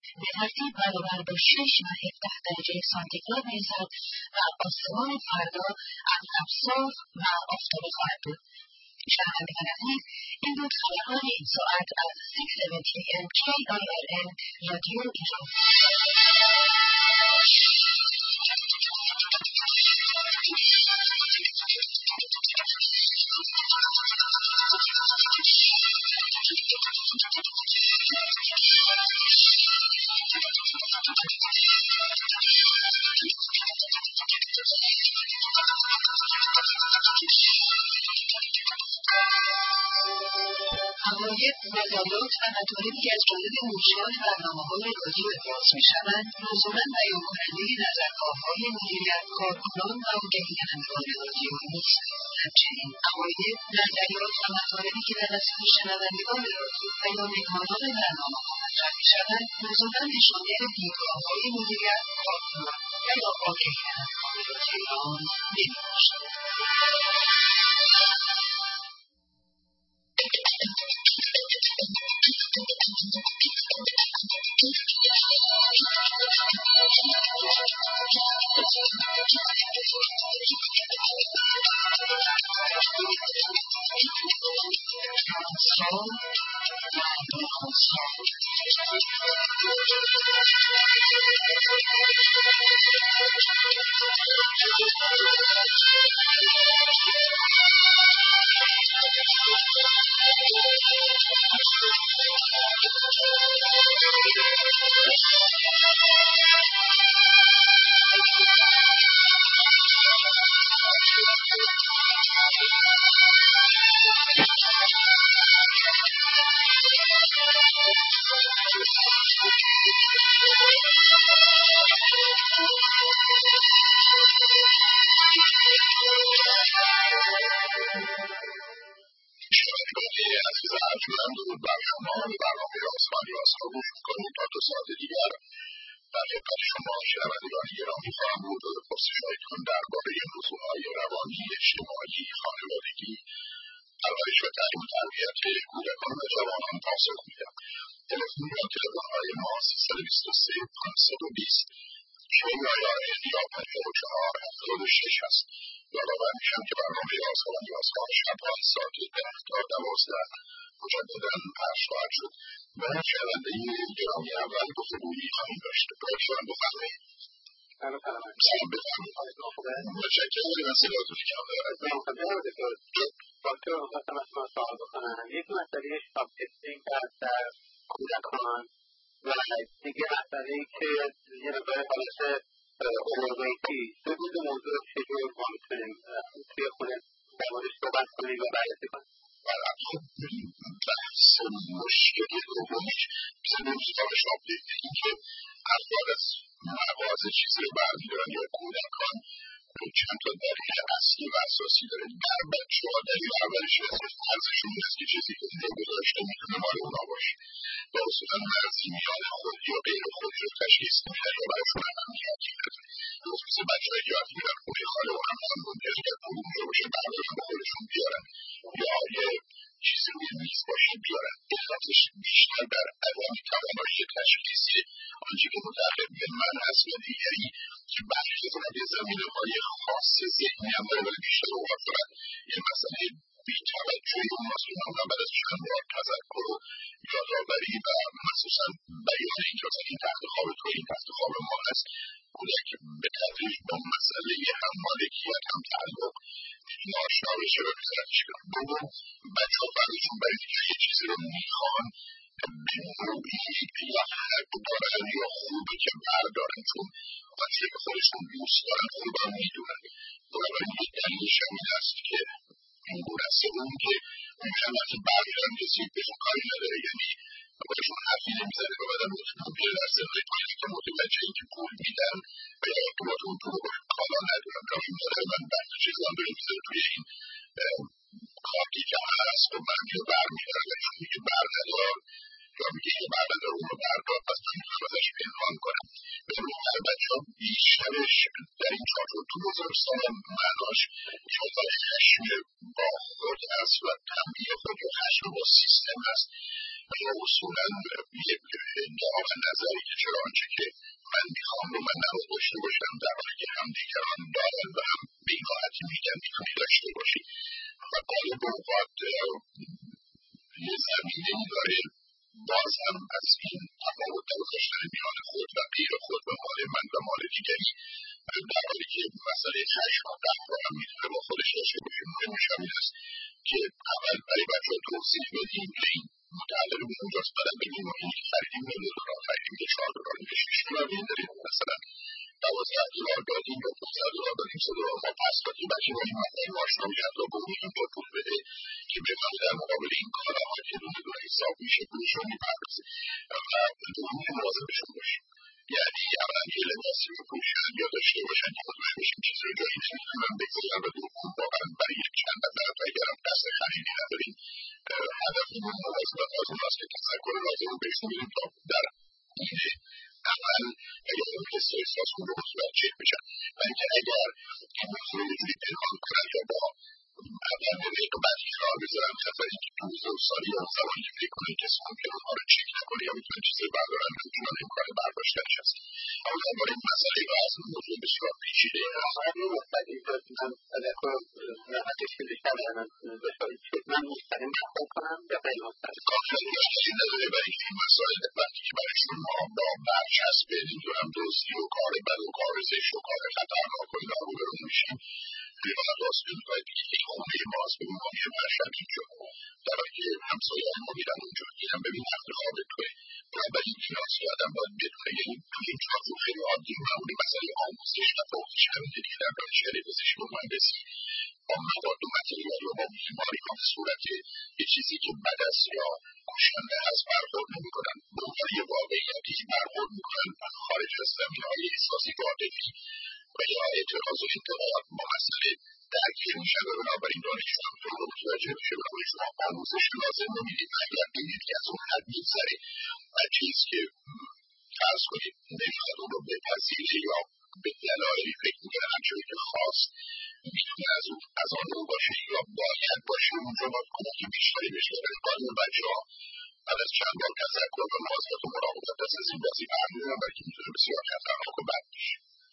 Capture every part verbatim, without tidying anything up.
به ترتیب برابر با شش و هفده درجه سانتیگراد میرسد و آسمان فردا ابرافزود و آفتابی خواهد بود. شنوندگان عزیز، این بود خبرهای این ساعت از ششصد و هفتاد ام کی آی آر ان رادیو ایران. عقاید، نظریات و مطالبی از جانب مجریان برنامه‌های رادیو ابراز می‌شوند لزوما بیان کننده نظرگاه‌های مدیریت، کارکنان و آگهی‌دهندگان رادیو نیستند. همچنین عقاید، نظریات و مطالبی که توسط شنوندگان رادیو و یا مهمانان برنامه‌ها مطرح می‌شوند لزوما نشانگر دیدگاه‌های مدیریت، کارکنان و یا آگهی‌دهندگان رادیو ایران نمی‌باشد. ارجمند درود بر شما. برنامه آسمان یاسا گوش میکنید. تا دو ساعت دیگر در خدمت شما شنوندگان گرامی خواهم بود و به پرسش‌هایتان درباره موضوعهای روانی، اجتماعی، خانوادگی، پرورش و تعلیم و تربیت کودکان و جوانان پاسخ میدم. تلفن یا تلفن‌های ما سیصد و بیست و سه پانصد و بیست کی آی آر ان یا پنجاه و چهار هفتاد و شش است. یادآور میشم که برنامه آسمان یاسا شب‌ها ساعت ده تا دوازده مجددا پخش خواهد شد. و شنونده گرامی اول گفتگویی خواهیم داشت. دکتر بفرمایید. سلام بفرمایید. متشکرم از صداتون کم دارد. دکتر خواستم از شما سوال بکنم. یک مسئله شاپتکسینگ هست در کودکان و دیگه مسئله که یه مقدار حالت اورویتی دو بود موضوع چجور ما میتونیم توی خونه در موردش صحبت کنیم و بررسی کنیم. خب بحث مشکل دومیش مثل موضوع شاپتکسینگ که افراد از مغازه چیزی رو برمی‌دارن یا کودکان چند تا دلیل اصلی و اساسی داره. در بچه‌ها دلیل اولش ارزششون هست که چیزی که دیگه گذاشته میتونه مال اونا باشه و اصولا مرزی میان خود یا غیر خود رو تشخیص میدن یا براشون اهمیتی نداره. درست مثل بچه‌هایی که وقتی میرن خونه خاله و همسان ممکنه که پول اونجا باشه بردارن با خودشون بیارن یا یه چیزی روی میز باشه بیارن. علتش بیشتر در عدم توانایی تشخیصی آنچه که متعلق به من هست و دیگری که برخی کنم یه زمینه‌های خاص ذهنی هم داره ولی بیشتر اوقات دارد یه مسئله بی‌توجهی اوناست که معمولا بعد از چند بار تذکر و یادآوری و مخصوصا بیان این که مثلا این تخت خواب تو این تخت خواب ما هست کودک به تدریج با مسئله هم مالکیت هم تعلق آشنا بشه و بزرگش کنم. دوم بچه‌ها فرضشون بر اینکه یه چیزی رو میخوان به نوعی یا حق دارن یا خوبه که بردارن چون آنچه که خودشون دوست دارن خوبم میدونن. بنابراین یک دلیلش هم این است که این گونه است اون که میشن وقتی برمیدارن کسی بهشون کاری نداره یعنی باشون حرفی نمیزنه و بعدم متوجه در سنهای پایین که متوجه این که پول میدن و یا ارتباط اون پول رو کالا ندارن. را این داره من برد چیزان داره میزنه توی این کارتی که هست و من میگه برمیدارم و ایشون میگه بردار یا میگه یه بردار اون رو بردار پس من میخوام ازش پنهان کنم. به نوع هر بچه ها بیشترش در این چهار تو بزرگسال معناش یه مقدار خشم با خود هست و تنبیه خود یا خشم با سیستم هست و یا اصولا یک نگاه و نظری که چرا آنچه که من میخوام رو من نباید داشته باشم، در حالی که هم دیگران دارن و هم به این راحتی میگن میتونی داشته باشی. و غالب اوقات یه زمینه‌ای داره باز هم از این تفاوت گذاشتن میان خود و غیر خود و مال من و مال دیگری، در حالی که مسئله خشم و قهر هم میتونه با خودش داشته باشه. مهمش هم این است که اول برای بچه ها توضیح بدیم که این متعلق به اونجاست، بعد بگیم ما این خریدیم نیم دلار، خریدیم یه چهار دلار، یه شش دلار، این داریم مثلا دوازده دلار دادیم یا پانزده دلار دادیم، سه دلار ما پس دادیم. بچه با این مسئله آشنا میشن تا به اون اینجا پول بده که بفهمه در مقابل این کالاها که دونه دونه حساب میشه پولش رو میپردازه و دومی مواظبشون باشیم. یعنی اولا یه لباسی بپوشن یا داشته باشن که مطمئن بشیم چیزی رو جایی نمیتونن بگذارن و دوم واقعا برای یک چند نفر و اگرم قصد خریدی نداریم هدفمون مواظبت از اون است که تذکر لازم رو بهشون بدیم تا در این عمل اگر اون کسی احساس کنه متوجه بشن. و اینکه اگر این موضوع رو یه جوری پنهان کنن یا با اول رقبت قرار بذارن خطر اینکه تو بزرگسالی یا زمانی که فکر کنن کسی ممکنه اونها رو چک نکنه یا میتونن چیزی رو بردارن و میتونن امکان برداشتنش هست. اما درباره این مسئله و از اون موضوع بسیار پیچیده آقای مصطفی من تذکر نهایتش که بیشتر من مستقیم نخواهد کنم یا غیر مستقیم کاملا مشکلی نداره. برای این مسائل وقتی که برایشون ما با برچسب نمیدونم دزدی و کار بد و کار زشت و کار خطرناک و اینا روبرو میشیم خیلی راست میگوید که این خونه ماست به اون یه مشهد اینجا در حالی که همسایه‌های ما میرن اونجا میرن ببین تخت خواب توی بنابراین این راستی آدم باید بدونه. یعنی توی این موضوع خیلی عادی و معمولی مسئله آموزش و فروش همینه دیگه در دانشکده پزشکی و مهندسی با مواد و متریال و با بیماری‌ها به صورت یه چیزی که بد است یا کشنده هست برخورد نمی‌کنن. به عنوان یه واقعیتی برخورد می‌کنن خارج از زمینه‌های احساسی و عاطفی و یا اعتراض و انتقاد با مسئله درگیر میشن و بنابراین دانشجویان رو متوجه بشه و روی شما آموزش لازم رو میدید. اگر دیدید که از اون حد می‌گذره و چیز که فرض کنید نمیخواد اون رو بپذیره یا به دلایلی فکر میکنه همچنین که خواست میتونه از اون از آن رو باشه یا باید باشه اونجا باید کمک بیشتری بشه. برای اون بچه ها بعد از چند بار تذکر و مواظبت و مراقبت دست از این بازی برمیدارن برای که میتونه بسیار خطرناک و بد بشه.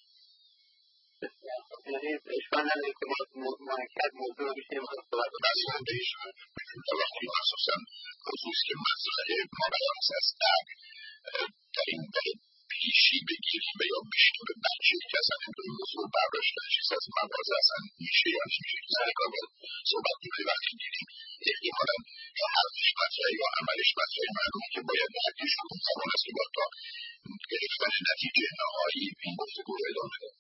یعنی اشکال نداره که باید مرکز موضوع بشه صحبت اصلا بهش و وقتی مخصوصا خصوص که مسئله ما بیانست از قبل در این باید پیشی بگیریم و یا بشیم به بچه که اصلا این موضوع برداشتن چیز از مواز اصلا میشه یا نمیشه که سر کار باید صحبت کنه وقتی گیریم احتمالا یا حرفش مطرحه یا عملش مطرحه معلومه که باید حدیش رو اون زمان است که باید تا گرفتن نتیجه نهایی این گفتگو رو ادامه داد.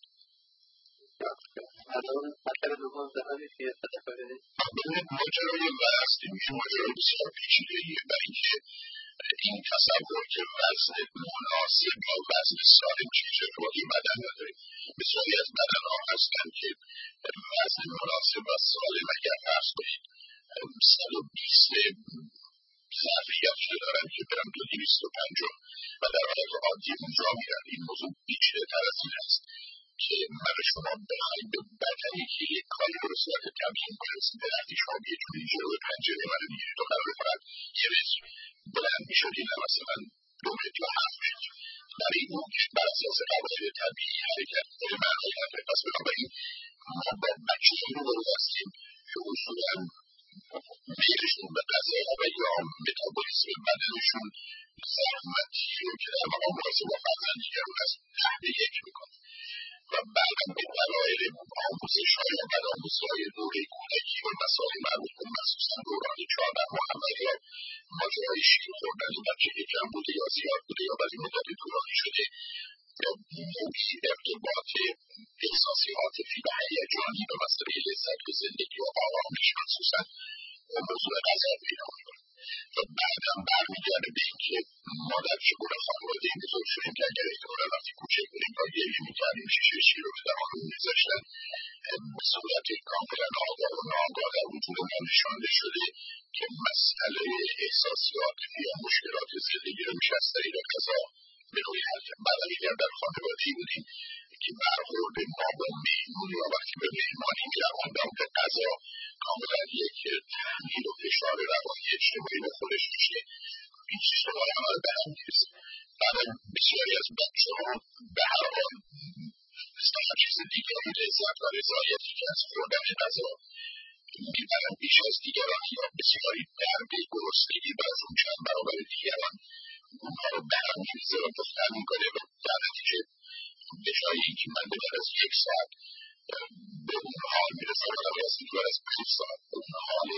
الان مطلب دوم زمانی که تذکر بدید ببینید ماجرای وزن میشه ماجرای بسیار پیچیده‌ایه برای اینکه این تصور که وزن مناسب یا وزن سالم چیز ارتباطی بدن نداره. بسیاری از بدن‌ها هستند که وزن مناسب و سالم اگر فرض کنید صد و بیست ظرفیت دارن که برن دو دویست و پنجاه و در حالت عادی اونجا میرن. این موضوع پیچیده‌تر از این است که من شما بخواید به بدنی که یک کاری رو به صورت طبیعی می‌کنه مثل درختی شما یه جوری جلوی پنجره من می‌گیرید تو قرار فقط یه متر بلند می‌شدید و مثلا دو متر یا هفت متر برای اون بر اساس قواعد طبیعی حرکت کنه معنای نداره. پس بنابراین ما با بچه‌ها روبرو هستیم که اصولاً میلشون به غذا و یا متابولیسم بدنشون ضرورتی رو که در مقام مقایسه با فرزند دیگرون هست تحت یک میکنه و بعدم به دلایل آموزش‌های و بدآموزی‌های دوره کودکی و مسائل مربوط به مخصوصا دوران چهارده ماه اول یا ماجرای شیر خوردن بچه که کم بوده یا زیاد بوده یا بعضی مدت طولانی شده یا نوعی ارتباط احساسی عاطفی و هیجانی به مسئله لذت و زندگی و آرامش مخصوصا موضوع غذا پیدا می‌کنه و بعدم برمیگرده به این که ما در چگونه خانواده این بزرگ شدیم که اگر احتمالا وقتی کوچک بودیم تا گریه می‌کردیم شیشه شیر رو به دهانمون می‌ذاشتن به صورت کاملا آگاه و ناآگاه در وجود ما نشانده شده که مسئله احساسی عاطفی یا مشکلات زندگی رو میشه از طریق غذا به نوعی حل کرد. بعد اگر در خانواده‌ای بودیم که برخورد ما با مهمون یا وقتی به مهمانی می‌رفتیم به غذا کاملا یک تحمیل و فشار روانی اجتماعی به خودش داشته هیچ اجتماعی عمل به هم نیست برای بسیاری از بچه‌ها به هر حال مثل هر چیز دیگری لذت و رضایتی که از خوردن غذا میبرند بیش از دیگران یا بسیاری درد گرسنگی و از اون چند برابر دیگران اونها رو به هم می‌ریزه و دختر میکنه و در نتیجه به جای اینکه من به از یک ساعت به اون حال میرسم و از دیگر از پنج ساعت به اون حال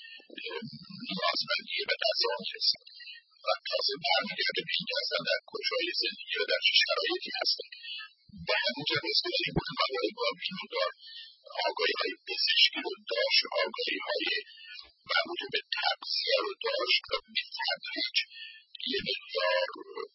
نیازمندی به غذا میرسم و تازه برمیگرده به این که اصلا در کجای زندگی و در چه شرایطی هستم. به همین جا نیست که این مطالعه با بیمدار آگاهی های پزشکی رو داشت، آگاهی های مربوط به تغذیه رو داشت و به تدریج یه مقدار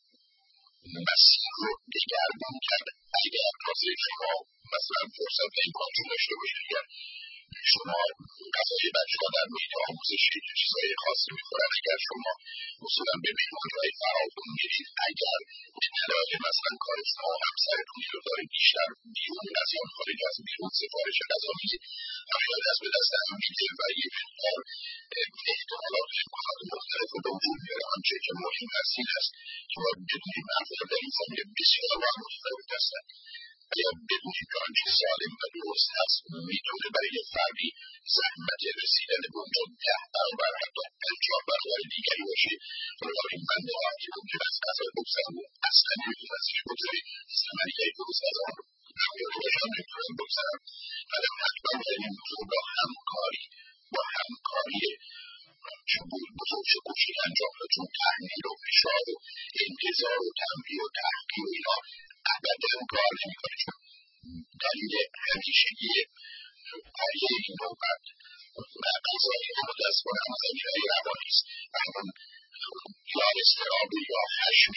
مسیر رو دگرگون کرد. اگر تازه شما مثلا فرصت امکان رو داشته باشید، اگر شما غذای بچه‌ها در محیط آموزشی که چیزهای خاصی می‌خورن، اگر شما اصولا به مهمانی‌های فراوون میرید، اگر به دلایل مثلا کار شما و همسرتون رو دارید بیشتر بیرون غذا می‌خورید، از بیرون سفارش غذا می‌دید، همین دست به دست هم می‌ده و یه مقدار احتمالات و امکانات مختلف رو به وجود میاره. آنچه که مهم هست این است که باید بدونید افراد در این زمینه بسیار و مختلف هستند. اگر بدونید که آنچه سالم و درست هست میتونه برای یه فردی زحمت رسیدن به اونجا ده برابر حتی پنجاه برابر دیگری باشه، بنابراین من دارم که ممکن است غذا بگذارم و اصلا نمیتونم ازش بگذاری ثمریهای درست از آن رو نمیاره و یا نمیتونم بگذارم. ولی حتما در این موضوع با همکاری با همکاری بزرگ و کوچیک انجام داد، چون تحمیل و فشار و انتظار و تنبیه و تحقیر و اینا ابدا کار نمیکنه، چون دلیل همیشگی پایه این نوبت و غذای مدرسان هم زمینه‌های روانی است و همون یا اضطراب یا خشم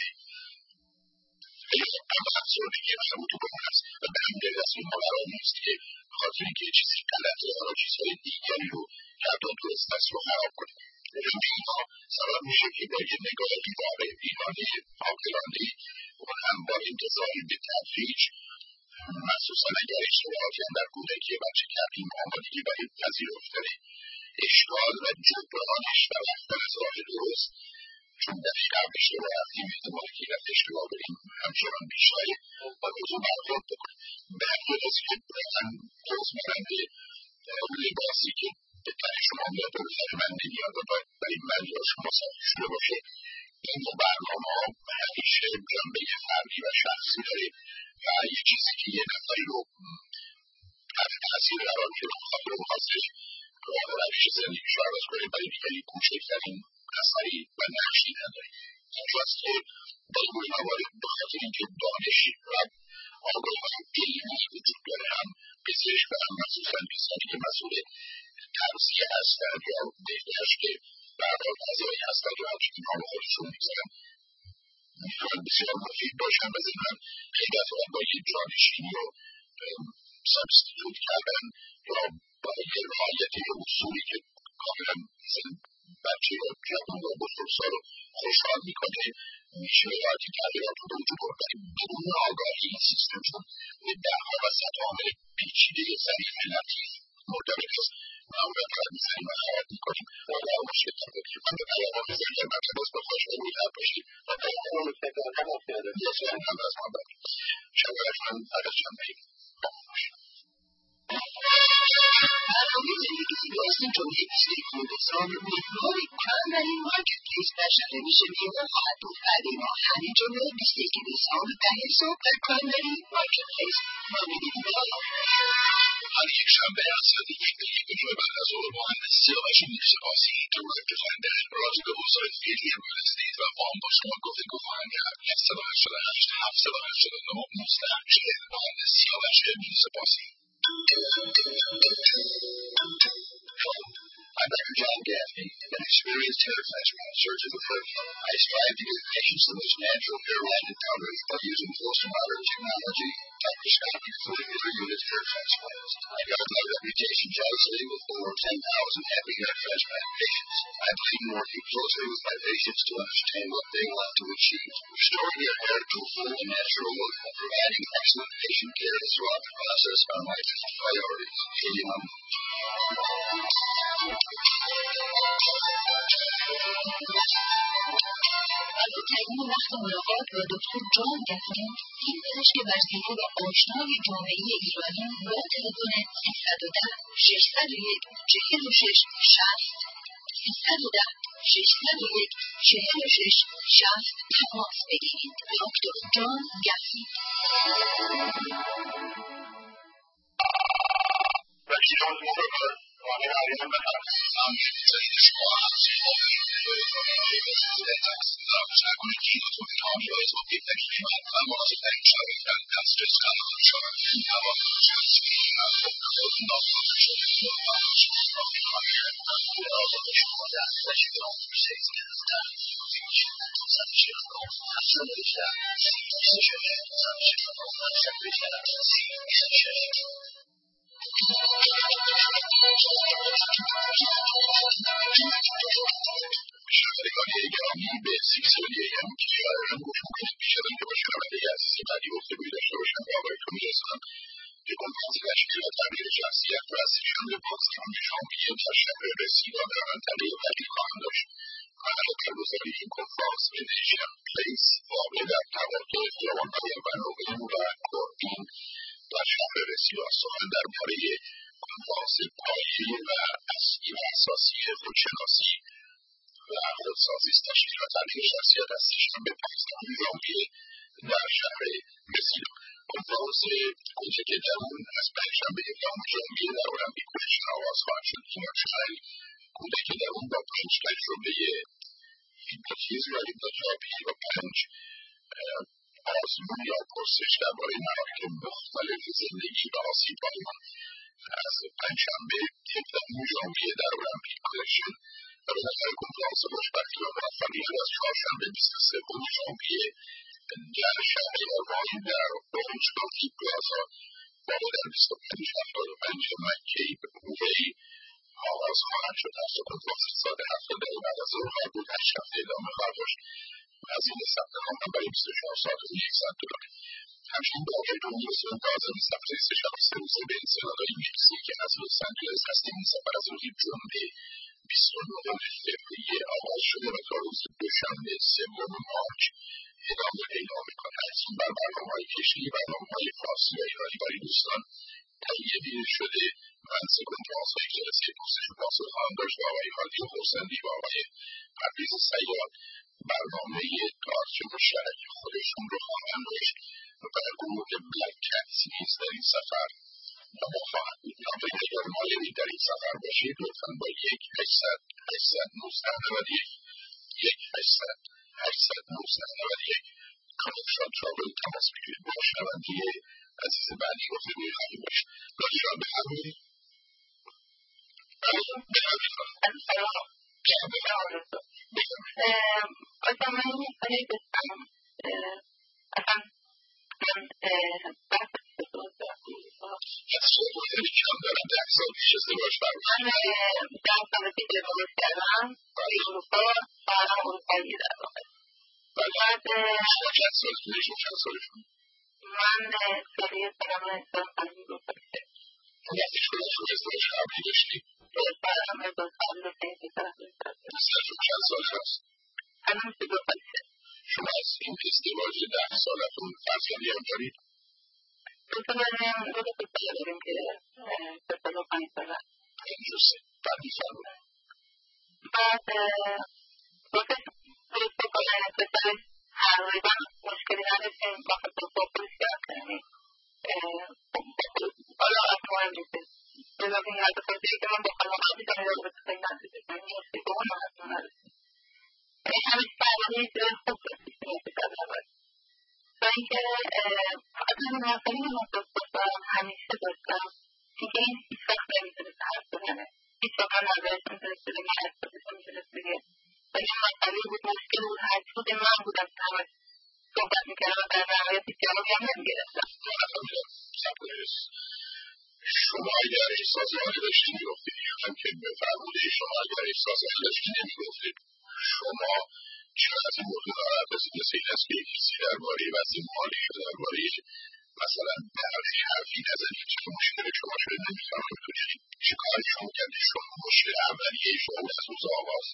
یا غم افسردگی مربوط به اون هست و به همین دلیل است که ما قرار نیست که بخاطر اینکه چیزی غلطه یا چیزهای دیگری رو که حتی درست است رو خراب کنیم. همه اینا سبب میشه که با یه نگاهی واقع‌بینانه عاقلانه و هم با انتظاری به تدریج، مخصوصا اگر اشتباهاتی هم در کودکی بچه کردیم، آمادگی برای پذیرفتن اشکال و جبرانش و رفتن از راه درست، چون دقیقا اشتباه رفتیم احتمالی که رفت اشتباه بریم همچنان بیشتره با موضوع برخورد بکنیم. به همین است که واقعا روزمرنده لباسی که به تن شما میاد و به تن من نمیاد و باید برای من یا شما ساخته شده باشه، این نوع برنامه‌ها همیشه جنبه فردی و شخصی داره و یه چیزی که یه نفری رو تحت تاثیر قرار میده و بخاطر اون خواستش راه روش زندگیش رو عوض کنه، برای دیگری کوچکترین اثری و نقشی نداره. اینجاست که در این موارد بخاطر اینکه دانش و آگاهی علمی وجود داره، هم پزشک و هم مخصوصا کسانی که مسئول تغذیه هستند یا بهداشت که برای غذایی هستند یا همچنین اینها رو خودشون میگذارن میتونن بسیار مفید باشن و ضمناً خیلی از آن با یه جانشینی و سابستیتوت کردن یا با یه رعایت اصولی که کاملا مثل بچه یا جوان یا بزرگسال رو خوشحال میکنه میشه راحتی تغییرات رو به وجود آورد. بدون آگاهی این سیستم چون به دهها و صد عامل پیچیده ظریف لطیف مرتبط است و اون رو فقط میزنیم و خراب میکنیم و در مشکل تبدیل من به پیام ها بزنیم که بچه باز به خوش به روی لب باشیم و پیام فکر هم افتاده بسیار هم از من برد شب برشان عدد چند بگیم برنامه زندگی زیباست جمعه بیست و یکم دسامبر محور پرایمری مارکت پلیس در شهر میشگان خواهد بود. بعد ما همین جمعه بیست و یکم دسامبر ده صبح در پرایمری مارکت پلیس مامدید هر یک شنبه از ساعت یک به یک نیمه بعد از ظهر مهندس سیاوش میرسپاسی دولت که خواهنده راجع به اوضاع فعلی ریل استیت و وام با شما گفتگو خواهند کرد. هفتصد و هشتاد و هشت هفتصد و هشتاد و نه نوزده چهل مهندس سیاوش میرسپاسی. I'm Doctor John Gaffney, an experienced hair transplant surgeon with Fairfield. I strive to give patients the most natural hairline and coverage by using close to modern technology, microscopic follicular unit hair transplants. I guard my reputation jealously with over ten thousand happy hair transplant patients. I believe in working closely with my patients to understand what they want to achieve. Restoring their hair to a full and natural look and providing excellent patient care throughout the process are my top priorities. Hey, um, برای تعیین وقت ملاقات با دکتر جان گفتی این پزشک برسنده و آشنای جامعه ایرانی با تلفن سیصد و ده ششصد و یک چهل و شش شصت سیصد و ده ششصد و یک چهل و شش شصت تماس بگیرید. دکتر جان گفتی. شنوندگان گرامی به سیکسولی هم که قرارم گوش میکنید بیشترم که با شنونده عزیزی بعدی گفتگویی داشته باشم به آقایتون میرسانم که کنفرانس تشکیل و تغییر شخصیت و از سهشنبه پانزدهم ژانویه در شهر رسیدان در منطقه ولی خواهم داشت. محل برگزاری این کنفرانس مدیشن پلیس واقع در تقاطع خیابانهای بناوین و کورتین در شهر رسیدان سخن درباره کنفرانس پایه و اصلی و اساسی خودشناسی و خودسازی است. تشکیل و تغییر شخصیت از سهشنبه پانزدهم ژانویه در شهر رسیدان. کنفرانس کودک درون از پنجشنبه یکم ژانویه در المپیک کلشن آغاز خواهد شد. ایمانشنل کودک درون با پنج تجربه هیپنوتیزم و هیپنوتراپی و پنج آزمون یا پرسش درباره مراحل مختلف زندگی و آسیب‌هایمان از پنجشنبه هفدهم ژانویه در المپیک کلشن و به نظر کنفرانس خوشبختی و موفقیت از چهارشنبه بیست و سوم ژانویه در شهر اوین در اورنج‌کانتی پلازا واقع در بیست و پنج هفتاد و پنج مکیب وی آغاز خواهد شد. هر سه کنفرانس ساعت هفتاد دقیقه بعد از ظهر خواهد بود. هشت هفته ادامه خواهد داشت. هزینه ثبت نام هم برای بیست و چهار ساعت و یکصد دلار. همچنین به آقایتون میرسونم که عازم صفحه سه‌شنبه سه روزه به انسنادای مکزیک که از لس آنجلس هستیم. این سفر از روز جمعه بیست و نهم فوریه آغاز شده و تا روز دوشنبه سوم مارچ ادامه پیدا می‌کند. این بر برنامه‌های کشتی، برنامه‌های فارسی و ایرانی برای دوستان تهیه دیر شده. من سه کنفرانس‌های جلسه پرسش و پاسخ خواهم داشت با آقای هادی خورسندی و آقای پرویز صیاد. برنامه تئاتر مشترک خودشون رو خواهند داشت و گروه بلک کتس نیز در این سفر با خواهد بود. نامه‌ای اگر مایلی در این سفر باشید لطفاً با یک هشتصد هشتصد و نوزده نود و یک یک هشتصد هشتصد و نوزده نود و یک کانکشن ترابل تماس بگیرید. با شنونده عزیز بعدی گفتگوی خواهیم داشت. لطفاً به همین Oye, me gustaría que están, están, شما از این ازدواج ده سالتون فرزندی هم دارید؟ درسته. بعد می‌فرمایید. بعد تقریبا مشکلی نداشتیم با خطاب بسیار کنیم حالا از مهم نیسته بذار این حد خودی که من با خلاقه بیدم یا به خیلی نداشتیم من نیستی که اون هم نداشتیم همین فرمانی زیاد خوب رسیدیم که در اول و اینکه از این موافقی مصرف باشم همیشه داشتم اینکه این هیچ وقت نمیتونست حرف بزنه هیچ وقت نظرش میتونست بده من احساسش میتونست بگه و این مسئله بود مشکل بود هرچی بود من بودم که همش صحبت میکردم و در نهایت هیچ جوابی هم نمیگرفتم شما اگر احساس حالی داشتی میگفتید یادم که به فرموده شما اگر احساس حالی داشتی نمیگفتید شما چرا از این موضوع ناراحت هستید؟ مثل این است که کسی درباره وضع مالی یا درباره مثلا در حرفی نزدید که مشکل شما شده نمیفهمم کنید چه کاری شما کردید شما مشکل اولیه شما از روز آغاز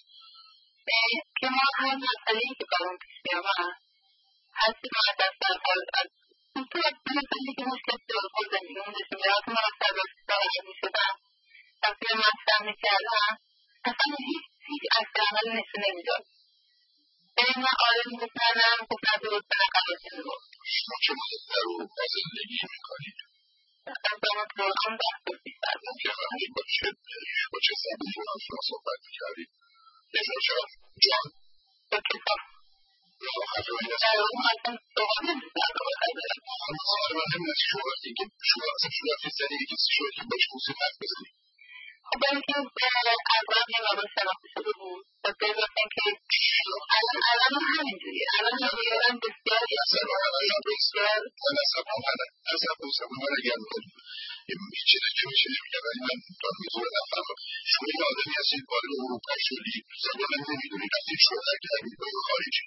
که ما هر مسئله‌ای که برام پیش می‌آمد هستی ما از دست در حال از اون تو از این مسئله که مشکل سرازگاه زندگیمون داشتیم یاد ما از سرازگاه می‌شدم وقتی من مطرح می‌کردم اصلا هیچ هیچ عکس عمل نشون نمی‌داد یعنی من آرزو می‌کردم گفت نه درست نه غلط می‌گفت شما چه در اروپا زندگی می‌کنید؟ از زمان پروگرام دست بیشتر یعنی با چه با چه زبانی با شما صحبت می‌کردید؟ رضا جان جان با کتاب یا خفه‌های در نسید اون اصلا صحبت نمی‌کردم با خیلی من نمی‌دونست شما وقتی که شما اصلا شما وقتی زدید کسی شما که باش موسیقی حرف بزنید خب برای که اول یه مقدار شناخته شده بود و به واسه که الان الان هم همینجوریه الان می‌بینم بسیار اصلا من بسیار من اصلا من اصلا بسیار من اگر این چیزی که میشه نمیگم ولی من تا میزور نفرم شما یه آدمی هستید وارد اروپا شدید زبان نمیدونید رفتید شغل کردید با خارجی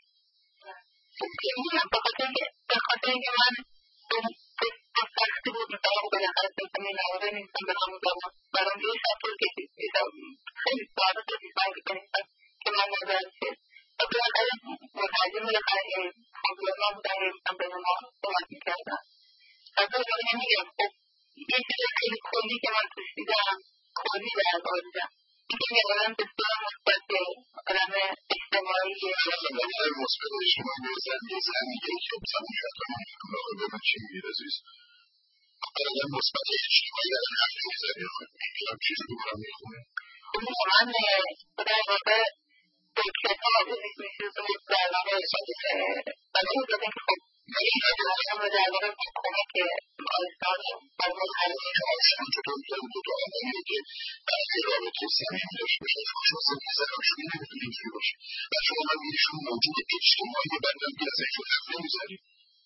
می‌دونم به خاطر اینکه به خاطر اینکه من به سختی بود مثلا خب بالاخره سنفون نماده نیستم به همون زمان برام یه شب طول کشید خیلی ساعت خیلی سنگی کنیستم که من نظرم چه و بالاخره مترجم بالاخره خانگلما بودن گرفتم به ما صحبت می‌کردن و بالاخره نمیگم خب یه چیز خیلی کلی که من توش دیدم کلی در واقع دیدم اینکه یه آدم بسیار مثبت آدم اجتماعی آدم مثبت اجتماعی زنی زنیه که سمویت کنم میکنم به من چی میگید عزیز آدم مثبت اجتماعی در حرف میزنی میگم چیزی بکنم میخونه خب من در واقع به کتاب میشید و در واقع برای این که خب این هم رو در واقع با کمک آیستان برای حرفی آشان چطور میتونم دو تا آدمی که برای رابطه صمیمی داشته باشه شما زنی زنم شما نمیتونی اینجوری باشه و شما من میشون موجود اجتماعی بندم که از اینشون حرف نمیزنی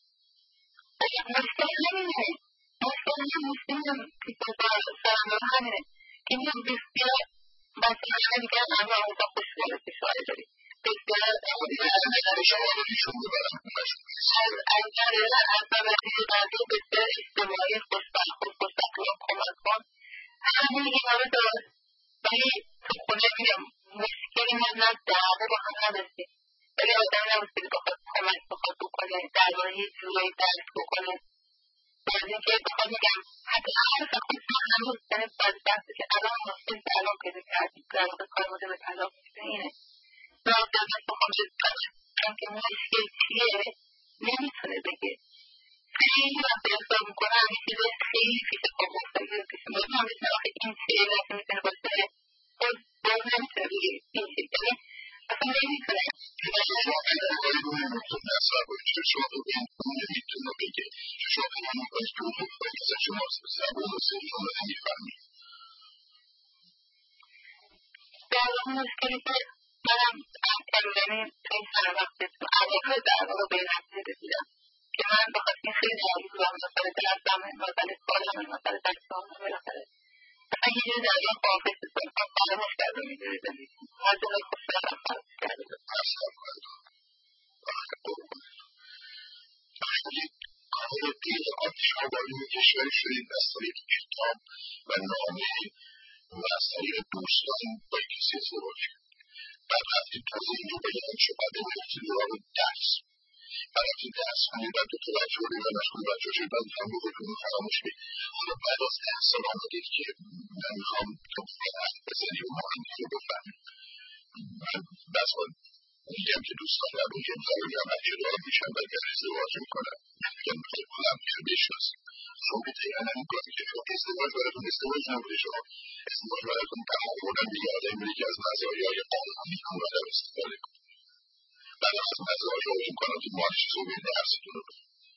مشکل نمیده مشکل نمیده که سرمانه همینه که این بسیار بچه همه دیگه همه آموزا خوشگل کشوری داری بسیار شما رو ایشون ببرم از اگر از طبقه بعدی بسیار اجتماعی خوشبخت خوشبخت کمک کن همه اینا رو دارد ولی تو خونه میگم مشکلی ما نه دعوه با هم نداشتیم ولی آدم نباشید بخواد کمک بخواد بکنه درباره یه جورایی درک بکنه از اینکه بخواد میگم حتی هر خود من هنوز یعنی بدبخته که الان مشکل که الان پیدا کردیم در واقع کار مورد به طلاق میشه اینه رابطه بخوام چون که مشکل چیه نمیتونه بگه خیلی وقت احساس میکنم این چیز خیلی پیش پا مستقیم پیش میکنم من میتونم آخه این چیه که میتونه باشه خود باز نمیتونه بگه این چیه یعنی اصلا نمیتونه نصر باید که شما رو این نمیتونه بگه شما رو این باید که اون باید که شما زبان و سری رو نمیفهمی در واقع مشکلی که منم یعنی توی چند وقت علاقه در واقع به این نتیجه رسیدم که من بخاطر این خیلی درگیر بودم مسئله درسم مسئله کارم مسئله بچه‌ام بالاخره اصلا یه جوری در واقع حافظ بسازم فراموش کرده می‌دونی زندگی هر جای خوش رفتم فراموش کرده اصلا باید وقتی کار دیر آتی شما وارد کشوری شدید از طریق کتاب و نامه و از طریق دوستان با کسی ازدواج کرد بعد رفتید تازه اینجا بگرد شد بعد رفتید دوران درس بعد رفتید درس کنید بعد دو تا بچه رو بگرد از خود بچه شد بعد میخوام بزرگتون فراموش کنید حالا بعد از ده سال آمدید که من میخوام تو فرق بزنی و ما هم دیگه بفهمید من بس کن میگم که دوستان رو میگم خواهی هم اگه دارم میشن و اگر ازدواج میکنم میگم میخوای کنم که بشناسیم شما که تقیقا همین کاری که شما ازدواج براتون ازدواج نبوده شما ازدواج براتون تمام بودن دیگه آدم میره که از مزایای قانونی کن آدم استفاده کن بعد از مزایای رو امکانات مالی چیز رو به درستون رو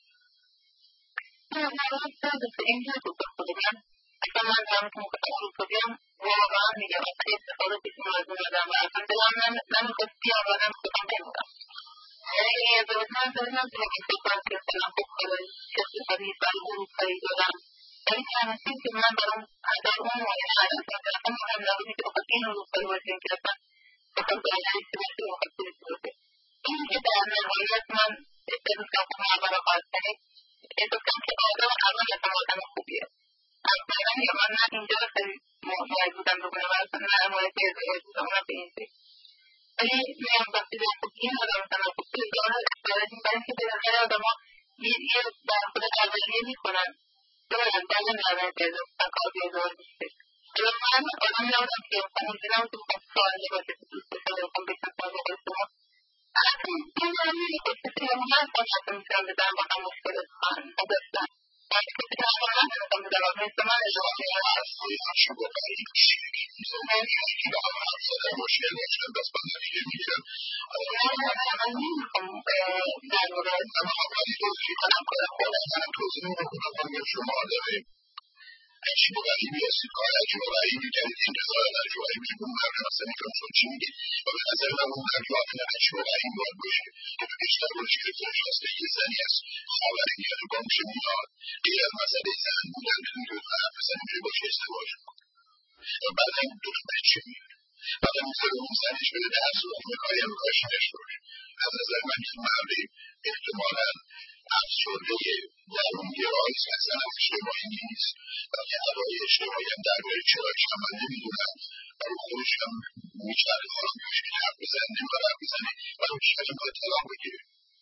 نه نه نه اینجا بود به خود من اصلا من دارم که مخواستم اروپا بیام واقعا میگم اصلا استفاده پیشم از اون آدم و اصلا دلم نمیخواست بیام و نمیخواستم بمونم یعنی یه ازدواج من دارم نمیتونم که فکر کنم که مثلا خب حالا چه استفاده برای اروپایی دارم ولی تنها چیزی که من برام در اون مایه حالت و اصلا مهم نبودی که بخواد این اروپایی باشه که اصلا بخواد برگشتی باشه بخواد پولیسی باشه این که در نهایت من احساس کنم که من برای خواستنی احساس کنم که آدم من اصلا آدم خوبیه اصلا یا من نه اینجا خیلی مواعظ بودم رو کنم اصلا نه مورد ازدواج بودم اونم به این فکر ولی میام وقتی در خوبیه آدم مثلا خوبی داره اختیارات این برای که بالاخره آدم ها یه برخورد اولیه میکنن دارن بعد نرمه پیدا کار ازدواج میشه حالا من آدم نبودم که مثلا اونجورم که بخوام سوالنده باشه که دوست داشتم بخوام بشناسم با شما اصلا این دارم میگه که کسی هم من اصلا حتی میتونم بزنم با هم مشکل نداشتم باید کسی که هم من نتونستم بزنم مثل من ازدواج حرفای شما برای چیه که میزنم که با هم حرف زدن مشکل داشتن بس من نمیگه میگیرم من نمیخوام در مورد من اولی توضیح کنم کنم خودم من توضیح میکنم کنم شما داریم عجیب و غریبی هستید کار عجیب و غریبی کردید انتظار از عجیب و غریبی اون مرد مثلا میکنم چون چی میگید و به نظر من اون مرد واقعا عجیب و غریب باید باشه که تو بیشتر باش گرفتارش هسته یه زنی هست خاور میاد و گامشه میاد غیر از مسئله زن بودن بدون که طرف مثلا میره باشه ازدواج میکنه و بعد هم دو تا بچه میاد بعد هم میذاره اون زنش بره درس و خونه کاری هم کارش داشته باشه از نظر من این مرد احتمالاً افسرده درونگراییست و اصلا هم اشتباهی نیست بلکه هوای اشتباهی هم درباره چرایش هم من نمیدونم برای خودش هم میچره خواهم باشه که حرف بزنه نمیدونم حرف بزنه برای بیشتر هم باید طلاق بگیره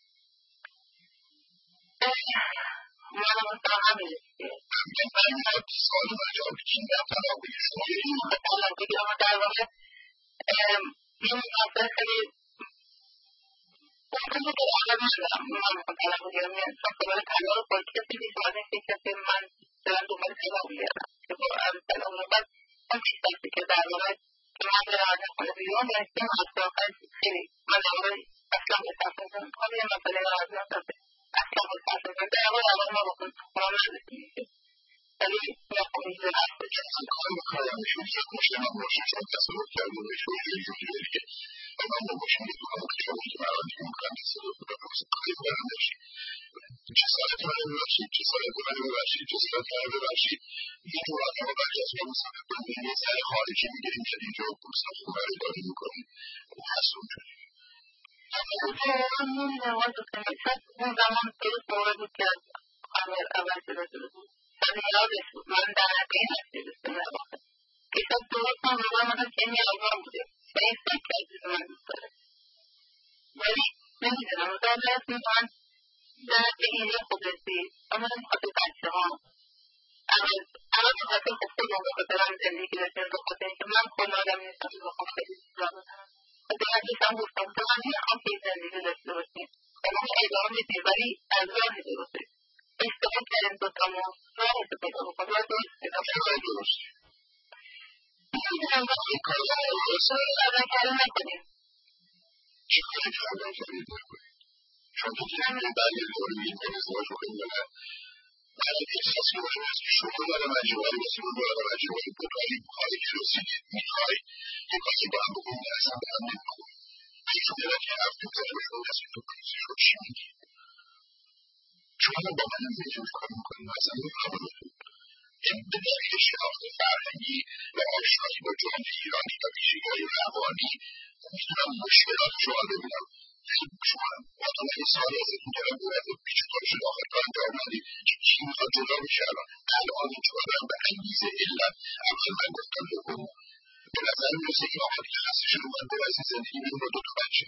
منم مثلا همینه میگم برای من سال من جواب که این هم طلاق بگیره شما یه این طلاق بگیرم و در واقع این مسئله خیلی اون که اول ندارم من میخوام طلاق بگیرم یعنی چون خبر طلاق با کسی نیست و از این فکر که من دارم دنبال طلاق میگردم که با از طلاق من بعد اون فکر که در واقع که من دارم از نکنه بیرون یعنی که من از واقع خیلی من در واقع اصلا به صرف نزدم میکنم یه مسئله را از نزدم اصلا به صرف نزدم در واقع اول ما بکنم خونم نداشتیم میشه ولی نخونم اینجا حرف بزنم من کار میکنم میشون که مشتمم باشه چون تصادف کرده بشه و یه جوری که و من با ماشین میکنم که شما که مرا دیگه میکنم تصادف بودم مثل کاری برم داشت چه سالت من ببخشید چه سالت من ببخشید چه سالت من ببخشید یه جور آدم رو برای از ما مصابه کنیم یه سر خارجی میگیریم که اینجا بورسا خوبه رو داری میکنیم اون هست اونجوری من نمیدونم آن دوستانی شاید اون زمان درست مورد بود که خواهر اول شده شده بود شاید یادش بود من در حقیقی هستی دوستانی نباخته که شاید درست من رو من که این آزار بوده و این فکر کردی رو من دوست داره ولی نمیدونم در درست من در حقیقی اینجا خوب رسید اما خاطر بچه ها اول اول به خاطر خب خودم به خاطر هم زندگی داشتیم به خاطر اینکه من خود آدم نیستم که بخوام خیلی را بزنم و در حقیقی هم گفتم که من نمیخوام که این زندگی داشته باشیم و ما ادامه میدیم ولی از راه درسته اشتباه کردیم دوتامون راه پیدا بکنیم و درست پیدا چقدر درست نمیدونم ولی کار درست رو اول کردن نکنیم چقدر کردن کردن نکنیم چون تو که نمیده برگه داره این که ازدواج بکنیم بگن من احساس میکنم از که شما دارم عجیبایی بسید و دارم عجیبایی بود ولی کاری که رسیدید میخوای یه کاری با هم بکنیم که اصلا به هم نمیخوری این که دارم که هفته بزنه به شما دست تو کنیزی شد چی میگی شما با من نمیدونم کار میکنیم اصلا نمیخوام این به دلیل شناخت فرهنگی و آشنایی با جامعه ایرانی و ویژگی‌های روانی میتونم مشکلات شما ببینم شما با یه سال ازتون دارم باید پیچ کنش داخل کار درمانی که کی میخواد جدا بشه الان الان این چون دارم به انگیزه علت اول من گفتم بکنم به نظر میرسه این آقا دیگه خستش رو من باید این زندگی میدون با دو تا بچه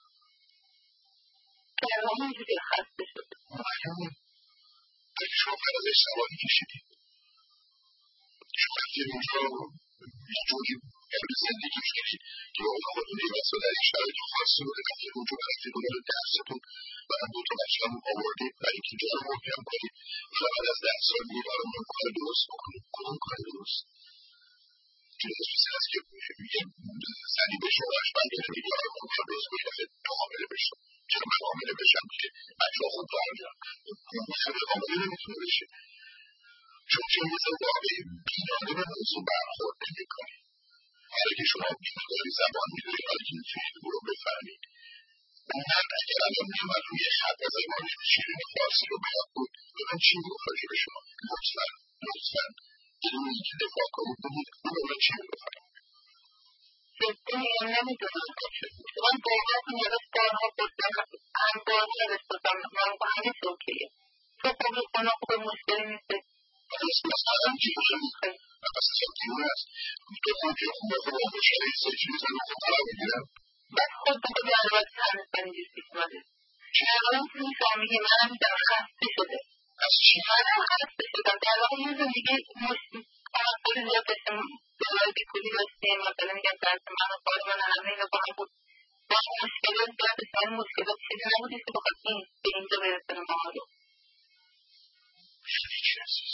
الان اینجوری خسته شده معلومه اگه شما پر ازش سواری کشیدید شما که اینجا یه جوری قبل زندگی کردید که با خودتون یه بسا در این شرایط خاصی رو رفتید اونجا برفتید و برای درستون برای دو تا بچه هم آوردید برای اینکه اینجا رو محکم کنید و بعد از ده سال دیگه برای اون کار درست بکنید کدوم کار درست چون از بیسی هست که یه زنی به شوهرش برگرده میگه آره اون کار درست کنید دفعه تو حامله بشم چرا من حامله بشم که بچه ها خود برگرم اون مسئله حامله نمیتونه بشه چون چون یه سر واقعی بینانه به موضوع برخورد نمی‌کنی حالا که شما بیماری زبان می‌دونید حالا که می‌تونید او رو بفهمید اون مرد اگر الان می‌اومد روی خط زبان شیرین فارسی رو بیان بود ببین چی می‌گفت راجع به شما لطفاً لطفاً اینی که دفاع کنید بگید اون رو من چی می‌گفت جدی میگم نمیدونم من باید نوشت بارها پرسیدم هم بارها نوشت بودم من با همین اوکیه تو خود خونه خوب مشکلی نیست. مثلا دیون مثلا دیون هست تو خودی خوب خوب مشکلی سجوری زن خوب طرح بگیرم بعد خود بخود البته همیستان اینجور پیش اومده الان تو میفهمی که منم دارم خسته شده از چی؟ منم خسته شدم در واقع یه زندگی خیلی زیاد داشتم دلار بیپولی داشتیم مثلا میگم درس من و کار من همه اینا با هم بود با مشکلات زیاد داشتم این مشکلات چیزی نبودی که بخواد این به اینجا برسونه ما رو هیچ عزیز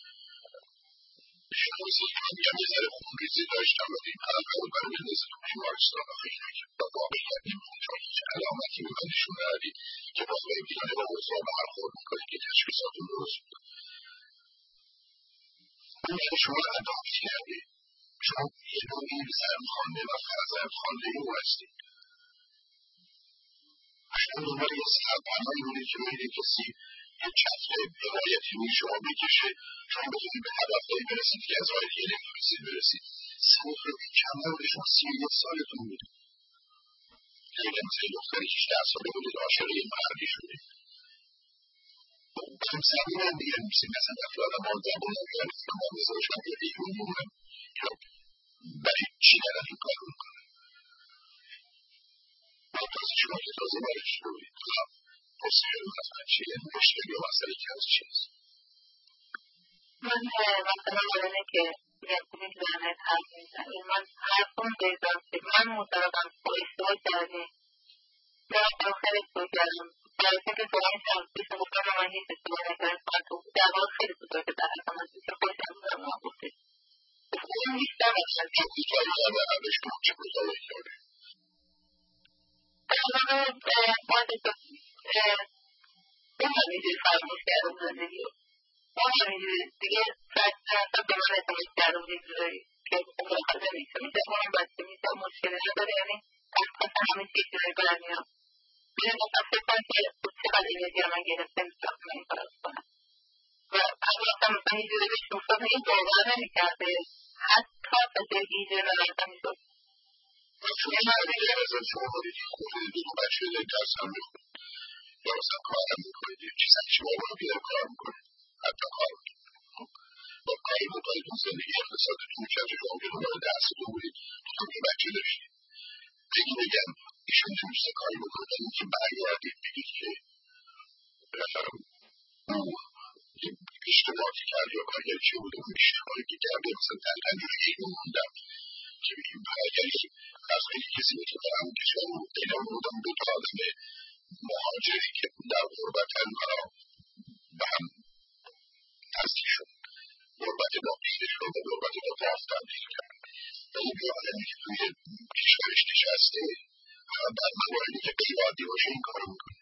شانسی که من میگم یه ذره خونریزی داشتم و این حلقه رو برای بندازه تو بیمارستان و خیلی و واقعیت میمون چون هیچ علامتی رو من نشون ندادی که واقعی بیانه با اوضاع برخورد میکنی که تشخیصاتون درست بود اون که شما ادامت کردی شما یه نوعی زنخوانده و فرزندخوانده او هستید شما دنبال یه سرپناهی بودید که ببینید کسی یه چتر حمایتی روی شما بکشه شما بتونید به هدفهایی برسید که از آقای دیگه نمیتونستید برسید سنخ کمتر بوده شما سی و یک سالتون بوده خیلی مثل دختری که هجده ساله بودید عاشق یه مردی شدید هم زبون هم دیگه میسید مثلا افراد ما زبون هم دیگه نیست که ما بزارش هم یه بیرون بودن که برای چی دارن این کار میکنن ما تازه شما که تازه وارد شده بودید پرسیدن از من چیه مشکل یا مسئله که از چیست من مثلا مالینه که میگم زنه حرف میزنی من حرفم دیدم که من معتقدم با اشتباه کردیم من آخر اشتباه کردم برای که دارم تنفیش رو بکنم من هیچ اشتباه نکردم من تو در واقع خیلی بزرگ در حرفم از که خوشم بودم من بوده اون نیستم اصلا چه کوتاهی کرده همش کن چه کوتاهی کرده در واقع باید اون همینجوری فرموش کردم زندگی رو اون همینجوری دیگه فرصت به من اعتماد کردم یه جورایی که ملاحظه میشه میشه اونم بسته میشه مشکلی نداره یعنی از پس همه چیز جورایی برمیام میره مثلا فکر کنم که چقدر انرژی رو من گرفته میتونم من این کار کنم و اگه اصلا مثلا یه جوری بهش میفتاد این باور نمیکرده حتی بزرگی یه جوری نرسم میشد شما دیگه از این شما دارید که خودید دو دو بچه دارید درس هم بخونید یا مثلا کار هم میکنید یه چیز که شما باید بیار کار میکنید حتی کار میکنید با کاری میکنید اون زندگی اقتصادتون که شما که دنبال درس دو بودید تو که بچه داشتید اگه بگم ایشون نمیشه کاری بکنید این که برگردید بگید که مثلا او اشتباهی کرد یا کارگر چه بوده اون اشتباهی که کرده مثلا دلتن جوری اینو موندم که بگیم برگردید از خیلی کسی میتونه در همون کشور رو ایران بودم دو تا آدم مهاجری که در غربتن به هم نزدیک شد غربت با پیدش رو به غربت با رفت تبدیل کرد و این بیانمی که توی کشورش نشسته در مواردی که غیر عادی باشه این کار میکنه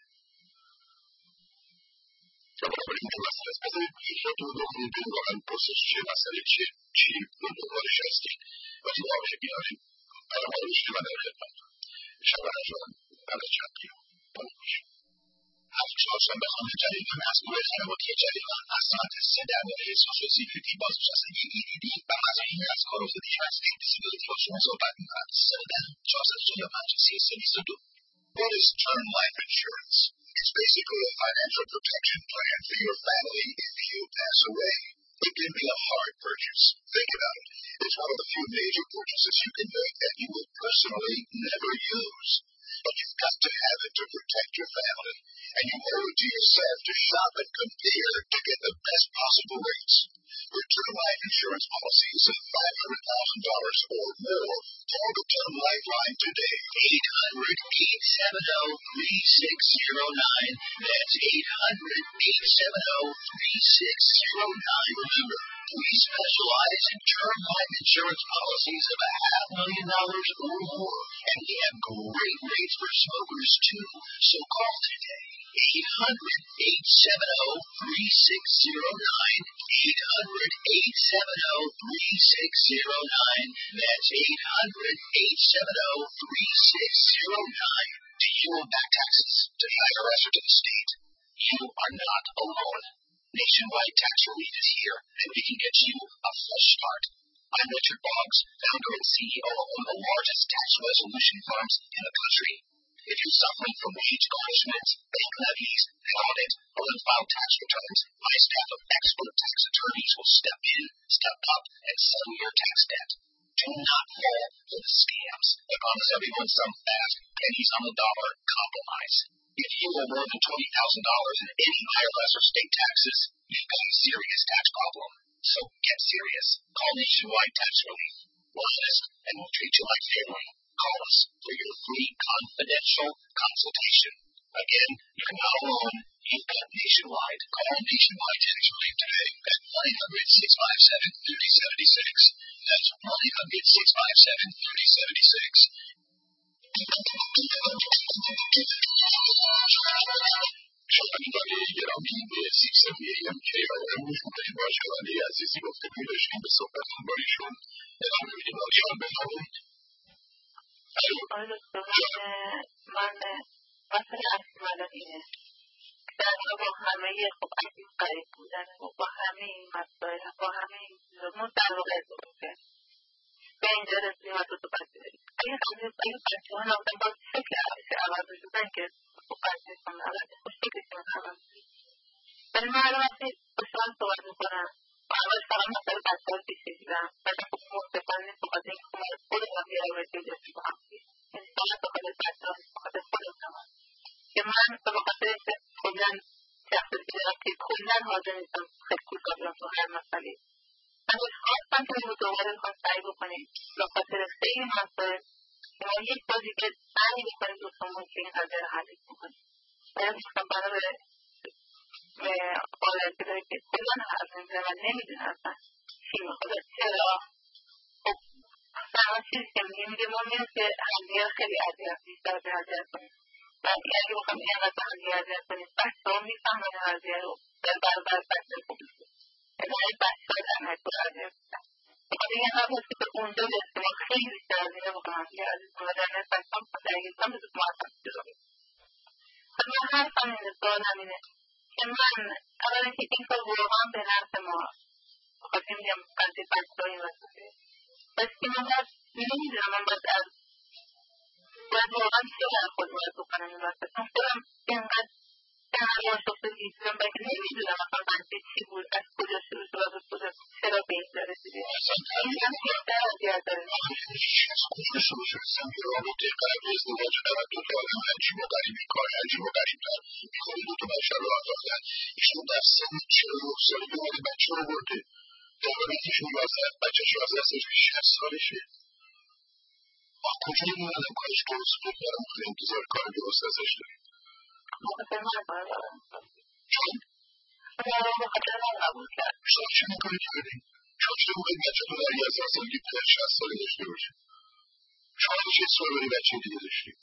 و بنابراین که مسئله است بذارید یکی دو دو میدون واقعا پرسش چه مسئله چیه چی به دنبالش هستید ولی واقعا بیانه برای آروش که من در خدمت شب رجان برای چند قیام هفت چهارشنبه به خانه جریان مسئول خدماتی جریان از ساعت سه در مورد سوشال سیکیوریتی بازنشستگی ای دی دی و مزایای از کار افتادگی و اسپیک دیسیبیلیتی با شما صحبت می‌کند. سه چهارصد و دو یا پنجاه و سه سه بیست و دو. What is term life insurance? It's basically a financial protection plan for your family if you pass away. It can be a hard purchase. Think about it. It's one of the few major purchases you can make that you will personally never use. But you've got to have it to protect your family. And you owe it to yourself to shop and compare to get the best possible rates. For term life insurance policies of five hundred thousand dollars or more, call the Term Lifeline today. eight hundred, eight seven zero, three six zero nine. That's eight hundred, eight seven zero, three six zero nine. Remember, we specialize in term life insurance policies of a half million dollars or more. And we have great rates for smokers, too. So call today. eight hundred, eight seven zero, three six zero nine. eight hundred, eight seven zero, three six zero nine. That's eight hundred, eight seven zero, three six zero nine. Do you owe back taxes to the I R S or to the state? You are not alone. Nationwide Tax Relief is here, and we can get you a fresh start. I'm Richard Boggs, founder and C E O of one of the largest tax resolution firms in the country. If you're suffering from wage garnishments, bank levies, audit, or unfiled tax returns, my staff of expert tax attorneys will step in, step up, and settle your tax debt. Do not fall for the scams that promise everyone some fast, pennies on the dollar compromise. If you owe more than twenty thousand dollars in any I R S or state taxes, you've got a serious tax problem. So get serious. Call Nationwide Tax Relief. We're honest and we'll treat you like family. Call us for your free confidential consultation. Again, you're not alone. You've got Nationwide. Call Nationwide Tax Relief today at one eight hundred six five seven three zero seven six. That's one eight hundred six five seven three zero seven six. شنوندگان گرامی به سیصد ام کی آر ام می‌خواهیم با شنونده عزیزی گفتگو داشتیم به صحبتون با ایشون ادامه می‌دیم. آقایان بفرمایید. آقای دکتر من مسئله اصلی من اینه که در واقع با همه خب عجیب غریب بودن و با همه این مسائل با همه این چیزا در واقع ازدواجه به اینجا رسیدیم و تو تو بچه داریم. اگه قضیه اگه بچه ها نبودن باز شکل عوضی عوض شدن که خب بچه هم عوض خب شکلشون عوض شد. ولی من الان وقتی با شما صحبت میکنم و اول فقط مسئله بچه ها پیش کشیدم ولی خب متفن نیست بخاطر اینکه خب خودم یه روایتی داشتی با هم یعنی فقط بخاطر بچه ها نیست بخاطر خودم هم که من بخاطر اینکه کلن شخصیتی دارم که کلن حاضر نیستم خیلی کوتاه بیام تو هر مسئله. ازش خواستم که رو دوباره میخوام سعی بکنیم به خاطر خیلی مسائل شما یک بار دیگه سعی بکنید دوستانمون که این قضیه رو حلش بکنید. باید میخوام بنا به حالتی داره که کلن حرف نمیزنم و نمیدونم اصلا چی میخواد چرا خب اصلا چیزی که میگه میگه ما میاد که همدیگه خیلی اذیت بیشتر به اذیت کنیم و اگه بخوام اینقدر همدیگه اذیت کنیم بچه ها میفهمن این قضیه رو در برابر بچه خوب میشه برای بچه ها در نتیجه اذیت میشن بخاطر این قبل است که به اونجا برسیم ما خیلی بیشتر از اینه بخوام همدیگه اذیت کنیم و در نتیجه بچه ها میخوان درگیرتان به زود موفق شده بید. خب من حرفم اینه سوال همینه که من اولا که این کار واقعا به نفع ما بخاطر میگم قضیه بچه ها این وسطه بس که من باید نمیدونم من باید از باید واقعا چه در خود باید بکنم این وسط چون خودم اینقدر تنها شخص گیزیدم باید که نمیدونم اصلا بچه چی بود از کجا شروع شد از کجا چرا به اینجا رسیده این هم بیشتر اذیت داره از کجا شروع شد اصلا یه رابطه قبل ازدواج دارد دو تا آدم عجیب و غریب این کار عجیب و غریبتر میخوری دو تا بچه رو انداختن ایشون در سن چهل و نه سالی دوباره بچه رو برده دوباره ایشون یازده بچه‌ش یازده سالشه شصت سالشه با کجا این آدم کارش درست بود دارم خیلی انتظار کار درست ازش داریم بخاطر من باید دارم چون؟ بخاطر من قبول کرد شما چه میکنی کردیم؟ شما چه باید بچه تو در یازده سالگی پدر شصت سالی داشته باشه شما چه سوال بری بچه دیگه داشتیم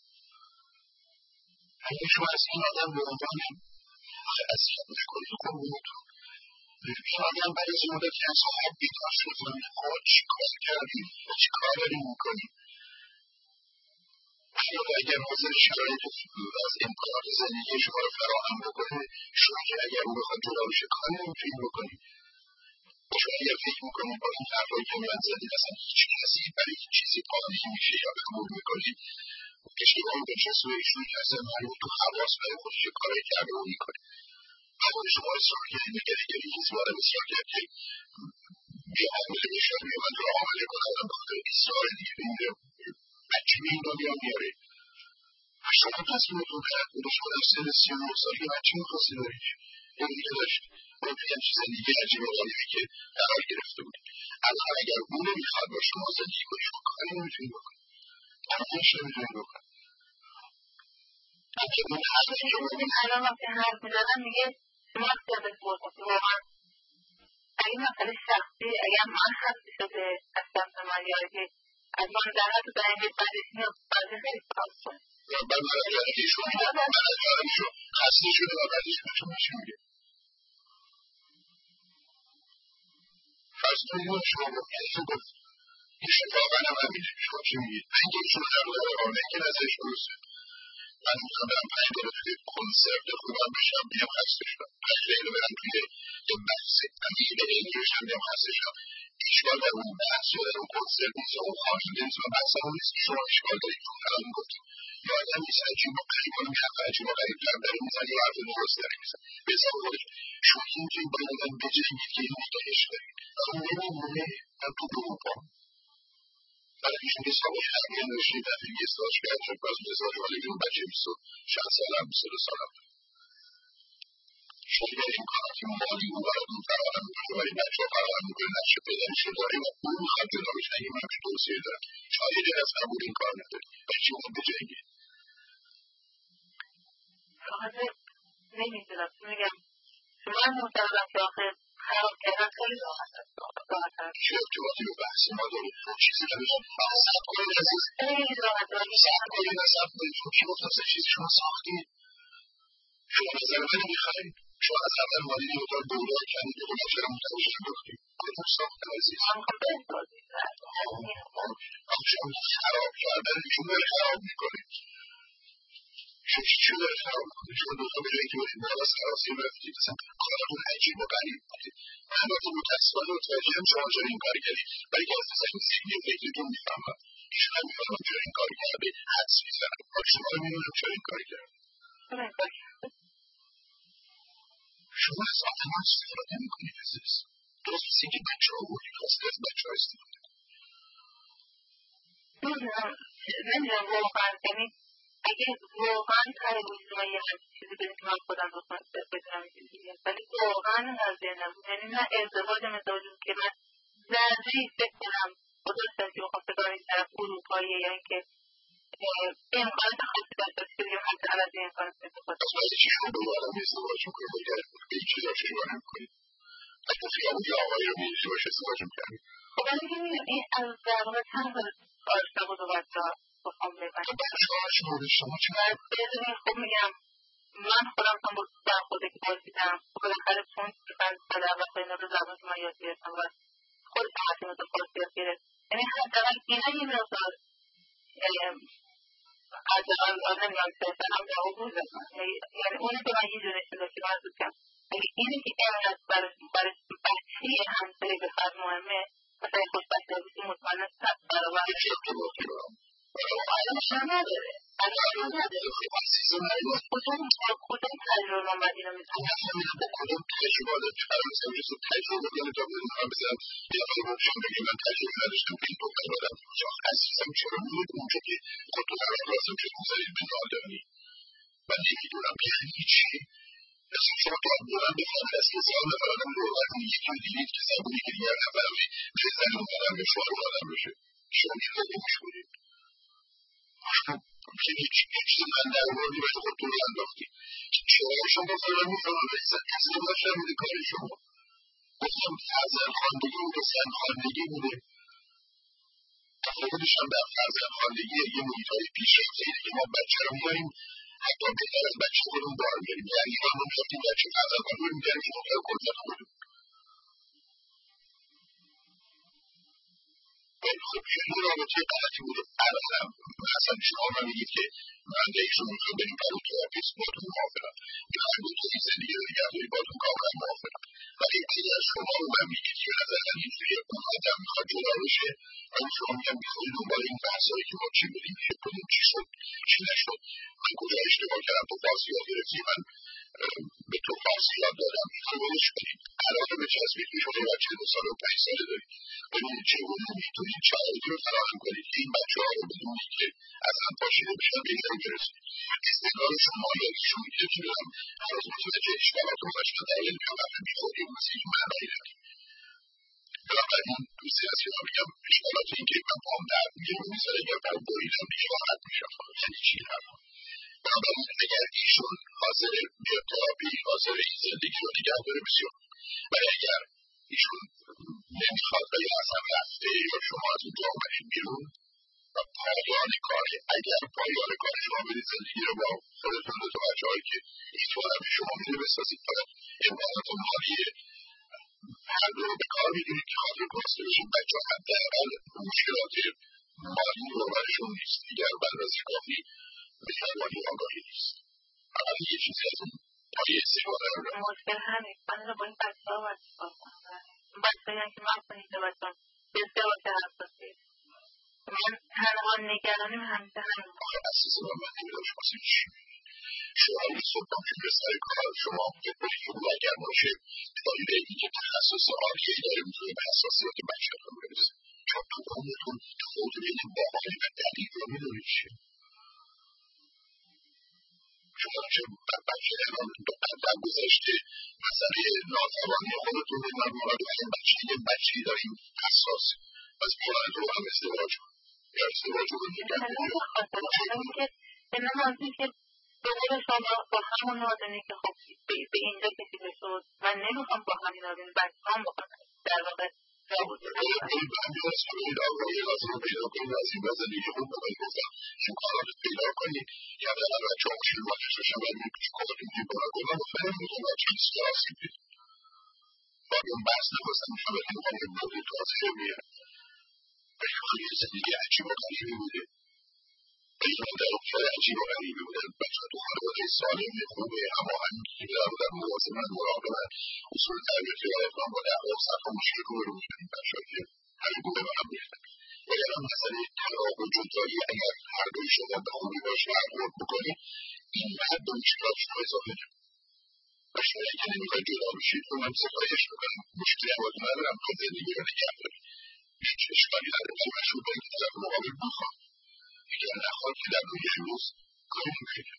اگه شما از این آدم به عنوان اذیت نکنید قربونتون این آدم بعد از مدتی از خواب بیدار شد و ما چی کار کردیم و چی کار داریم میکنیم شما اگر حاضر شرایط از امکانات زندگی شما رو فراهم بکنه شما که اگر او بخواد جدا بشه کاری نمیتونید بکنید شما اگر فکر میکنید با این حرفایی که من زدید اصلا هیچ کسی برای هیچ چیزی قانعی میشه یا به قبول میکنید اشتباه به جسم ایشون که اصلا معلوم تو حواس برای خودش کاری کرده و میکنه اما شما اصرار کردید نگره کردید کسی بارم اصرار کرد که بی عامله بشن یا من رو عامله کنم بخاطر اصرار دیگه بمیره بچه به این دنیا میاره شما تصمیمتون خرد بوده شما در سن سی و نه سالی بچه میخواستی دارید یا دیگه داشت باید بگم چه زندگی عجیب و غریبی که قرار گرفته بود الان اگر اون نمیخواد با شما زندگی کنی شما کاری نمیتونید بکنید تمامش نمیتونید بکنید این الان وقتی حرف میزنم میگه شما خودت بودید واقعا اگه مسئله شخصی اگر من خسته شده از سمت من یا اگه از من در حد برنگه بعدش میاد بعدش خیلی کار کنه یا بعد من از ایشون من از ایشون خسته شده و بعدش بهتون میشه میگه فرض کنید من شما با کسی گفت ایشون واقعا هم همینه شما چی میگید من که ایشون در مورد آنه که نظرش درسته من میتونم برم پنج داره توی کنسرت خوبم بشم بیام خسته شدم پنج دقیقه برم توی یه بحث عمیق انگلیش هم بیام خسته شدم اشکال در اون بحث یا در اون کنسرت نیست یا اون خواننده نیست من بحثم اون نیست که شما اشکال دارید چون الان میگفتیم یه آدم نیست عجیب و غریب کنم که حق عجیب و غریب دارم داره میزن یه حرف درست داره میزن به حساب خودش شما این که با این آدم بجنگید که این نگهش دارید اما نمیمونه من تو اروپا برای ایشون که سابقه حقیه نوشته دفعه یه ازدواج کرد شد باز ازدواج ولی اون بچه بیست و شصت سالم بیست و دو سالم شما به امکانات مالی او براتون فراهم میکنه ولی بچه ها فراهم میکنه نقشه پدرشو داره و او میخواد جدا بشه اگه من که توصیه دارم شاید از قبول این کار نداری ولی چی خود بجنگید فقط نمیدونم میگم شما هم معتقدم که آخه خراب کردن خیلی راحت است چه ارتباطی به بحث ما داره چیزی ندارم آقا سب کنید عزیز خیلی راحت سب کنید و سب کنید چون کی گفت اصلا چیزی شما ساختید شما نظر من میخواید شما از اول مالی اتاق دولار کردید که خدا چرا متوجه انداختید کدوم ساخته عزیز آخه شما خراب کردن شما داره خراب میکنید شما چی داره خراب میکنید شما دوتا به جایی که برید بالا سراسیر رفتید اصلا کارتون عجیب و غریب بودید من البته متاسفانه متوجه هم شما چرا این کاری کردید ولی که از این ذهنی فکرتون میفهمم ایشون هم میفهمم چرا این کاری کرده حدس میزنم ولی شما هم میدونم چرا این کاری کرده شما از آدمان استفاده میکنید عزیز درست مثل اینکه بچه ها بودید خواسته از بچه ها استفاده نمیدونم نمیدونم واقعا یعنی اگه واقعا کار بودید و یه همچین چیزی بدید که من خودم بکنم بدونم این چیزی بگیم ولی واقعا از ذهنم بود یعنی نه ازدواج مزاجم که من ذره‌ای فکر کنم درست است که بخوام فکر کنم این طرف اروپاییه یا اینکه امکانات خاصی داشته باشه که بگم حداقل از این امکانات استفاده از بعضی چی شما به آدم ازدواج میکنید باید به این چیزا شیوانه میکنید اگه خیابون یه آقایی رو میدیدی باشه ازدواج میکردید خب ولی که میدونم این از در واقع چند تا آشنا بود و بچه ها بخوام بزنم بچه ها شما به شما چه بدونی خب میگم من خودم هم با برخورده که باشیدم خب بالاخره چون که من سال اول خیلی رو زبان که من یاد گرفتم و خود تماسی متفاوت یاد گرفت یعنی حداقل اینا یه مقدار حداقل نمیدونم سرسن هم جواب بود یعنی اونی که من یه جور نشون داشت که من زود کم اگه اینی که اینقدر برای بچه همسایه بخواد مهمه مثلا خوشبختی بودی مطمئن است برابر الان شما نداره الان شما نداره کدوم تجربه من باید اینو میتونم کدوم تجربه آدم که برای مثلا یه سو تجربه کنه تا بودم هم بزنم یه آقای باشم بگیم من تجربه نداشتم که این دختر آدم چون عزیزم چرا بود اونجا که خودتو قرار لازم که میزنید به نادانی من نمیدونم یعنی چی اصلا شما تو هم دارم بفهمید از که سال نفر آدم رو آدم یکی رو دیدید که زبونی که دیگر نفرمی به زن اون آدم به شوهر اون آدم بشه شما این رو نمیش کنید که هیچ چیزی من در موردی باید خودتون رو انداختی شما شما فرا میفهمم ازدواج نمیده کار شما گفتم فرزند خواندگی بوده سن خواندگی بوده تفاوتش هم در فرزند خواندگی یه محیطهای پیشرفته اینه که ما بچه رو میاریم حتی بهتر از بچه خودمون بار میاریم یعنی ما هم میفتیم بچه فرزند خواندگی رو میگریم که دختر کنزت خودمون خب این رابطه غلطی بوده الانم اصلا شما من میگید که من دیشون میخوام بریم پرو تراپیست باتون موافقم میخوایم بود این زندگی رو نگه داری باتون کاملا موافقم ولی اگر شما رو من میگید که نظر من اینجوریه اون آدم میخواد جدا بشه ولی شما میگم میخوایی دنبال این بحثایی که ما چی بودیم کدوم چی شد چی نشد من کجا اشتباه کردم تو فارسی یاد گرفتی من به تو فارسی یاد دادم خودش کنید الان به چسبید میشه که بچه دو سال و پنج ساله دارید ببینید چگونه میتونید شرایطی رو فراهم کنید که این بچه ها رو بدونی که از هم پاشیده بشن به اینجا برسید استقلال شما یا ایشون که میدونم هنوز متوجه اشکالات رو داشتن در این قیامت بیخودی و مثل این معنایی نداری بنابراین دوستی از که میگم اشکالات این که من با هم درد میگم میزاره یا برای بریدم دیگه راحت میشم خیلی چی حرفا بنابراین اگر ایشون حاضر بیاد تراپی حاضر این زندگی رو نگه داره بسیار ولی اگر ایشون نمیخواد و یا اصلا رفته یا شما از اونجا آمدید بیرون و پایان کاری اگر پایان کار شما برید زندگی رو با خودتون دو تا بچه هایی که این طور هم شما میده بسازید فقط امکانات مالی هر دو رو به کار میگیرید که خاطر کنسته بشید بچه ها حداقل مشکلات مالی رو برشون نیست دیگر بعد از کافی مهربانی آگاهی نیست اما یه چیزی از اون پایه استفاده رو دارم مشکل همین من رو با این بچه ها باید چیکار کنم بچه هایی که من کنید بچه هم به ازدواج حساسی من تنها نگرانیم همیشه همین شاخه اساس نامنده داشت واسه چی شما این صبح میره سر کار شما فکر که او اگر باشه دلیل اینکه تخصص عالیه‌ای داره میتونه به حساسیت بچه‌تون برسه چون تو عمرتون خود بین باقالی و دلیل رو میدونید چیه شما چه بچه الان در گذشته مسئله ناتوانی خودتون رو در مورد این بچه یه بچه‌ای داریم حساس از مورد رو هم ازدواج کن یا ازدواج رو میگن به نمازی که دوباره شما با همون نازنی که خب به اینجا کشیده شد من نمیخوام با همین نازنی بچه هم بخوام در واقع را بوده این بندی از کنید آقایی لازم رو پیدا کنید از این وزنی که خود بقید گفتم چون کارات پیدا کنید یا در بچه ها شروعاتش رو شما میکنید کاراتون که برای کنم و خیلی میگم بچه این سیاسی بید باید اون بحث نبستم شما که میخوام این موضوع تازه میاد خیلی زندگی عجیب و غریبی بوده این مدر اکتر عجیب و غریبی بوده بچه تو خانواده سالم خوبه هماهنگی بودن مواظبت مراقبت اصول تربیتی رایگان با دعوا و صف و مشکل رو رو میکنیم بچه ها که همین گونه به هم ریختن وگر هم مسئله طلاق و جدایی اگر هر دوی شما به خوبی باشه برخورد بکنید این مرد به مشکلات شما اضافه نمید و شما اگه نمیخواید جدا بشید اونم ستایش میکنم مشکلی هم باید ندارم که زندگی رو نگه دارید هیچ اشکالی نداره ولی مشروط دارید که طرف مقابل بخواد اگر نخواد که در روی امروز کاری نمیکنه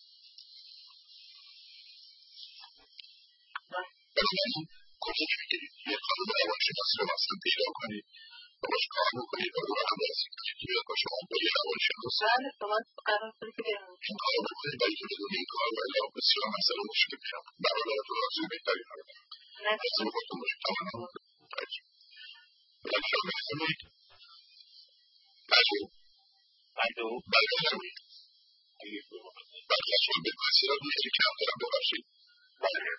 بنابراین کجا نمیگیرید یه خانم روانشناس رو مثلا پیدا کنید و باش کار بکنید و رو هم رسید کنید که بیاد با شما با یه روانشناس بله شما قرار کنید که برمید این کار بکنید ولی که بدون این کار ولی هم بسیار مسئله مشکل میشم برادرتون راضی بهتری کار کنید اصلا خودتون باشید تمام ولی شما بخونید مجموع Alô? بله بله شما به مسیرات خیلی کم دارم ببخشید بله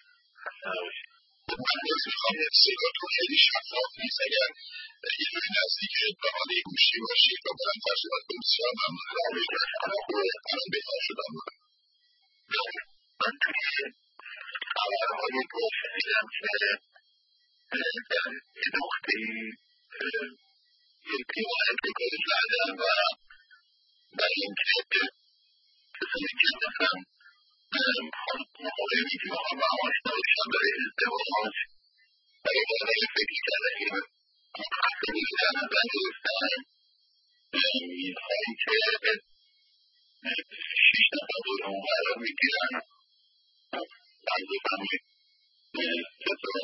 من باز میخوام صداتون خیلی شفاف نیست اگر یه جای نزدیک به حال گوشی باشید و بلند تر صحبت کنید بسیار ممنون الان بهتر شدم من توی خبرهای گفت شنیدم که در یه نقطه‌ای یک دیوانه بگذاری کردن و برای اینکه کسانی که مثلا مقایمی که با هم آشنا بشن برای ازدواج برای برای فکر کردن که متخصص بودن و گرفتن میزهایی که شیش نفر دور اون قرار میگیرن بعضی فهمید سه تا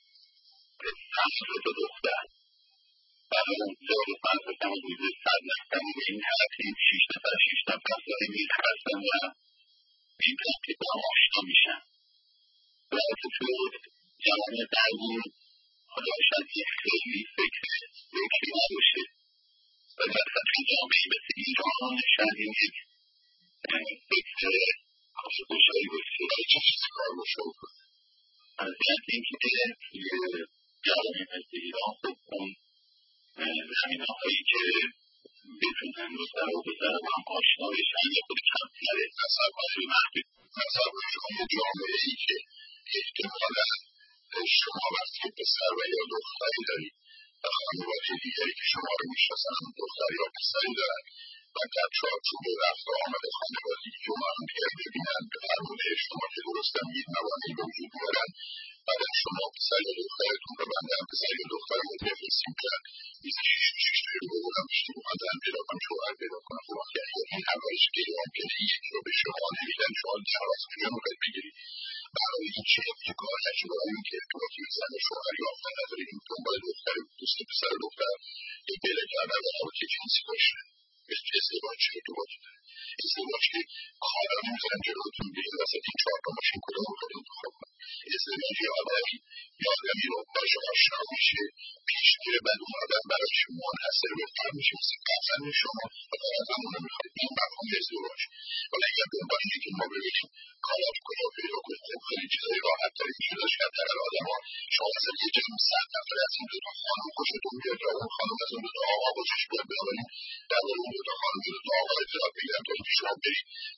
سه تا دختر برای اون زار و فرد هم حدود صد نفر به این ترتیب شیش نفر شیش نفر سر میز هستن و این ترتیب با هم آشنا میشن و چطور جوان بعدی حالا شاید یک خیلی فکر فکری نباشه و مثلا توی جامعه مثل ایران شاید این یک فکر کارگوشایی باشه و چیزی کارگوشایی کنه از اینکه توی جامعه مثل ایران خب اون زمینه هایی که بتونن دختر و پسر با هم آشنا بشن یه خود کمتره تصور محدود تصور شما یه جامعه ای که احتمالا شما وقتی پسر و یا دختری دارید و خانواده دیگری که شما رو میشناسن دختر یا پسری دارن و در چارچوب رفت و آمد خانوادگی شما هم دیگر ببینن به فرمونه شما که درستم یک موانعی به وجود بیارن بعد از شما پسر یا دخترتون رو بندن پسر یا دختر رو بفرستیم که بیست و شش شش رو بودم بشتی بودم زن پیدا کنم شوهر پیدا کنم خب که این همهایش غیر ممکنه یک رو به شما نمیدن شما جواز کجا میخواید بگیرید برای این چه یک کار هشت برای این که ارتباطی به زن شوهر یافتن ندارید این دنبال دختر دوست پسر دختر یک پیدا کردن و رابطه جنسی باشه مثل ازدواج چه ارتباطی داره ازدواج که کارا نمیزنن جلوتون بگید وسط این چهار تا ماشین کدام میخواید انتخاب کنید ازدواج یه آدمی یه آدمی رو باش آشنا میشه پیش میره بعد اون آدم برایش منحصر به فرد میشه مثل قسم شما و فقط همون رو میخواید این مفهوم ازدواج ولی اگر دنبال اینه که ما ببینیم کارات کجا پیدا کنید خب خیلی چیزای راحت تری میشه داشت که در آدم ها شما مثلا یه جمع صد نفر از این دوتا خانم خوشتون بیاد یا اون خانم از اون دوتا آقا خوشش بیاد بنابراین در اون دوتا خانم دوتا آقا اطلاع بگیرم تا اینکه شما برید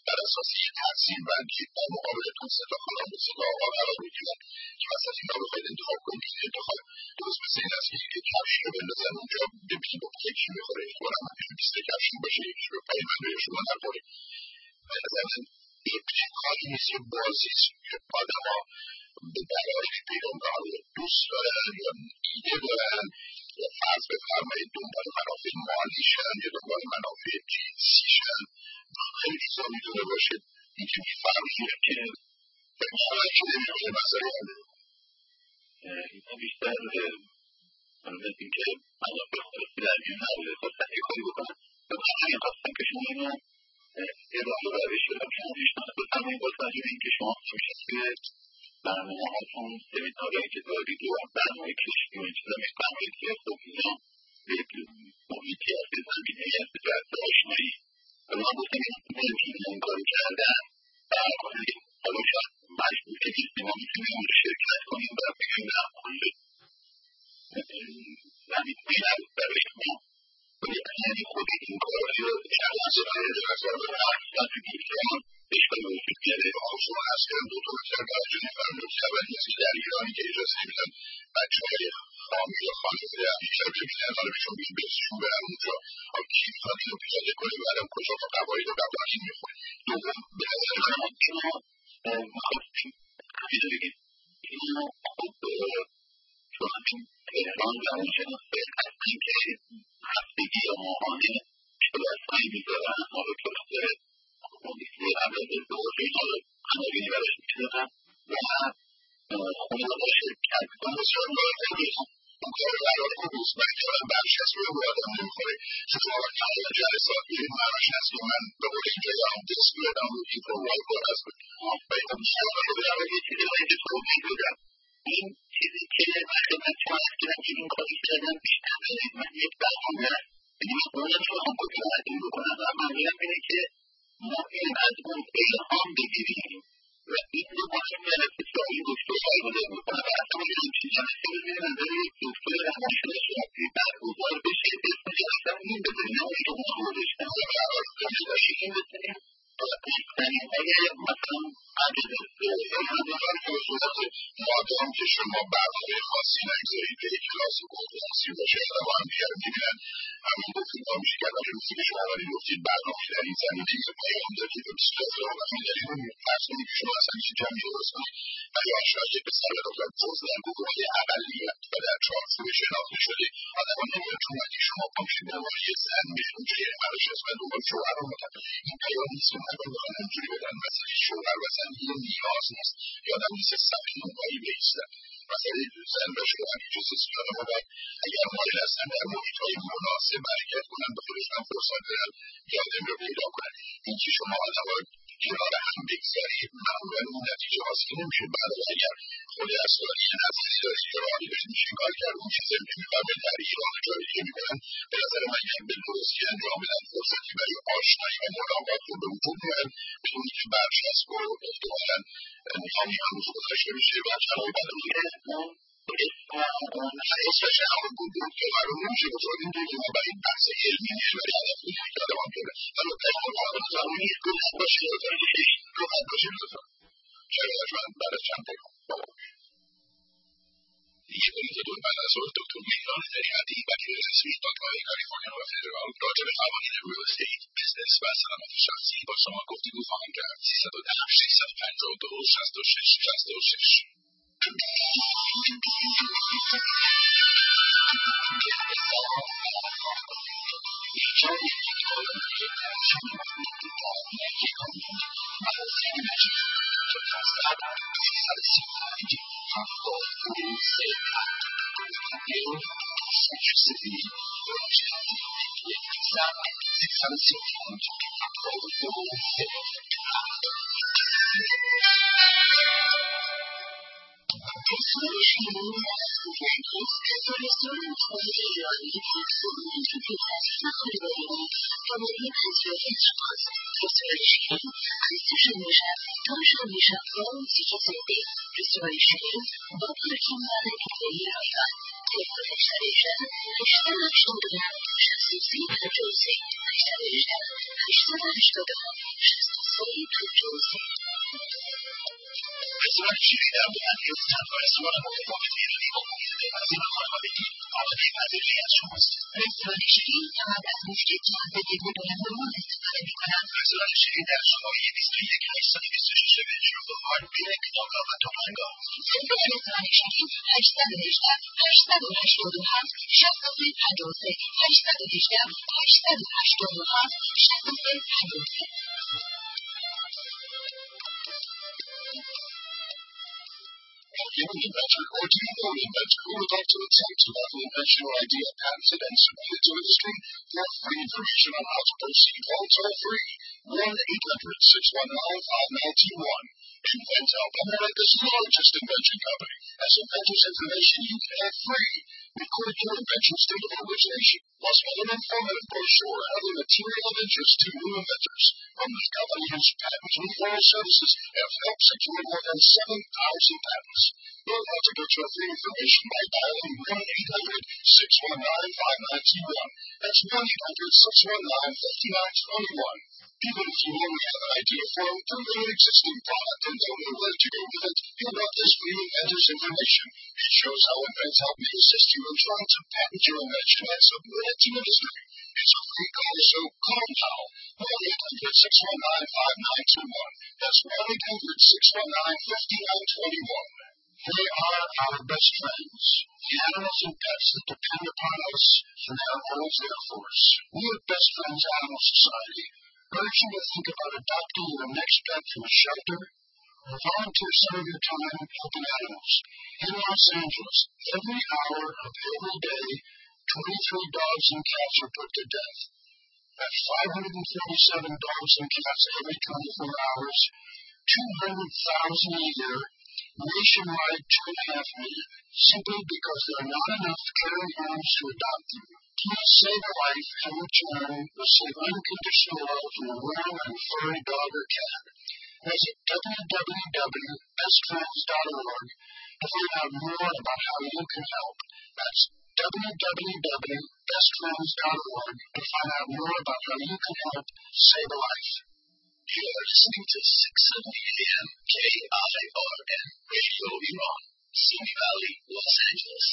بر اساس یک تقسیم بندی در مقابل دو سه تا خانم و سه تا آقا قرار میگیرن که مثلا اینا بخواید انتخاب کنید که انتخاب درست مثل این است که یک کفش رو بندازن اونجا ببینید با پای کی میخوره. این خودم هم بیست کفشون باشه یکیش به پای من به شما نخوره. به نظر من یک کاری نیست، یه بازی است که آدم ها به دلایلی پیدا کنن دوست دارن یا ایده دارن یا فرض بفرمایید دنبال منافع مالیشن یا دنبال منافع جنسیشن. خیلی چیزا میتونه باشه. این که میفرمایید که فکر که نمیشه مسئله این بیشتر مثل این که منافع خاصی در میان نداره خواستن یه کاری بکنن و همین خواستن که شما اینو یه راه روش رو پیشنهاد بفرمایید با توجه به اینکه شما همیشه توی برنامه‌هاتون سمینارهایی که دارید و برنامه کشتی و این چیزا میفرمایید که خب اینا به یک محیطی از زمینه‌ای از جهت آشنایی و من گفتم این که این کاری کردن برکنید حالا شاید مجبور که نیستیم ما میتونیم اونجا شرکت کنیم و بگیم نه کل زمینه‌ای نبود برای شما یعنی خود این کاری رو شخص برای نظر و رفتن دیگران اشکال وجود میاره. شما هست کردن دو تا مثلا توجه نفرمید که اولی است که در ایرانی که اجازه نمیدن بچه های خامی یا خانواده همیشه ببینن حالا بهشون بگیم بسشون برن اونجا حالا کی میخواد اینو پیاده کنه بعدم کجا با قواعد و قوانین میخوره. دوم به نظر من اینو میخواستیم همینو بگیم اینو خوب چون همین تهران و اون شناسه هستن که هفتگی یا ماهانه کلاس‌هایی میذارن حالا کلاس مهندسی عدد دور اینا رو عناوینی براش میذارن و خانواده شرکت کنن. بسیار مهم اون کار قرار که روزمره کنن برشست رو به آدم نمیخوره. اتفاقا تمام جلسات میریم برشست رو من به قول اینجا یا هم دست بیادم رو این فرمای کار هست بود و این بسیار رو یه چیزی رو اینجا توضیح بدم. این چیزی که من خدمت شما عرض کردم که این کاری کردن بیشتر دارید من یک برنامه است یعنی من اون نمیخوام با پیانتی بکنم و منظورم اینه که ما این از اون الهام بگیریم و این رو باید میرسه که این دکتر سایباده میکنم و اصلا این همچین جلسه رو زیر نظر یک دکتر روانشناس شناختی برگزار بشه اسمش اصلا این بزنیم نه اونی که اون رو داشتن و قرار کنیم این بزنیم زمینه‌های مثلا عدد مادام که شما برنامه خاصی نگذارید که یک کلاس کنفرانسی باشه و با هم دیگر میبینن همین گفتید با میشه کردم روزی که شما ولی گفتید برنامه در این زمینه یه پیام دادید و بسیار و همین دارید اون فرض کنید که شما اصلا یه جمعی درست کنید و یه آشنایی که پسر بدازد جزء در گروه اقلیت و در چارچوب شناخته شده آدمان نمیان چون وقتی شما پامشید دنبال یه زن میرید اونجا یه مرش هست و دنبال شوهر رو مطمئن این پیام نیست که مردم بخوان اونجوری بدن مثلا شوهر و زن یه نیاز نیست یا آدم نیست سخت نونهایی بیستن مثلا زن و شوهر یه چیز سیان ما باید اگر مایل هستن در محیطهای مناسب حرکت کنن به خودشون فرصت بدن یادم رو پیدا کنن. این که شما آدم ها کنار هم بگذارید معمولا اون نتیجه حاصل نمیشه. بعد اگر خود اصلا یه نفسی دارید که راهی بهش میشه کار کرد اون چیزی که میفرمه در ایران جایی که میکنن به نظر من یک به درستی انجام بدن فرصتی برای آشنایی و ملاقات رو به وجود میارن بدونی که برچسب و احتمالا نامی هم روز گذاشته میشه و چرای بعد میگه اسمش هم بود که قرار نمیشه بسید این که ما برای بحث علمی نیست ولی هدف میگه که آدم هم بیاره حالا پیام قابل زمانی گفت باشه راحت باشه لطفا شاید من بعد از چند پیام یه کنید دون بعد از صورت دکتر مهران زریعتی وکیل رسمی دادگاه کالیفرنیا و فدرال راجع به قوانین ریل استیت بزنس و سلامت شخصی با شما گفتگو خواهم کرد. سیصد و ده ششصد و پنجاه و دو شصت و شش شصت و شش دقیقه از شماست. رستوران شیرین فقط از ویسکی تازه بدون هورمون استفاده میکنم. رستوران شیرین در شماره بیست و یک هشتصد و بیست و شش ونچرو هارد بین کتاکا و تومنگا. تلفن رستوران شیرین هشت یک هشت هشت هشت هفت شصت و سه پنجاه و سه هشت یک هشت هشت هشت هفت شصت و سه پنجاه و سه. If you inventor or do you know an inventor who would like to attempt to have an invention or idea patented and submitted to industry? For free information on how to proceed, call toll free one eight hundred six one nine five nine two one. InventHelp, America's largest invention company, has inventors information you can have free. Record your invention state of origination, plus an informative brochure and other material of interest to new inventors. From the company whose patent referral services have helped secure more than seven thousand patents. You'll have to get your free information by dialing one eight hundred six one nine five nine two one. That's one eight hundred six one nine five nine two one. Even if you only have an idea for a proven existing product and don't know where to go with it, you'll want this free inventor's information. It shows how InventHelp may assist you in trying to patent your invention and submit it to industry. It's a free call, so call now. one eight hundred six one nine five nine two one. That's one eight hundred six one nine five nine two one. They are our best friends, the animals and pets that depend upon us for their always there for us. We at Best Friends Animal Society urge you to think about adopting your next pet from a shelter or volunteer some of your time helping animals. In Los Angeles, every hour of every day, twenty-three dogs and cats are put to death. At five hundred thirty-seven dogs and cats every twenty-four hours, two hundred thousand a year, nationwide two and a half million, simply because there are not enough caring homes to adopt them. Please save a life and return receive unconditional love from a warm and furry dog or cat. Visit w w w dot best friends dot org to find out more about how you can help. That's w w w dot best friends dot org to find out more about how you can help save a life. You are listening to six seventy A M K I R N Radio Iran, Simi Valley, Los Angeles.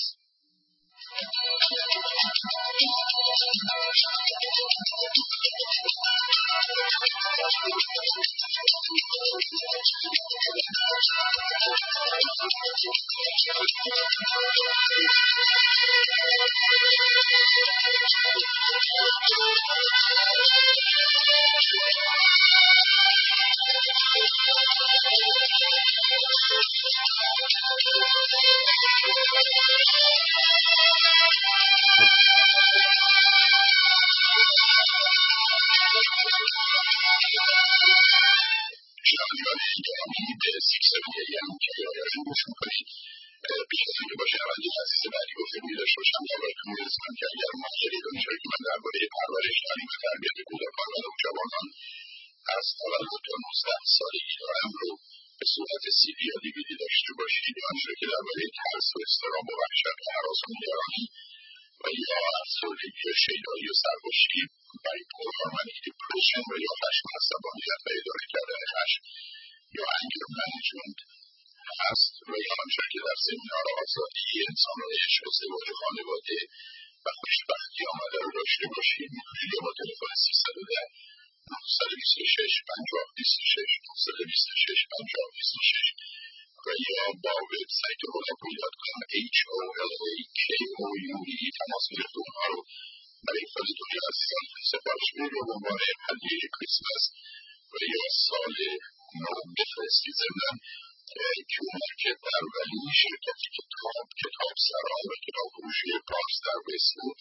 بی‌خیلی با شنونده عزیز بعدی گفتگویی داشته باشم تا براتون می‌رسونم که اگر مایلی دانش که من درباره پرورش، تعلیم و تربیت کودکان و نوجوانان از تولد تا نوزده سالگی دارم رو به صورت سی دی یا دی وی دی داشته باشید، یا آنچه که درباره ترس و اضطراب و وحشت و هراس و نگرانی و یا افسردگی و شیدایی و سرخوشی، بایپولار دیپرشن و یا خشم و عصبانیت و اداره کردن خشم یا انگر منیجمنت هست و یا آنچه که در سمینار آزادی انسان‌های عشق و ازدواج خانواده و خوشبختی آمده رو داشته باشید، میتونید یا با تلفن سیصد و ده نهصد و بیست و شش پنجاه بیست و شش نهصد و بیست و شش پنجاه بیست و شش و یا با وبسایت هولاکوی دات کام H O L A K O U E تماس گرفت اونها رو برای خودتون یا عزیزان سفارش بدید و به عنوان هدیه کریسمس و یا سال نو بفرستید. ضمناً کیو مارکت در ولی شرکت کتاب کتاب سرا و کتاب فروشی پارس در وست‌وود،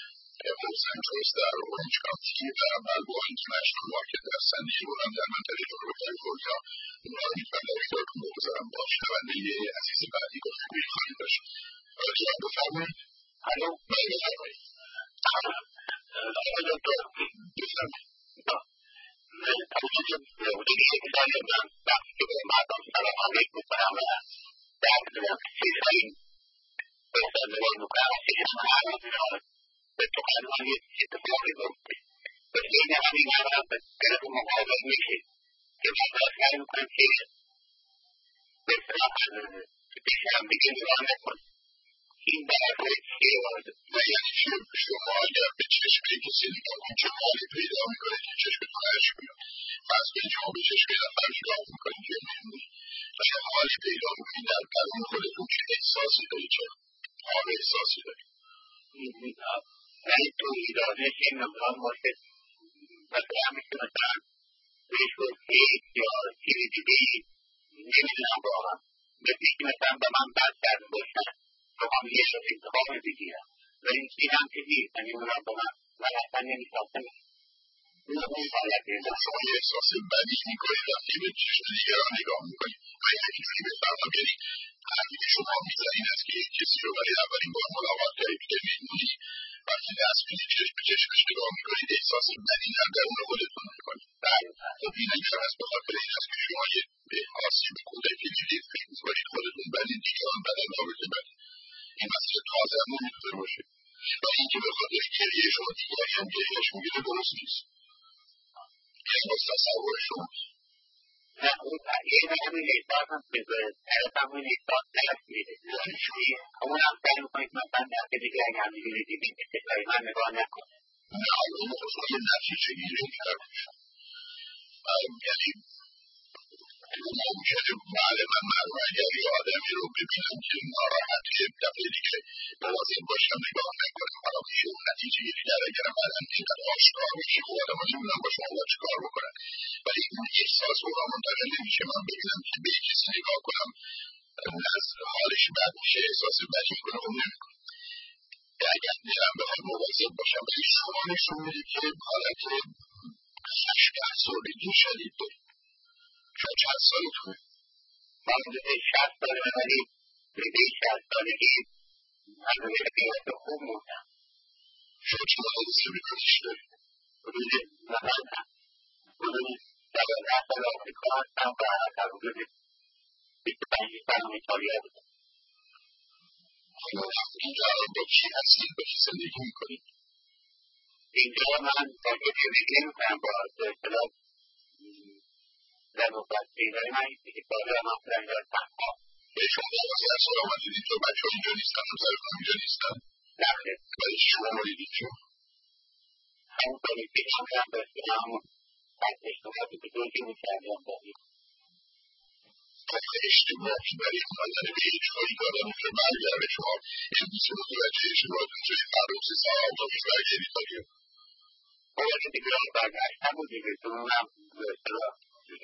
موزن تروس در اورنج کانتی و بلبوآ اینترنشنال مارکت در سن دیگو هم در منطقه جنوب کالیفرنیا اونها رو میتونم در اختیارتون بگذارم. با شنونده عزیز بعدی گفتگویی خواهیم داشت. آقای جواب بفرمایید. الو بله بفرمایید. آقای دکتر بفرمایید. من توجیه بودی که می‌دانیم من وقتی که به مردم سلام علیک می‌کنم و در چیزهایی استفاده می‌کنم و چیزی همه می‌دانم به تو قدرانی اتفاقی گفته به این همین نمیم به طرف مقابل میشه که من باید می‌کنم که به اصلاح که پیش هم دیگه نگاه نکنم این برای چیه وارده و یعنی که شما اگر به چشم کسی نگاه کنید چه حالی پیدا میکنید که چشمتون اشک میاد. پس به شما به چشم نفر نگاه میکنید که نمیدونید و چه حالی پیدا میکنید در درون خودتون، چه احساسی دارید، چه حال احساسی دارید. ولی تولیدانش این مقدار باشه مثلا همیشه مثلا فیسبوک پیج یا تیوی دیدی نمیدونم واقعا مثل که مثلا به من بد کرده باشن تو هم یه شد انتخاب بگیرم و این چیز هم که نیست یعنی اونم به من من اصلا نمیشناسم اون حالت خب شما یه احساس بدی میکنید وقتی به چشم دیگران نگاه میکنید و اینجوری بفهمم یعنی حرفی که شما میزنید است که کسی رو برای اولین بار ملاقات کردید که میدونی وقتی دست میدید چشم به چشمش نگاه میکنید احساس بدی در درون خودتون میکنید. خب این اگر از بخاطر این است که شما یه آسیب کودکی دیدید فکر میکنید خودتون بدید دیگران بدن رابطه بدید. این مسئله تازه هم نمیتونه باشه و اینکه به خاطر گریه شما دیگری هم گریهش میگیره درست نیست. این باز تصور شماست. نه اون تغییر همین احساس هم که به طرف همین احساس دست میده اون هم سعی میکنید مثلا دفعه دیگه اگه هم دیگه دیدیم که چطوری من نگاه نکنه نه اون خصوصا یه نتیجه گیری کردش یعنی ممکنه بله من معلوم اگر یه آدمی رو ببینم که ناراحته دفعه دیگه مواظب باشم نگاه نکنم حالا میشه اون نتیجه گیری در اگرم بعدم اینقدر آشکار بشه و آدم ها نمیدونم با شما باید چیکار بکنن ولی اون احساس رو را منتقل نمیشه من ببینم که به کسی نگاه کنم از حالش بد میشه احساس بدی میکنه اون نمیکنه اگر دلم بخواد مواظب باشم ولی شما نشون میدید که حالت خشم افسردگی شدید دارید. شما چند سالتونه؟ من بوده شصت ساله ولی بوده شصت سالگی من بوده قیمت خوب موندم شما چه حادثه بیکارش دارید؟ بوده نماندم بوده دوازده سال آمریکا هستم و هستم بوده بیست و پنج سال ایتالیا بوده. حالا اینجا با کی هستید؟ با کی زندگی میکنید؟ اینجا من با که زندگی میکنم با اصطلاح دموکراسی ولی من که بالا من فرنگ را تنها به شما دوازده سال آمدید اینجا بچه ها اینجا نیستن همسرتون اینجا نیستن؟ نخیر. ولی شما مورید اینجا همون کاری که هم داشتیم همون هستش نمازی که دوی میشه انجام داریم. خیلی اشتباهی برای اومدن به یک جایی دادم که برگرده شما امروز متوجه اشتباهتون شدید فردا سه سال آموزش برگردید داریم. اول که دیگه برگشت نبودیم که اونم به اصطلاح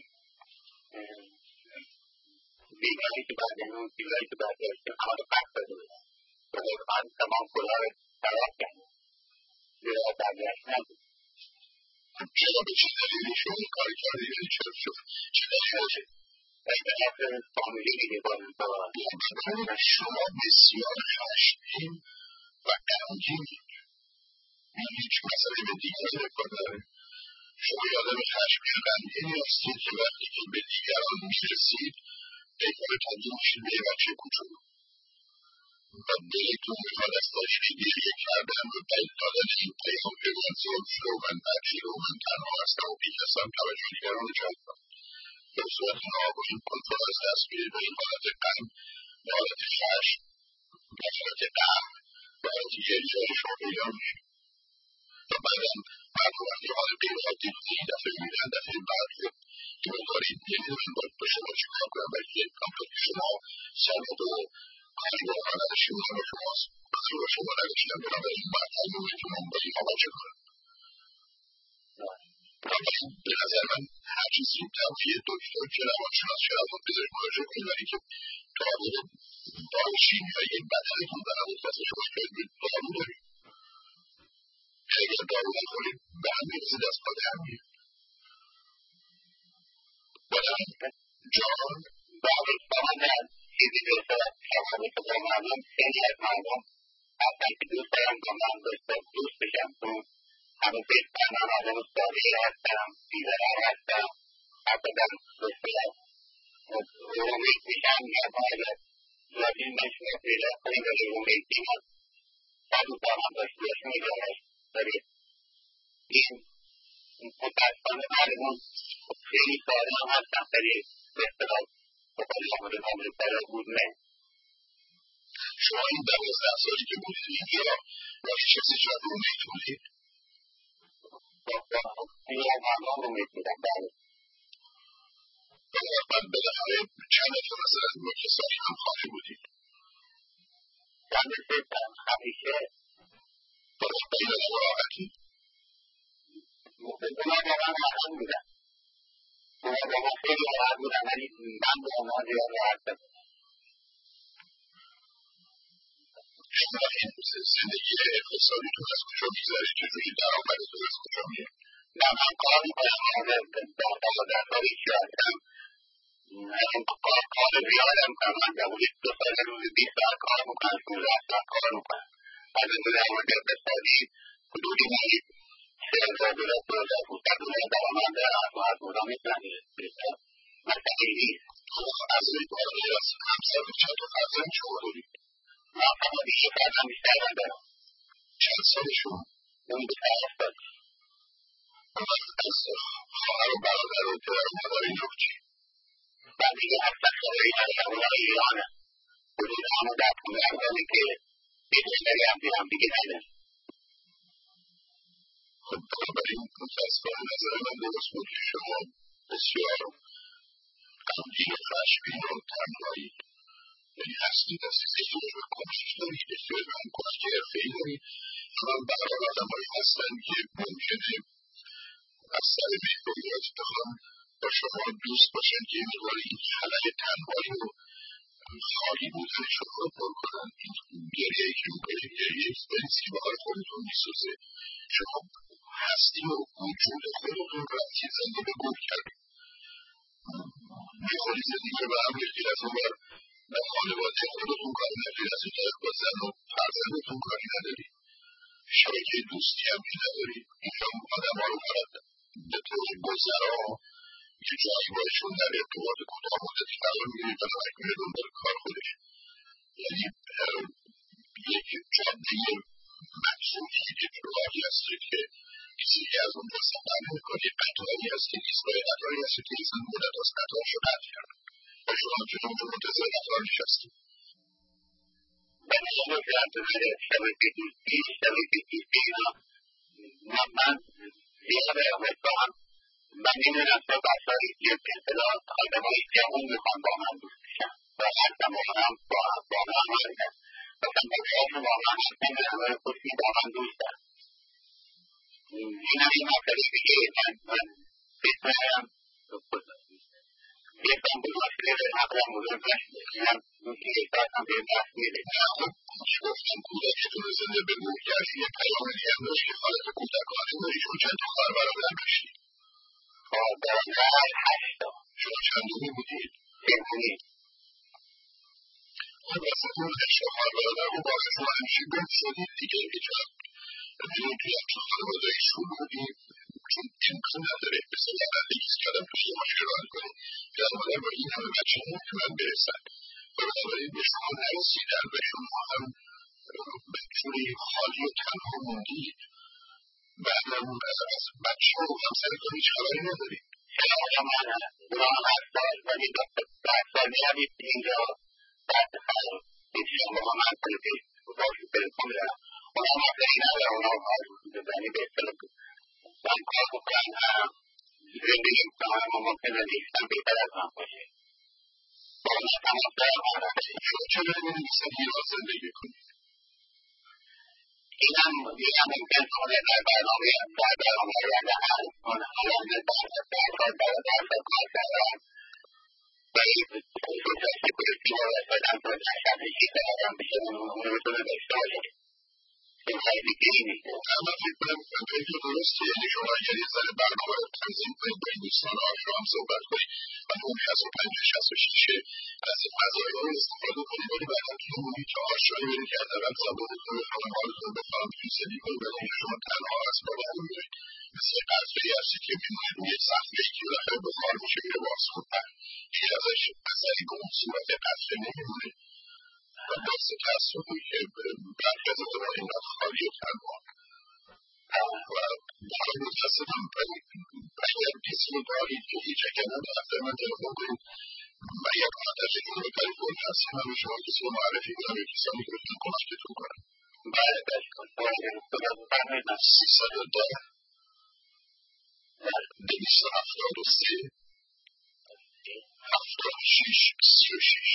بیگاری که برگردیم بیگاری که برگشتیم همه رو پس داده بودم. بودم من تمام کلا رو خراب کردم. دیگه برگشت نبود. چرا به چه دلیلی شما این کاری کردید؟ یعنی چرا شد؟ چه دلیلی؟ این به نظر فامیلی دیگه بازم دارم. بدون شما بسیار خشمگین و غمگینید. این هیچ مسئله به دیگری ربط نداره. شما یه آدم خشمگین و غمگینی هستید که وقتی که به دیگران میرسید دلتون تبدیل میشید به یه بچه کوچولو و دلتون میخواد از طریق گریه کردن و دل دادن این پیام که من ظلم شده و من بد شده و من تنها هستم و بیکسم توجه دیگران رو جلب کنم. به صورت ناگهانی کنترل از دست میرید و این حالت غم به حالت خشم به حالت غم به حالت گریه شما پیدا میشه و بعدا مردم وقتی حال غیرعادی رو این دفعه میبینن دفعه بعد رو که دارید نمیدونن باید با شما چیکار کنن بلکه همطور که شما صامت و کاری با آنها نداشتیم اونها با شماست کاری با شما نداشتن بنابراین باید تعلیم که من با اینها بچه کنم. بنابراین به نظر من هر چیز زودتر به یه دکتر که روانشناس که روانپزشک مراجعه کنید ولی که قابل دارو شیمیایی بدنتون به همون کسی شما احتیاج به دارو دارید. اگر دارو نخورید به هم میرسه دست پا در میاد. بنابراین جان باید باید چیزی بسید شمالی که باید مردم خیلی از مردم اصلا که دوست دارم با من بسید دوست بشم تو همه بسید من آدم سالی هستم بیدرار هستم حتی در بسید رومیت میشم یا باید لازم بشید پیدا کنید ولی رومیت میشم سالو دارم داشت دوست میدارش ولی این متاسفانه مردم خیلی سالی هم هستم خیلی بسید خیلی آمده آمده سالی بود نه شما این دوازده سالی که بودید اینجا با هیچ کسی جان رو میتونید؟ دیگه همه رو میتونم بله. من بالاخره چند دفعه مثلا با کسانی هم خانه بودید؟ چند دفعه همیشه باید باید آدم راحتی؟ اونا با من راحت بودن. اونا با من خیلی راحت بودن ولی من با اونا زیاد راحت بودم. شما این زندگی اقتصادیتون از کجا میگذارید؟ چجوری درآمدتون از کجا میاد؟ نه من کار میکنم دوازده سالی کردم. این کار کار زیادم کنم. من دوازده دو ساله روزی بیست ساعت کار میکنم. شانزده ساعت کار میکنم. از این درآمد اقتصادی حدودی من سه هزار دلار دو هزار پانصد دلار درآمد دارم و از اونا میتونم بگیرم. مسئله نیست. از این کاری از همسر چند تا فرزند شما دارید؟ من فقط یک فرزند بیشتر ندارم. چند سالشون؟ اون بیشتر هفتاد. از خواهر و برادر و پدر و مادر اینا چی؟ من دیگه هفتاد ساله ندارم. اونا ایرانم. حدود همون در پونزده سالی که بیشتری هم دیدم دیگه ندارم. خب بنابراین متاسفانه نظر من درست بود که شما بسیار غمگین و خشمگین و تنهایی یعنی هستید از چیزی که کوشش دارید بسیار هم کمک حرفه‌ای دارید اما به هر حال آدم‌هایی هستن که ممکنه از سر مهریت بخوان با شما دوست باشن که این مقدار این خلأ تنهایی و خالی بودن شما رو پر کنن. این گریه‌ای که می‌کنید گریه نیست که به حال خودتون می‌سوزه. شما هستی و وجود خودتون رو از این زندگی گم کردید. می‌خواهید زندگی رو به هم ریختید از اون ور به خانواده خودتون کاری ندارید، از این طرف با زن و فرزندتون کاری ندارید، شبکه دوستی هم که ندارید. اینجا آدم‌ها رو فقط به طور گذرا یه جایی باشون در ارتباط کوتاه مدتی قرار می‌گیرید و نمک میره دنبال کار خودش. یعنی یک جاده مقصودی که جایی هست که کسی که از اونجا سفر می‌کنه، یک قطاری هست که ایستگاه قطاری هست که ایستگاه مدت از قطارش رو قطع کرد و شما همچنان اونجا منتظر قطار نشستید. ولی شما که انتظار شبکه دوستی شبکه دوستی اینا من زیاده امیدوارم من می‌دونم تا بسایی که اطلاع آدمایی جوان میخوان با من دوست بشن و حتی با هم با هم با هم هستن مثلا بچه‌ها که واقعا هستن به همه خوشی با من دوستن. این هم این مسئله دیگه من من فکر ندارم یکم به مسئله عقلم بزرگ نشده. اینم یک ساعت هم به بحث میره. گفتم کودکتون رو زنده بگو کردی یه پیام دیگه هم داشت که حالت کودکانه داری شما چند تا خواهر برادر داشتید؟ خواهر برادر هشت تا. شما چندمی بودید؟ سومی. خب واسهتون هشت تا خواهر برادر رو باعث شما همیشه گم شدید دیگه هیچ وقت ببینید توی همچون خانواده‌ای شروع بودید چون امکان نداره مثل رانندگی که آدم توی ماشین رانندگی کنه پدر مادر با این همه بچه نمیتونن برسن و بنابراین به شما نرسیدن و شما هم به جوری خالی و تنها موندید و از بچه و همسرتون هیچ خبری ندارید. شما من اونا هم هشت سال ولی ده سال می‌روید اینجا بعد سال هیچی هم با من کنید باشی تلفن دارم اونا مسئله نداره اونا بزنی به اصطلاح من کار بکنم زندگی میکنم اما ممکنه نیستم بهتر از من باشه با اونا تماس دارم شما چرا نمی‌نویسید ایران زندگی کنید؟ اینم اینم ممکن کنه در برنامه در برنامه آینده هست اون آینده درصد درصد درصد کار کردم و این فرصتی پولتی باید بدم تا در شبهی کردم بشه اون میتونه داشته باشه این خیلی دیگه ای نیست. اما فکر کنم فکر درسته یعنی شما اگر یه ذره برنامه رو تنظیم کنید با این دوستان آشنا هم صحبت کنید و اون شصت و پنج شصت و شش از این فضایل رو استفاده کنید ولی بعدا توی محیط آشنایی برید که حداقل زبانتون رو بفهمن حالتون رو بفهمن توی زندگی کنید ولی اینجا شما تنها از کار برمی‌دارید مثل یه قطره‌ای هستید که می‌مونید روی صفحه‌ای که بالاخره بخار میشه میره باز کنن دیگه ازش اثری به اون صورت قطره نمی‌مونه و باعث تأسفی که برخی از آدم‌ها اینقدر خالی و تنها و برای متاسفم اگر کسی رو دارید که هیچ اگر نمی‌تونم من تلفن کنید من یک مدت جنوب کالیفرنیا هستم و شما کسی رو معرفی کنم یا کسانی که بتونم کمکتون کنم. بله بله کنم سیصد و ده دویست و هفتاد و سه هفتاد و شش سی و شش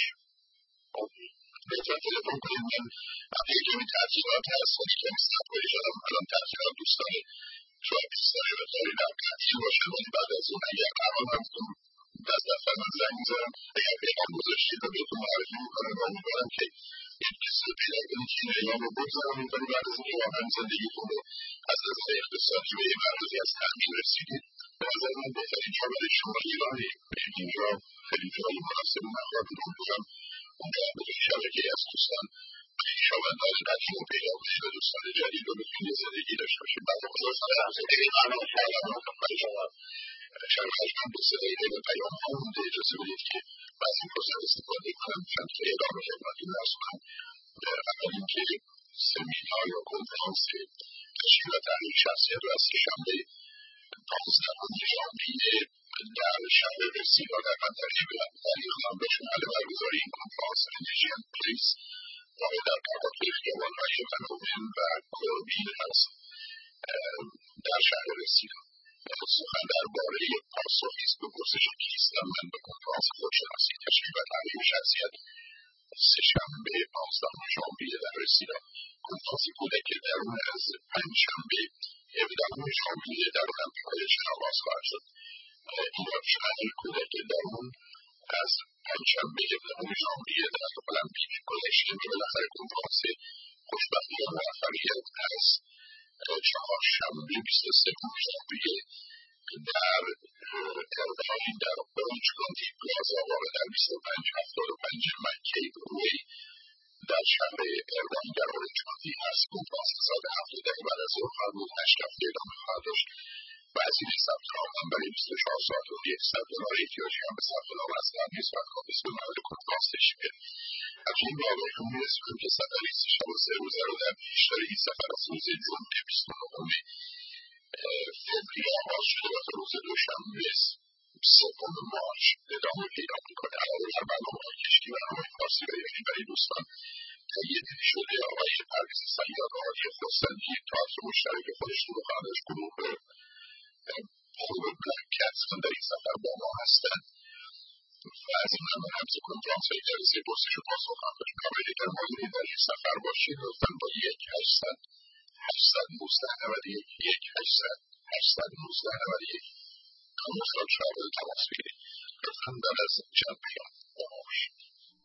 بهتر تلفن کنید. من وقتی کمی تحصیلات هست و کمی سفری شدم الان تحصیلات دوستان شاید بیستانی و داری در قطعی باشه ولی بعد از اون اگر قرار هستم دست دفتر من زنگ میزنم اگر پیغام گذاشتید و بهتون معرفی میکنم و امیدوارم که یک کسی رو پیدا کنید که این اعلام رو بگذارم میکنید بعد از اینکه واقعا زندگیتون رو از نظر اقتصادی به یه مردازی از تغییر رسیدید به نظر من بهترین جا برای شما ایرانی برید اینجا خیلی جایی مناسب مخواد رو بودم اونجا بزرگ شبکه از دوستان خویشاوندان قدیم رو پیدا کنید و دوستان جدید رو بتونید زندگی داشته باشید. بعد خدا سلام زندگی ممنون شما شاید خشمم دو سه دقیقه به پیام ها مونده اجازه بدید که از این فرصت استفاده کنم چند تا اعلام خدمتتون عرض کنم. اول اینکه سمینار یا کنفرانس تشکیل و تحلیل شخصیت و از سه‌شنبه پانزدهم ژانویه در شهر رسینا در منطقه بلندپایه خواهد شمال برگزاری این کنفرانس انرژی پلیس واقع در قواطع خیابان‌های تنومن و کوربین هست در شهر رسینا. سخن درباره پاسخی است به پرسش کیستم من به کنفرانس خودشناسی تشکیل و تحلیل شخصیت سه‌شنبه پانزدهم ژانویه در رسینا. کنفرانس کودک درون از پنجشنبه هفدهم ژانویه در المپیک‌های آغاز خواهد شد. این شهر کودک درون از پنجشنبه هفدهم ژانویه در المپیک گذشته که بالاخره کنفرانس خوشبختی و موفقیت از چهارشنبه بیست و سوم ژانویه در ارواین در برونچ کانتی پلازا واقع در بیست و پنج هفتاد و پنج مکی روی در شهر ارواین در برونچ کانتی هست. کنفرانس ساعت هفت دقیقه بعد از ظهر خواهد بود. هشت هفته ادامه خواهد داشت و هزینه ثبت نام هم برای بیست و چهار ساعت و صد دلار احتیاجی هم به ثبت نام از قبل نیست و کافی است به محل کنفرانس تشریف بیارید. همچنین به آگاهیتون می‌رسونم که سفری سه شب و سه روزه رو در پیش داره. این سفر از روز جمعه بیست و نهم فوریه آغاز شده و تا روز دوشنبه سوم مارچ ادامه پیدا می‌کنه. علاوه بر برنامه‌های کشتی و برنامه‌های فارسی و ایرانی برای دوستان تهیه دیده شده آقای پرویز صیاد و آقای خرسندی یک تئاتر مشترک خودشون رو خواهند داشت. گروه گروه بلک کتس هم در این سفر با ما هستند و از این همه رمز کنفرانس‌های جلسه پرسش و پاسخ هم داریم. اگر در موردی در این سفر باشید لطفاً با یک هشتصد هشتصد و نوزده نود و یک یک هشتصد هشتصد و نوزده نود و یک کانوستا ترابل تماس بگیرید. لطفاً بعد از چند پیام با ما باشید.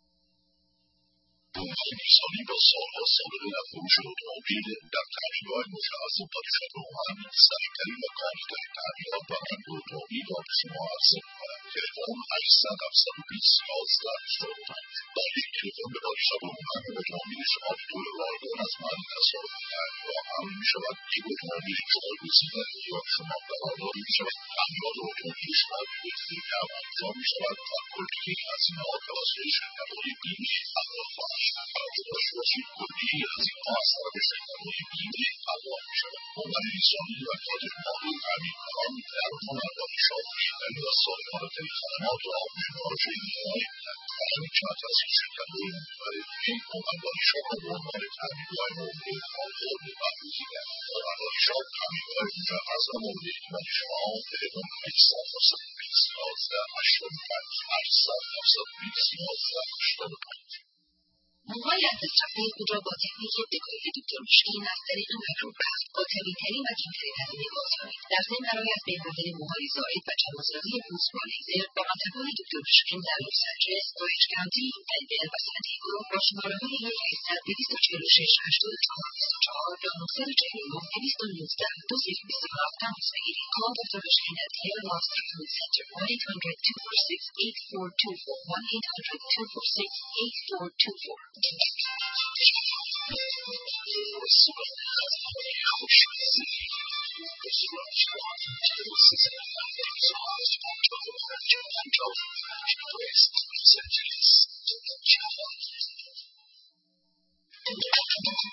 دنبال کسانی با سالها سابقه در فروش اتومبیل در تحویل‌های متعصب تا خدمات سریع‌ترین و کامل‌ترین تحویلات و بند اتومبیل را به شما عرضه می‌کنم. تلفن هشتصد هفتصد و بیست یازده هشتاد و پنج. با یک تلفن به دانشگاه عمومی اتومبیل شما بدون رایگان از محل تصادف تحویلات حمل می‌شود. یک اتومبیل جایگزین در اختیار شما قرار می‌شود. تحویلات اتومبیل شما بدون کم انجام می‌شود و کلی هزینه‌ها توسط شرکت‌های بیمه پرداخت خواهد شد. توجه داشته باشید کلی هزینه‌ها از طرف شرکت‌های بیمه پرداخت می‌شود. عنوان انسانی و تاجر مالی تأمین‌کنان در هنرهای شاخص‌شدنی و صادرات خدمات و شمارش ایمنی و همچنین تصمیم شرکت‌های مختلفی عنوان شما به عنوان تأمین‌های مورد خانواده برگزیدند. عنوان شما تأمین‌های مجهز و مورد ایمن شما تلفن هشتصد هفتصد و بیست یازده هشتاد و پنج هشتصد هفتصد و بیست یازده هشتاد و پنج. موهای از دسترفته خود را با تکنیک دکوری دکتر مشکین از طریق مکروب رفت با طبیعی‌ترین و کمترین هزینه بازیابید. در ضمن برای از بین بردن موهای زائد و جوانسازی پوست با لیزر با مطب‌های دکتر مشکین در لس آنجلس، اورنج کانتی، دنور و سان دیگو با شماره‌های یک هشتصد دویست و چهل و شش هشتاد و چهار بیست و چهار یا نه چهار نه دویست و نوزده دو صفر بیست و هفت تماس بگیرید. Call دکتر مشکین at Taylor Lobster Food Center one eight hundred two four six eight four two four one eight hundred two four six eight four two four.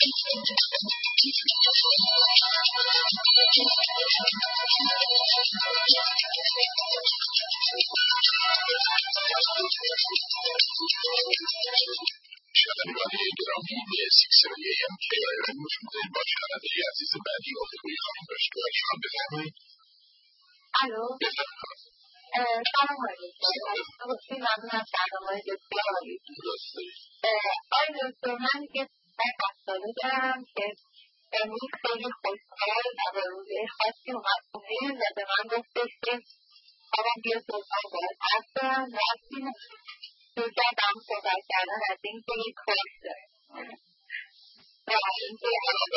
شنوندگان گرامی سیکسوی ام کی آی را گوش می‌کنید. با شنونده عزیز بعدی گفتگوی خواهیم داشت. شما بفرمایید. الو سلام آقای دکتر. خیلی ممنون از برنامه‌های بسیار عالی. آقای دکتر، من یه بچه ساله دارم که امروز خیلی خوشحال و به روزه خاصی اومد خونه و به من گفتش که آقا بیا صبحان باید حرف دارم. رفتیم شروع کردم صحبت کردن از این که یک کارش داره و اینکه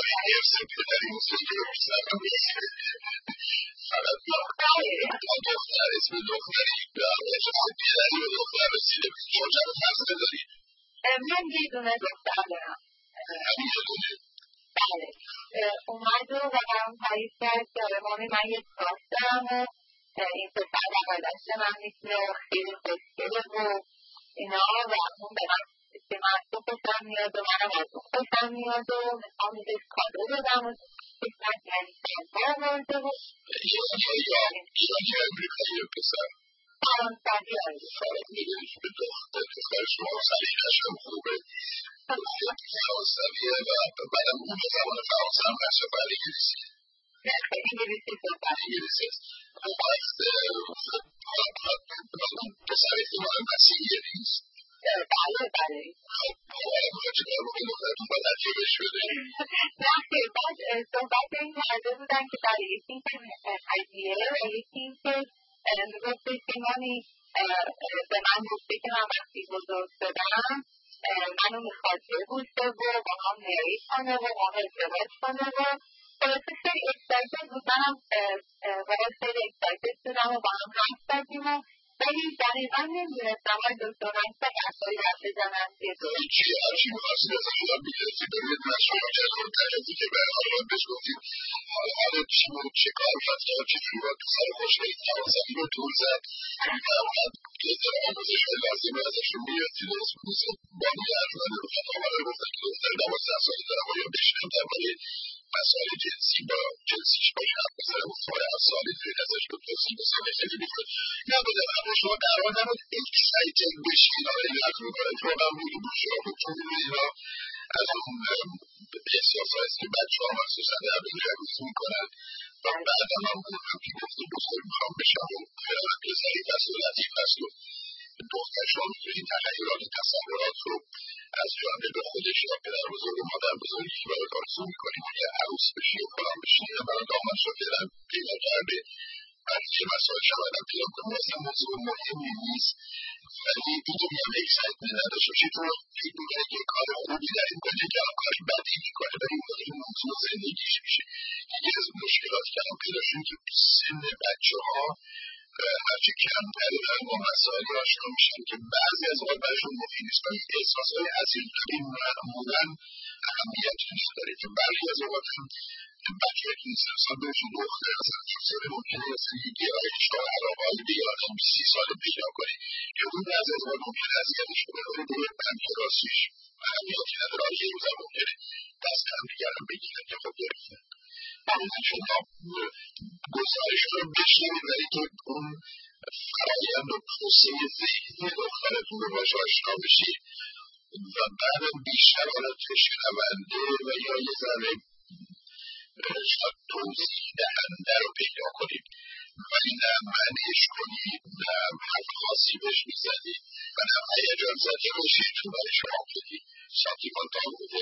دختر اسم دختری پدری و دختر رسیده شما چند فرزند داری؟ من یه دونه دختر دارم. بله اومد و به من تعریف کرد که آره مامی من یک کارش دارم و این پسر بغل‌دست من میتونه خیلی خوشگله و اینا و اون به من که من از تو خوشم میاد و منم از اون خوشم میاد و میخوام بهش کادو بدم و کشمت یعنی سنها آورده و ایرانی امریکایی پسر فرانسوی آورده. فرق میدونی که به دختر دختر شما سلیقه‌ش هم خوبه، فرانسویه و بعدم اون به زبان فرانسه هم بچه بر انگلیسیه. نه خیلی انگلیسی صحبت انگلیسی است. پسر احتمالا مسیحیه نیست؟ بله بله نه خیلی باید صحبت این کرده بودن که برای یکی این که قضیه و یکی این که میگفتش که مامی به من گفته که من وقتی بزرگ شدم منو میخواد ببوسه و با هم میایی کنه و با هم ازدواج کنه و خلاصه خیلی اکسایتد بود. منم باید خیلی اکسایتد شدم و با هم حرف زدیم و ولی دقیقا نمیدونستم آقای دکتر من چه حرفایی باید بزنم که چی هرچی میخواستی از خودم میگرفتی ببینید من شما جلوم تجربی که به حالات بهش گفتید حالا چی بود چه کار کرد که چجوری باید پسر خوشگلی فرانسوی رو دور زد میفرمد که احترام گذاشته لازمه ازشون میرسید مثل باقی ارزان رفت آمده گفتن که دختر دوازده ساله دارم و یا بشنم درباره مسائل جنسی با جنسیش با این حرف بزنم و سال هر سالی دارید ازش به توضیح بسیاره خیلی میکنه نبودم اما شما قرار نبود اکسایتد بشین آره لازم میکنه که واقعا بودی بود شما بکنید اینا از اون احساس هست که بچه ها مخصوصا در به جویز میکنن و بعد هم هم بود هم که گفت بزرگ میخوام بشم و پسری هست و لطیف هست و دختر شما میتونید تغییرات تصورات رو از جانب خودش یا پدر بزرگ و مادر بزرگی برای آرزو میکنید که عروس بشی و فلان بشی یا برای داماد شو فعلا پیدا کرده برای که مسائل شاید هم پیدا کنم اصلا موضوع مهمی نیست ولی دیگه میام اکسایتمنت نداشته باشید رو فکر میکنید که کار خوبی در این کنید که کار بدی میکنه ولی اون این موضوع زندگیش میشه. یکی از مشکلاتی که هم پیدا شد که سن بچه ها هرچی کمتر دارن با مسائلی آشنا میشن که بعضی از اوقات برشون مفید نیست ولی احساسهای عزیزی معمولا اهمیتی نداره که برخی از اوقات هم بچه که این سن سال بهشون دختر اصلا چیزهای ممکنه اصلا یک گرایش ها علاقه‌های دیگه آدم سی ساله پیدا کنی که اون بعضی از اوقات ممکنه اذیتش کنه ولی باید بنده راستیش اهمیتی نداره آره یه روزم ممکنه دست هم دیگر هم بگیرن که خب گرفتن برای شما گزارش رو بشنید ولی که اون فرایند و پروسه ذهنی دخترتون رو باشه آشنا بشید و بعدم بیشتر حالا تو شنونده و یا یه ذره شاید توضیح دهنده رو پیدا کنید ولی نه معنیش کنید نه حرف خاصی بهش میزنید و نه هیجان زده باشید چون برای شما خیلی سانتیمان تا بوده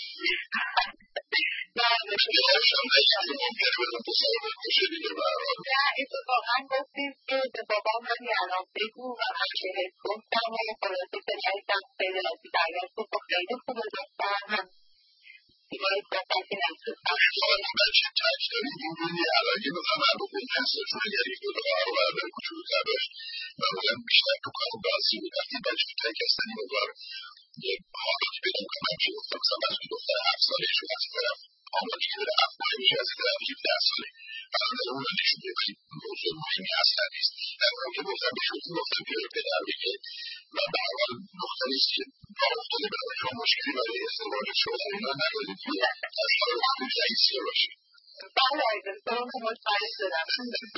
بهش هم نگید ممکنه بدون پسر بکشه دیگه برحال نه اتفاقا گفتیم که به بابام همین الان بگو و من بهت گفتم و خلاصه پدرشم خیلی راضی دریافت گفت و خیلی خوبه دخترم هم دیگه صحبتی نشد حالا بچه تک دارید این بودی الان که مثلا من رو خود هستشون اگر یک دو دقیقه رو برادر کوچولوتر داشت معمولا بیشتر تو کار بازی بود وقتی بچه تک هستن این مقدار حالتی پیدا کنم که گفتم مثلا بچه دختر هفت ساله شد از طرف آمادگی داره هفت ماه میشه از طرف هفده ساله برای اون رو نشون بکنی موضوع مهمی اصلا نیست در اون که گفتم بهشون گفتم بیاره پدر بگه و به حال دختریست که راه افتاده برای شما مشکلی برای ازدواج شما اینا ندارید که از طرف خود رئیسیه باشه. بله دکترم که مطمئن شدم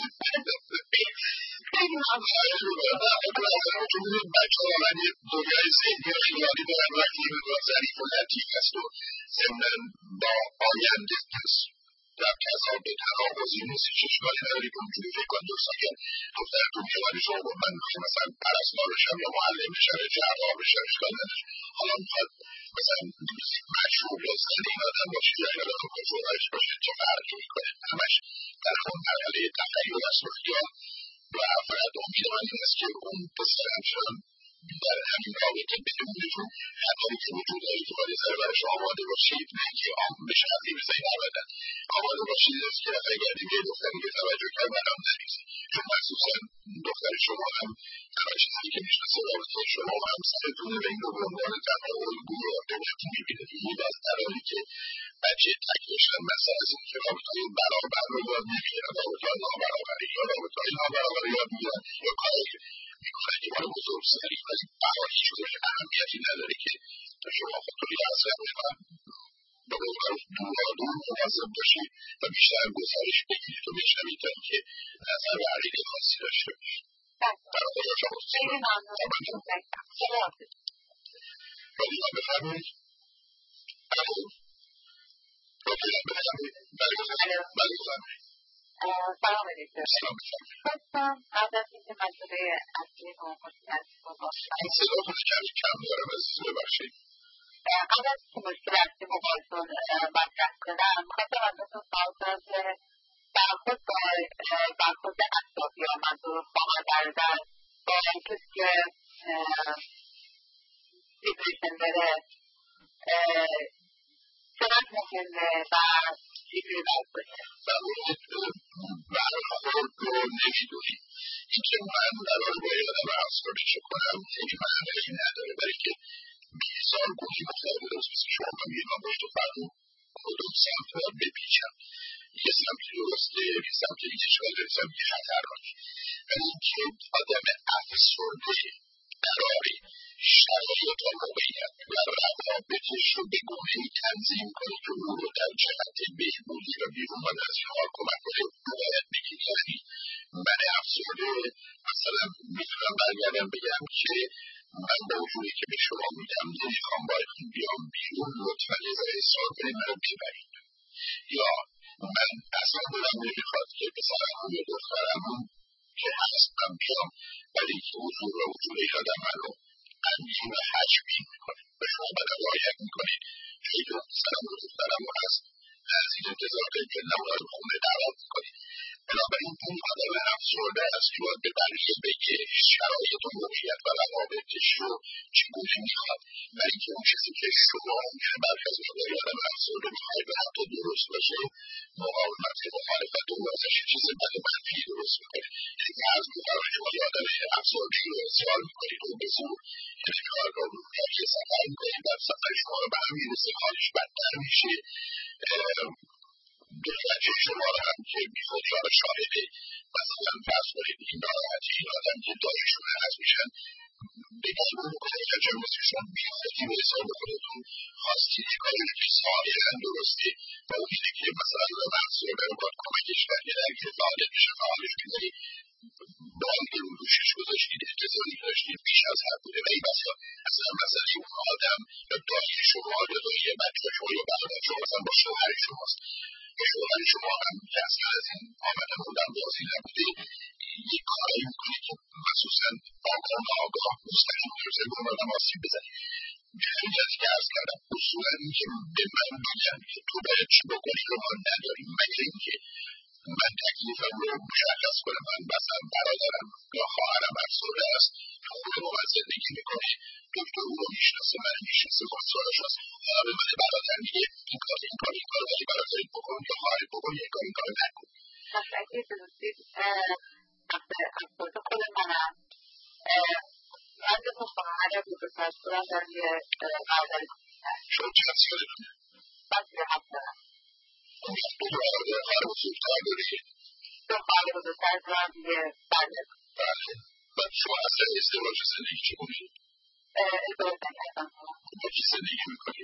خیلی ممنون. چون بچه ها من یه دنیای ذهنی و خیالی دارن و این مقدار ظریف و لطیف است و ضمناً با آینده هست در کذاب به تناقضی نیست، هیچ اشکالی نداری که اونجوری فکر کن دوستا که دخترتون میاد شما با من میگه مثلا پرستار بشم یا معلم بشم یا جراح بشم اشکال نداره. حالا میخواد مثلا مشروب یا زنده این آدم باشه یا این آدم کنترلش باشه چه فرقی میکنه؟ همش در همون مرحله تخیل است و خیال و فقط امید من این است که اون پسرم شدن در همین رابطه بدونیتون خطایی که وجود داره که باید سر برش آماده باشید نه که آم بشه حقی بزنید نبدن آماده باشید است که اگر دیگه دختری که توجه کرد برام نریزه چون مخصوصا دختر شما هم همه چیزی که میشناسه رابطه شما و همسرتون به این رو به عنوان تنها الگوی و قدرتی میبینه. این از درانی که بچه تکیشن مثل از این که رابطه های برابر رو یاد میگیرن رابطه های نابرابری یا رابطه های نابرابری یاد میگیرن یا کاری میکنن که باید بزرگ سری ولی بهایی شده که اهمیتی نداره که شما خودتون یه اصلا میکنن به قول دورادون مواظب باشید و بیشتر گزارش بگیرید و بشنوید تا اینکه نظر و عقیده خاصی داشته باشید. خیلی ممنون. رادینا بفرمایید. الو رادینا بفرمایید. بله بفرمایید. سلام علیکم. خواستم قبل از اینکه مسئله اصلی رو مشکلات رو باشم این صداتون کمی کم دارم عزیز ببخشید. قبل از اینکه مشکل اصلی رو باشون مطرح کنم خواستم ازتون سوال کنم که برخورد با برخورد اطرافی ها منظور خواهر برادر با کسی که دیپریشن داره چقدر مهمه و چجوری باید باشه؟ برخورد رو نمیدونیم. این که من قرار با یه آدم افسرده چه کنم خیلی معنی نداره برای که بیزار گوهی مختلف درست مثل شما من میگه من باید تو فرمون کدوم سمت باید بپیچم یه سمتی درسته یه سمتی هیچ اشکال داره سمتی خطرناک ولی این که آدم افسرده قراری شرایط و موقعیت و روابطش رو به گونه‌ای تنظیم کنی که اون رو در جهت بهبودی و بیرون از اینها کمک کنه باید بگید یعنی من افسرده مثلا میتونم برگردم بگم که من با وجودی که به شما میگم نمیخوام باید بیام بیرون لطفا یه ذره سال کنید من رو ببرید یا من اصلا دارم نمیخواد که پسرمون یا دخترمون که هست من بیام ولی که حضور و حضور این آدم من رو غمگین و خشمگین میکنه و شما باید رعایت میکنید چون که پسرمون و دخترمون هست از این انتظار دارید که اونا رو خونه دعوت میکنید. بنابراین این آدم افسرده است که باید به بقیه بگه شرایط و موقعیت و روابطش رو چگونه میخواد و اینکه اون چیزی که شما ممکنه برخی از موقعی آدم افسرده میخواید و حتی درست باشه مقاومت مخالفت و ازش چیز بد و منفی درست میکنه. یعنی از میفرمایید شما یه آدم افسردگی رو اصرار میکنید و به زور یعنی کار رو یه سفر میکنید در سفر شما رو به هم میرسه حالش بدتر میشه بچه شما رو هم که بی خود را شاهده مثلا فرض کنید این ناراحتی این آدم که دایشون هست میشن بگم اون کنید که جمع مثلشون بی خودی به حساب خودتون خواستید یه کاری رو که ظاهرا درسته و اون اینه که مثلا رو محصوله رو باید کمکش کرد یه درگیر فعالت میشه فعالش میداری بالگی رو روشش گذاشتید انتظاری داشتید بیش از حد بوده و این بسا اصلا مثلا این آدم یا دایی شما یا دایی بچه شما یا برادر شما مثلا با شوهر شماست شوهر شما هم که اصلا از این آمده موندن بازی نبوده یک کاری میکنید که مخصوصا آگاه و آگاه مستقیم میرسه به اون آدم آسیب بزنید. همین از که ارز کردم اصولا این که به من بگم که تو باید چی بکنی رو ما نداریم مگر این که من تکلیفم رو مشخص کنم من مثلا برادرم یا خواهرم افسرده است خونه با من زندگی میکنه دکتر او رو میشناسه من میشناسه خواستارش هست حالا به من برادر میگه این کار این کار این کار ولی برادرت بکن یا خواهرت بکن این کار این کار نکن. پس اگه درستید افسرده خود منم من دو خواهر بود و پسرم در یه برادر شما چند سالتونه؟ من یه هفت دارم. دو برادر خواهر بزرگتر داری؟ دو خواهر بزرگتر دارم یه برادر. بله و شما اصلا ازدواج زندگی چی کنید؟ ازدواج نکردم. با کی زندگی میکنی؟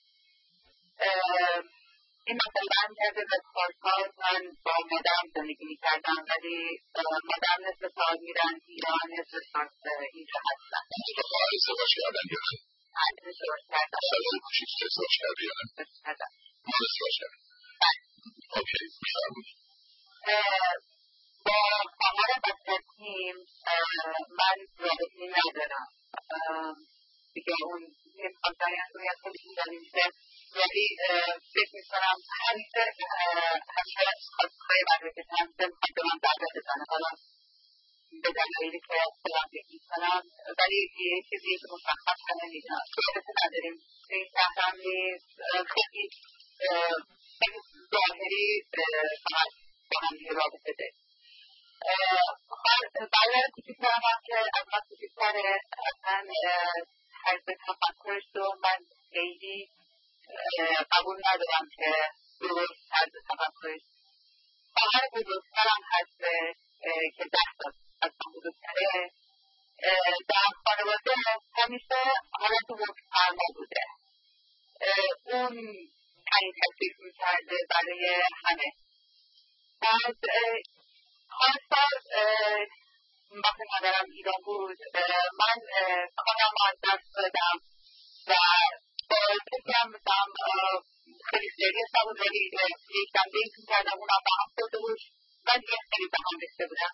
این مثلا برمیگرده به پارسال من با مادرم زندگی میکردم ولی مادرم نصف سال میرن ایران نصف سال اینجا هستن. با خواهر ازدواج کردن یا نه؟ من ازدواج کردم. سالهای کوچیک ازدواج کردی یا نه؟ کردم. من ازدواج کردم. اوکی میفرمونی. با خواهر بچگیم من رابطه‌ای ندارم دیگه. اون نمیخوام جریان روی از خودشون داریم میشه ولی فکر میکنم همیشه همیشه خواستهای من بکشم نمیخوام به من دعوت بزنه حالا به دلایلی که خودم فکر میکنم ولی یه چیزی که مشخص هم نمیدونم رابطه نداریم این شهرم نیست خیلی ظاهری فقط با هم دیگه رابطه داریم. برای کوچیک‌ترم هم که از من کوچیک‌تره اصلا طرز تفکرش رو من خیلی قبول ندارم که درست طرز تفکرش. خواهر بزرگترم هست که ده سال از من بزرگتره. در خانواده همیشه حالت حکم‌فرما بوده. اون تعیین تکلیف می‌کرده برای همه. بعد هر سال وقتی مادرم ایران بود من کارم رو از دست دادم و با فکرم بودم خیلی سریس نبود ولی یک دنبیل میکردم اونم به هم خورده بود من دیگه خیلی به هم ریخته بودم.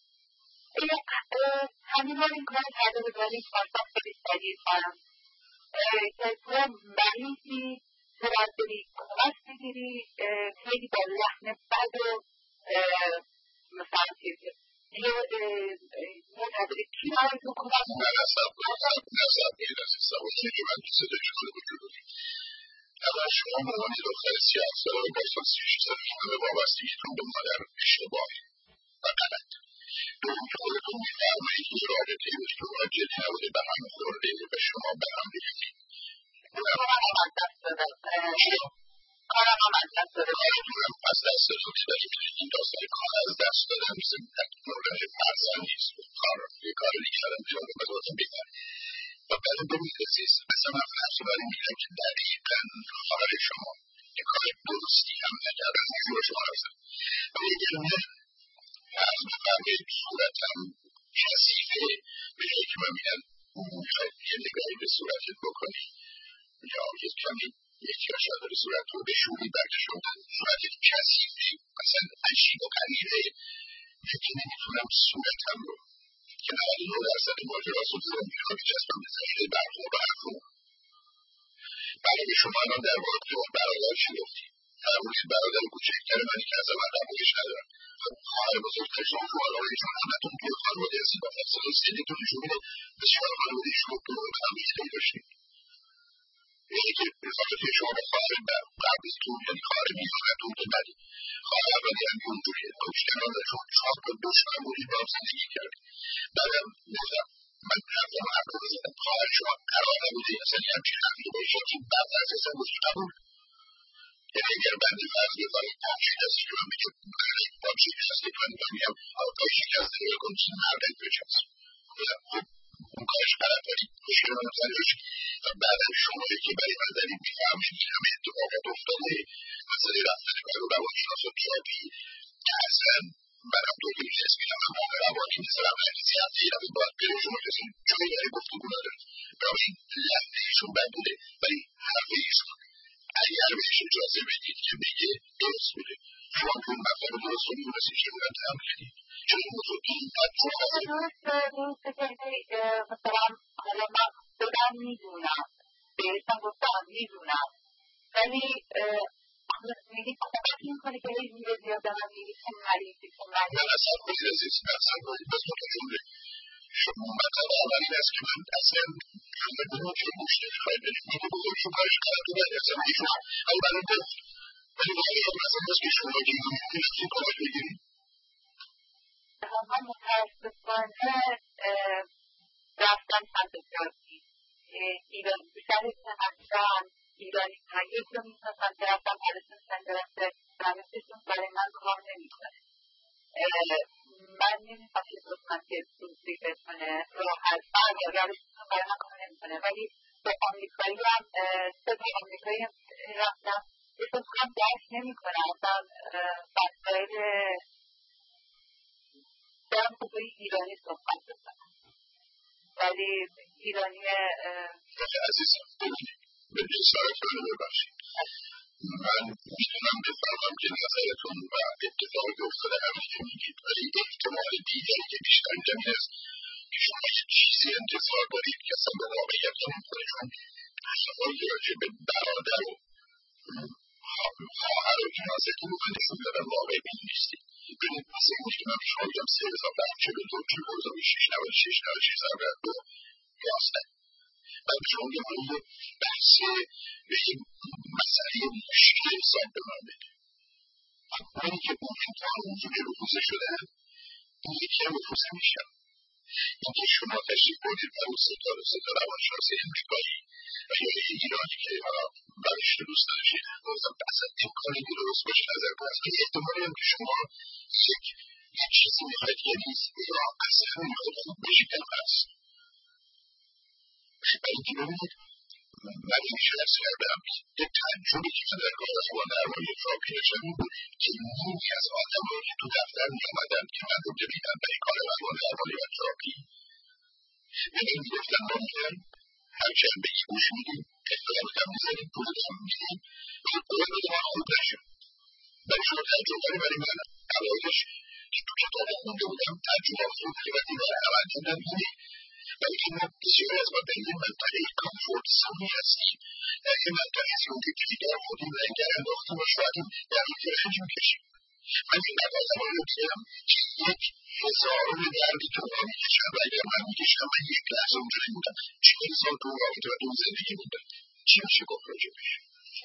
همین بار این کار کرده بود ولی پارسا خیلی سریع کنم که تو مریضی تو باید بری کمک بگیری خیلی با لحن بد و مثلا چیزی منتظری کی باید رو کمک نه نصب کنید نصب کنید از این سوالایی که من دوست داشته کنه وجود دارید. اول شما به عنوان یه دختر سی و هفت ساله و با سی و شش سالتون به وابستگیتون به مادر اشتباهی و غلط. دوم که خودتون میفرمایید که رابطه‌ای بود که اونا جدی نبوده به هم خورده و شما به هم ریختید. کارم هم از دست دادم. کارم هم از دست دادم. کارتون هم از دست دادم که دارید این داستان کار از دست دادن مثل مورد فرزن نیست. کار یه کار دیگه کردم بیان رو بزرگتون بگم. و برای بمید عزیز مثل من فرض برای میگم که دقیقا خواهر شما یه کار درستی هم نکردن جور شما رسن. و یه گرمه فرض بفرمایید صورتم کثیفه به جایی که من میگم یه نگاهی به صورتت بکنی یا یه کمی احتیاج داره صورت رو بشونی بلکه شما صورتت کثیفه مثلا عجیب و غریبه یکی نمیتونم صورتم رو که نود و نه درصد ماجراست رو رو میخوام بچسبم به ذریعه برخورد و حرفم. برای شما الان در مورد اون برادر چی گفتی؟ در مورد برادر کوچکتر منی که اصلا من قبولش ندارم. خواهر بزرگتر شما خواهرهای چون همتون توی خانواده هستید و فاصله سنتون نشون میده بسیار خانواده شما تو رو هم ریخته داشتید. یعنی که رفاقتی شما با خواهر قبلتون یعنی خواهر میانتون که ندید. خواهر ولی هم اونجوریه کشتنان شما شما با دشمن بودید با هم زندگی کردید. بعدم نزم من حرفم حرف رو بزنم خواهر شما قرار نبوده اصلا یه همچین حرفی باشه که بعد از اصلا بودی قبول. یعنی اگر بنده فرض بفرمایید پاچید هستی که من بگم بله پاچید هستی که من میگم آقای شکسته نگاه کن چیزی مردک بچست. خب اون کارش غلط ولی مشکل من سرش و بعدم شمایی که برای من دارید میفهمید این همه اتفاقات افتاده مسئله رفتن برای روانشناس و تراپی که اصلا برام تو که میشست میدم من موقع روانی مثلا مریضی هفته یه روز باید بره شما کسی جایی برای گفتگو نداره برای این لحظه ایشون بد بوده ولی حرف ایشون اگر بهش اجازه بدید که بگه درست بوده شما اون مطلب درست رو میرسید که اونم تحمل کنید چون این موضوع این بد رو خواهد مثلا حالا من خودم میدونم بهشم گفتم میدونم ولی میگی کمک میکنه که هی میره زیاد دارم میگی که مریضی که مریضی من اصلا کنید عزیز اصلا کنید بس با تو جمله شما مطلب اول این است که من اصلا شما دونم که مشکل خواهی برید میگه بزرگ شو کارش کنم تو باید اصلا میشون ولی برای گفت ولی واقعی هم اصلا بس که شما که میگه تو کمک بگیرید من متاسفانه رفتم سمت جاسی ایران بیشتری که هستن ایرانی ها یک رو میتونستن که رفتم حالشون سنگرسته دانششون برای من کار نمیکنه. من نمیخوام که دوستم که دوستی بکنه راحت برگردشون برای من کار نمیکنه ولی هم درک نمیکنه اصلا وسایل دارم خوبه ایرانی صحبت بکنم ولی ایرانی عزیزم به جسارتان ببخشید من میتونم بفهمم که نظرتون و اتفاقی افتاده همین که میگید ولی احتمال دیگری که بیشتر این است که شما یه چیزی انتظار دارید که اصلا به واقعیت نمیخوره چون حرفایی که راجع به برادر و خواهر و اینا زدیم و نشون دادن واقعی بین نیستید ببینید مثل این که من شما بگم سه هزار بچه به دو چه بزرگ شش نود و شش نود و شش نود و دو راستن من به شما بگم یه بحث به این مسئله مشکل حساب به من بده اونی که مهمتر موضوع رفوزه شده این یکی هم رفوزه میشن اینکه شما تشریف بردید و اون ستا رو ستا روانشناس امریکایی و یا ایرانی که برش رو دوست داشتید بازم اصلا امکانی درست باشه نظر کنید که احتمالی هم که شما یک یک چیزی میخواید یا نیست یا اصلا میخواید خوب بشید هم هست و اینکه ببینید من همیشه ارز کردم یک تعجبی که من در کار اخوان درمانی تراپی نشان این بود که نیمی از آدمایی که تو دفتر میامدن که من رو ببینن برای کار اخوان درمانی و تراپی به من میگفتن ما میگن هرچه هم بگی گوش میدیم اختلاف هم میزنیم پولت هم میدیم ولی قول بده من خوب نشم برای شما تعجب داری برای من اوایلش که تو کتاب خونده بودم تعجب خوب که وقتی راه عمل دیدم اینه ولی که ما بسیار از ما در این منطقه کامفورت زونی هستیم در این منطقه زیونده که دیگر خودیم لنگر انداختیم و شاید در این رنج میکشیم من این نقاطمان رو دیدم که یک هزارم دردی که اونا میکشن و اگر من میکشم من یک لحظه اونجا نمودم چهل سال تو رابطه و دون زندگی بودم چی میشه گفت راجع بشه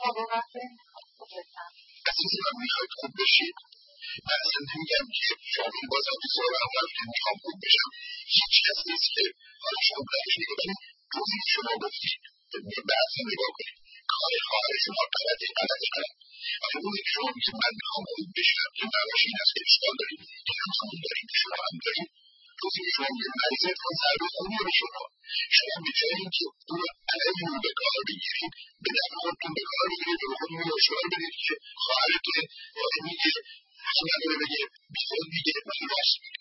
عزیزی من میخواید خوب بشید من اصلا نمیگم که شامل بازم بسیار اول که میخوام خوب بشم هیچ کس نیست که حالا شما برش نگه ولی روزی که شما گفتید به بعضی نگاه کنید کار خواهر شما غلطه غلط کنم ولی روزی که شما میگید من میخوام خوب بشم که معنیش این است که اشکال دارید که همسون دارید که شما هم دارید روزی که شما میگید مریضه کن ضربه خونی به شما شما به جای اینکه اون علیه رو به کار بگیرید به نفعتون به کار بگیرید و خود میگه هشدار بدید که خواهرت میگه هیچ نداره بگه بیخود میگه ولی راست میگه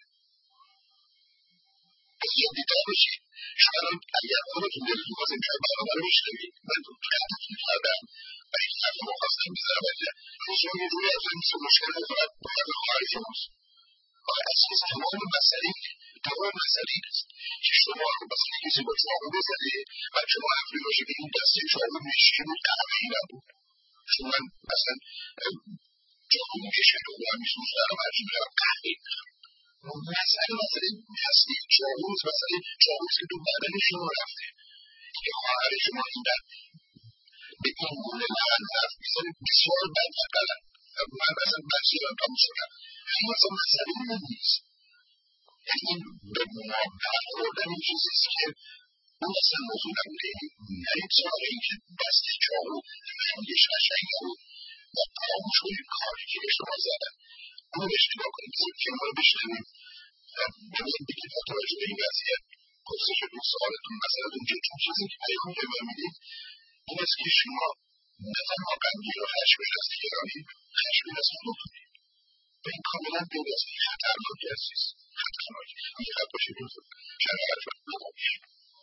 پس یه دیده باشید شما اگر خودتون دارید باز امشب برنامه رو میشنوید من خیلیتون کردم و این حرف رو خواستم بزنم ولی شما یه جوری از این سو مشکل بخورد باید خواهر شماست آقا اساس تمام مسئله تمام مسئله این است که شما رو مثلا کسی با چاقو بزنه و شما حفری باشه که این دسته چاقو میشه بود قهوه ای نبود شما مثلا چاقو میشه و هم میسوز در مرجی برم قهوه ای مسئله مسئله هستی چاقوز مسئله چاقوز که تو بدن شما رفته که خواهر شما این در به این گونه من حرف میزنه بسیار بد و غلط من اصلا بچه دارم تموم شدم این اصلا مسئله این نیست یعنی این به موقع خوردن این چیزیست که اون اصلا موضوع نبوده نرید سراغ این که دسته چاقو رنگش قشنگ بود و تمامش کنید کاری که به شما زدن اونو بهش نگاه کنید که ما رو بشنوید و ببینید بگید با توجه به این وضعیت پرسش بود سوالتون مسئلتون که چون چیزی که پیام به من میدید این است که شما نه تنها غمگین و خشمگین از دیگرانی خشمگین از خودتونید و این کاملا غیر از این خطرناک عزیز خطرناک این خط باشه بیفتد شرایط رو بکنید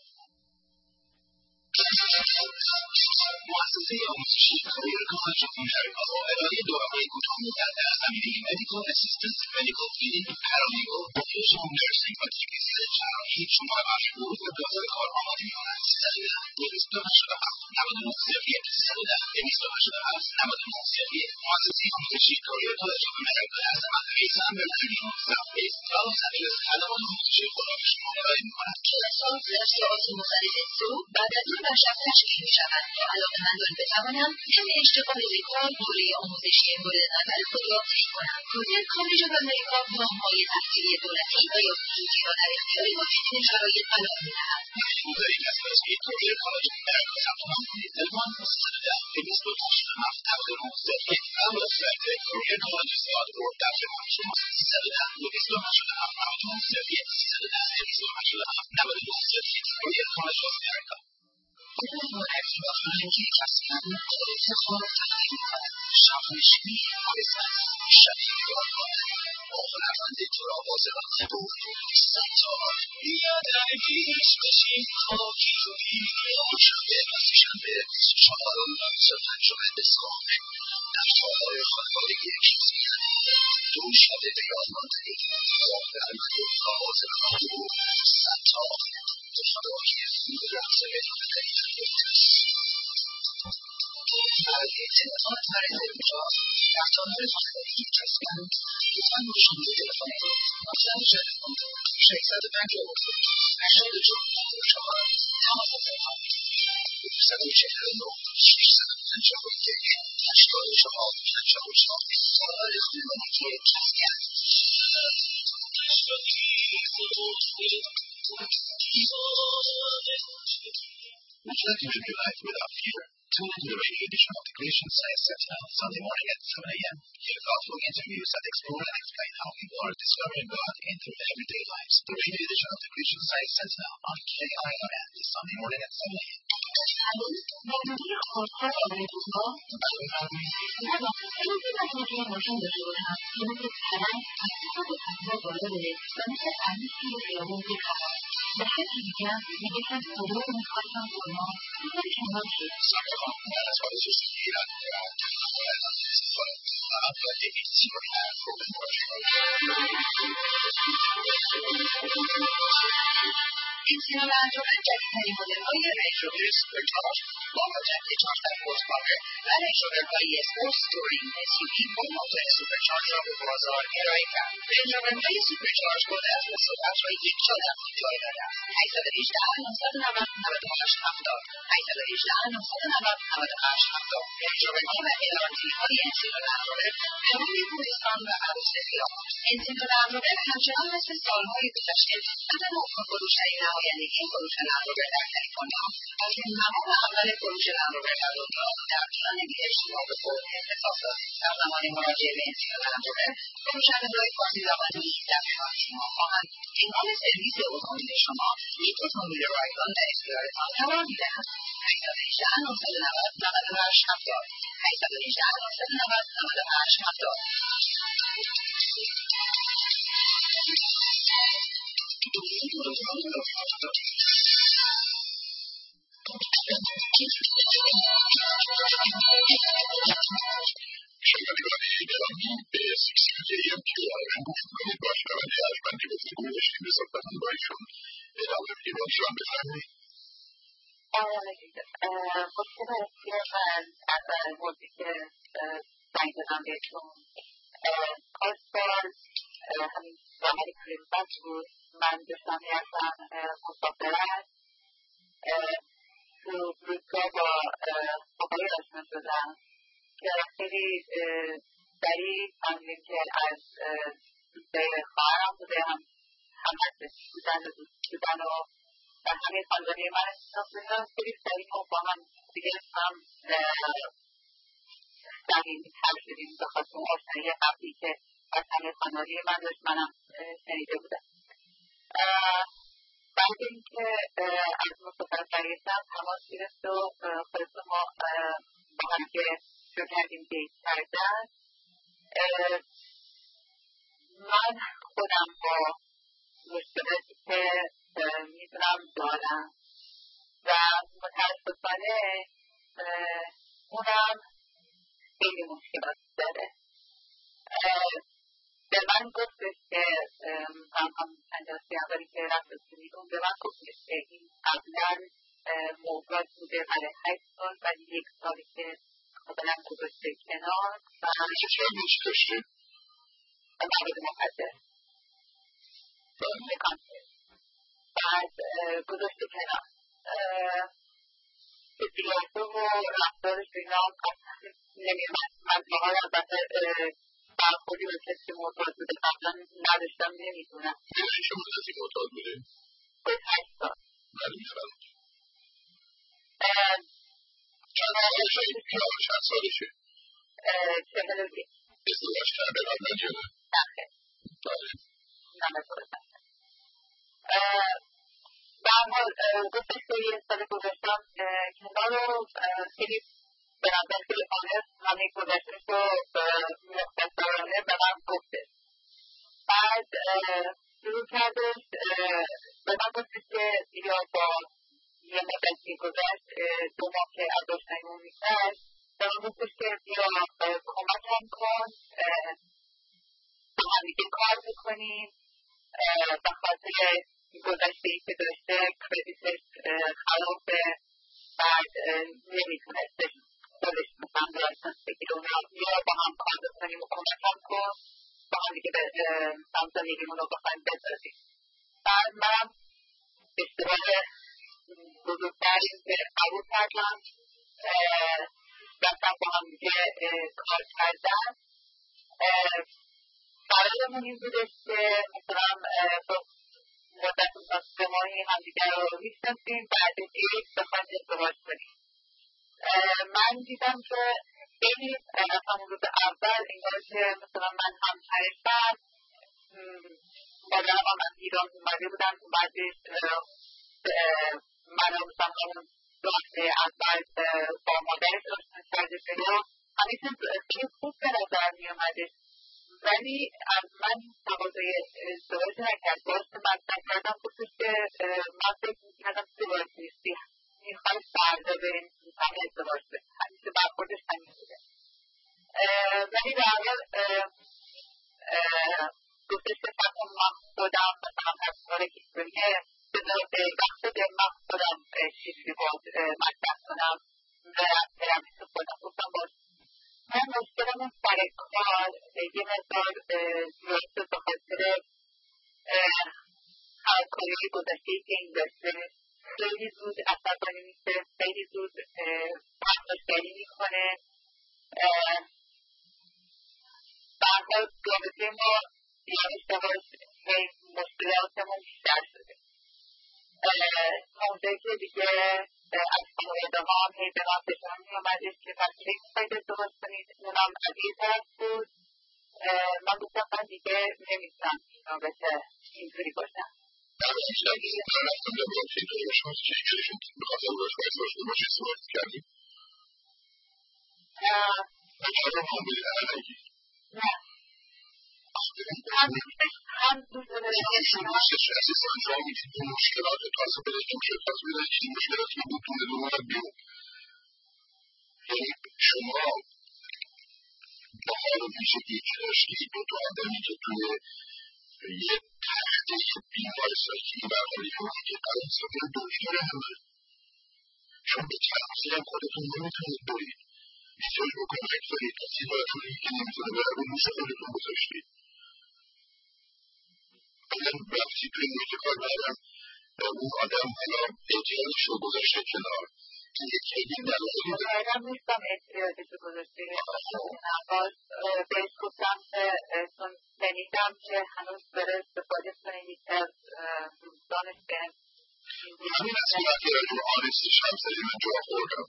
مؤسسه آموزشی کاریر کالج آف امریکا ارائه دوره‌های کوتاه در زمینه مدیکال اسیستنس، مدیکال فیلینگ، پرالیگال، وکیشنال نرسینگ و تکنیک جراحی شما را ورود به بازار کار آماده می‌کند. سیصد و ده دویست و هشتاد و هفت نود و نه صفر یک سیصد و ده دویست و هشتاد و هفت نود و نه صفر یک مؤسسه آموزشی کاریر کالج آف امریکا از منطقه سن برناردینو، ساوت ایست لس آنجلس خدمات آموزشی خود را به شما ارائه می‌کند. کلاس‌ها ضبط ساعات مختلف صبح بعد از ظهر و شب تشکیل می‌شوند تا علاقه‌مندان بتوانم ضمن اشتغال کار دوره آموزشی مورد نظر خود را طی کنم. کالج کالج آف امریکا راههای تحصیلی دولتی و یا خصوصی را در اختیار والدین شرایط قرار می‌دهد. می‌گذارید از تصویر کالج کالج امریکا ثبت نام کنید. تلفن سیصد و ده دویست و هشتاد و هفت نود و نه صفر یک و وبسایت کالج کالج دات اورگ در خدمت شماست. سیصد و ده دویست و هشتاد و هفت نود و نه صفر یک سیصد و ده دویست و هشتاد و هفت نود و نه صفر یک کالج کالج آف امریکا. آیا معرفی با فرهنگی اصلی خود افتخار تحصیل کند شمشیری قسمت شبیه دارانه با هنرمند تو را حاضران بود ستار بیا درگیش بشین خاکی و بیا شنبه و سه‌شنبه بیست و چهارم بیست و پنجم دسامبر در سالهای خانواده یک دوشنبه به یاد ماندنی با هنرمند تو را حاضران بود ستار خدایی فیلم رقص مهمانی برای اطلاعات مریض اینجاست در تالار خانوادگی کسبن لطفا با شماره تلفن نهصد و چهل ششصد و پنجاه و دو هشتاد و چهار نود و چهار تماس بگیرید. نهصد و چهل و نه ششصد و پنجاه و یک هشتاد و چهار پنجاه و چهار تالار خانوادگی کسبن. Would you like to live your life without fear? Tune into the radio edition of the Creation Science Sentinel Sunday morning at seven a.m. Hear thoughtful interviews that explore and explain how people are discovering God in their everyday lives. The radio edition of the Creation Science Sentinel on K I R N this Sunday morning at seven a.m. مدنی خودکار آرزوها نه خیلی مسئله ماشین داشته باشم که مثل پرنگ از صفت پرنگ بالا بره و مثل عمیق توی خیابون بخوابم به شکل دیگه دیگه کم صدای میخواستم برما بزر شما شد سلام من از حال سوسی ایران در تنهای استفاد اول ایتی رو در خوبه باشم این سینومنتومن جدیدترین مدل‌های رنج روور سوپرچارج با قدرت چهارصد هورس‌پاور و رنج روورهای اسپورت تورینگ اس یو وی با موتور سوپرچارج را به بازار ارائه کرد. رنج روورهای سوپرچارج قدرت و سرعت را یک جا در خود جای داده است. هشتصد و هجده نهصد و نود نود و هشت هفتاد هشتصد و هجده نهصد و نود نود و هشت هفتاد رنج روورها و ال‌آر‌تی‌های انسینو لندروور به روی کوهستان و عروس خیابان. انسینو لندروور همچنان مثل سالهای گذشته و تنها فروش‌های نمایندگی فروش لندروور در کالیفرنیا از مقام اول فروش لندروور در دنیا در طولان بیش از به خود اختصاص داد. در زمان مراجعه به انسینو لندروور فروشنده‌های فارسی زبانی در کانتیما خواهند هنگام سرویس اتومبیل شما یک اتومبیل رایگان در اختیارتان قرار می‌دهند. هشتصد و هجده نهصد و نود نود و هشت هفتاد هشتصد و هجده نهصد و نود نود و هشت هفتاد شنوندگان گرامی به سیکسیفی ام کیو آر ام گوش می‌کنید. با شنونده ارجمندی گفتگو داشتیم به صحبتتون با ایشون ادامه می‌دیم. ایشان بفرمایید. خب که من از موضوعی که زنگ زدم بهتون پاسپال همین زمانی کریسمس بود. من داشتم میرفتم مسافرت تو فرودگاه با آقای آشنا شدم که خیلی سریع فهمیدیم که از دوستای خواهرم بوده، هم همدستش بودن و دوست بودن و و همین خانواده من احساس بودن. خیلی سریع ما با هم دیگه هم صمیمی‌تر شدیم به خاطر اون آشنایی قبلی که از همین خانواده من داشت منم شنیده بودم. بعد اینکه از مسافرت برگشتم تماس گرفت و خلاصه ما با هم که شروع کردیم دیت کردن. من خودم با مشکلاتی که میدونم دارم و متاسفانه اونم خیلی مشکلات داره. به من گفتش که هم هم اندازه اولی که رفت بیرون به من گفتش که این قبلا موضوعات بوده برای هشت سال و یک سالی که قبلا گذاشته کنار و چه چندش داشته؟ مواد مخدر بعد گذاشته کنار که سیاسه و رفتارش اینا قطعا نمیمد. من ماها البته برخوردی به کسی معتاد بوده قبلا نداشتم نمیدونم. چه مدتی معتاد بوده؟ باید هشت سال. نمیدونم چند سالشه؟ چند سالشه؟ چهل و یک. ازدواج کرده قبلا یا نه؟ نخیر. بله. نمه در حال گفتش که یه سال گذاشتم کنار رو خیلی به نظر که آنست همه گذشتش رو مختصرانه به من گفته. بعد شروع کردش به من گفتش که یا با یه مدتی گذشت دو ماه که از آشناییمون میگذشت به من گفتش که بیا کمکم کن با هم دیگه کار میکنیم به خاطر گذشته ای که داشته کردیتش خرابه بعد نمیتونستش خودش مثلا لایسنس بگیره اونا یا با هم کار بکنیم و کمکم کن با هم دیگه مثلا زندگیمون رو بخوایم بسازیم. بعد منم اشتباه بزرگتری قبول کردم رفتم با هم دیگه کار کردن. قرارمون این بودش که مثلا مدت مثلا سه ماهی همدیگه رو میشناسیم بعد یک بخوایم ازدواج کنیم. من دیدم که خیلی همون روز اول انگار که مثلا من هم حرفم مادرم هم از ایران اومده بودن بعدش من هم مثلا همون راه اول با مادرش آشنا کرده شده همه چیز خیلی خوب به نظر می اومده ولی از من تقاضای ازدواج نکرد. باعث مطرح کردم گفتش که من فکر میکردم ازدواج نیستی میخوای فردا بریم هم ازدواج بریم همیشه برخوردش همین بوده ولی در حال گفتش که فقط من خودم مثلا از کار هیستوریه وقت خودم من خودم چیزی باید مطرح کنم و برم مثل خودم گفتم باید من مشکلمون سر کار یه مقدار زیاد به خاطر همکاریهای گذشته‌ای که این داشته خیلی زود عصبانی میشه خیلی زود پرخاشگری میکنه برحال رابطه ما یادش دواش مشکلاتمون بیشتر شده تا اونجایی که دیگه از خانواده ها هم هی به من فشار میامدش که پس کی میخواید ازدواج کنید اونم از یه طرف بود من گفتم من دیگه نمیتونم این رابطه اینطوری باشم. در این رفتم در رابطه اینطوری باشم که ایشون بخاطر باش باید باشه باشه صحبت کردیم بخاطر هم بودید علنگی نه هم هم ایشون دوستش اساس انجام میدید اون مشکلات تازه بده توشه تازه بده این مشکلات که بود تونه دونه بیون یعنی شما با حال ویژگی که داشتی دو تا آدمی که توی یه تخته بیمارستانی برخوری کنید که قرار سفر دکتر همه چون به تغذیه هم خودتون نمیتونید برید احتیاج به کمک دارید کسی براتون که نمیتونه بره به موش خودتون گذاشتید الان رفتی توی محیط کار برم اون آدم حالا احتیاجش رو گذاشته کنار که یکی این دلایلی باید نیستم احتیاجش رو گذاشته باز بهش گفتم که چون شنیدم که هنوز داره استفاده کنه یکی از دوستانش به همین از صورتی را که آنستش هم سری من جا خوردم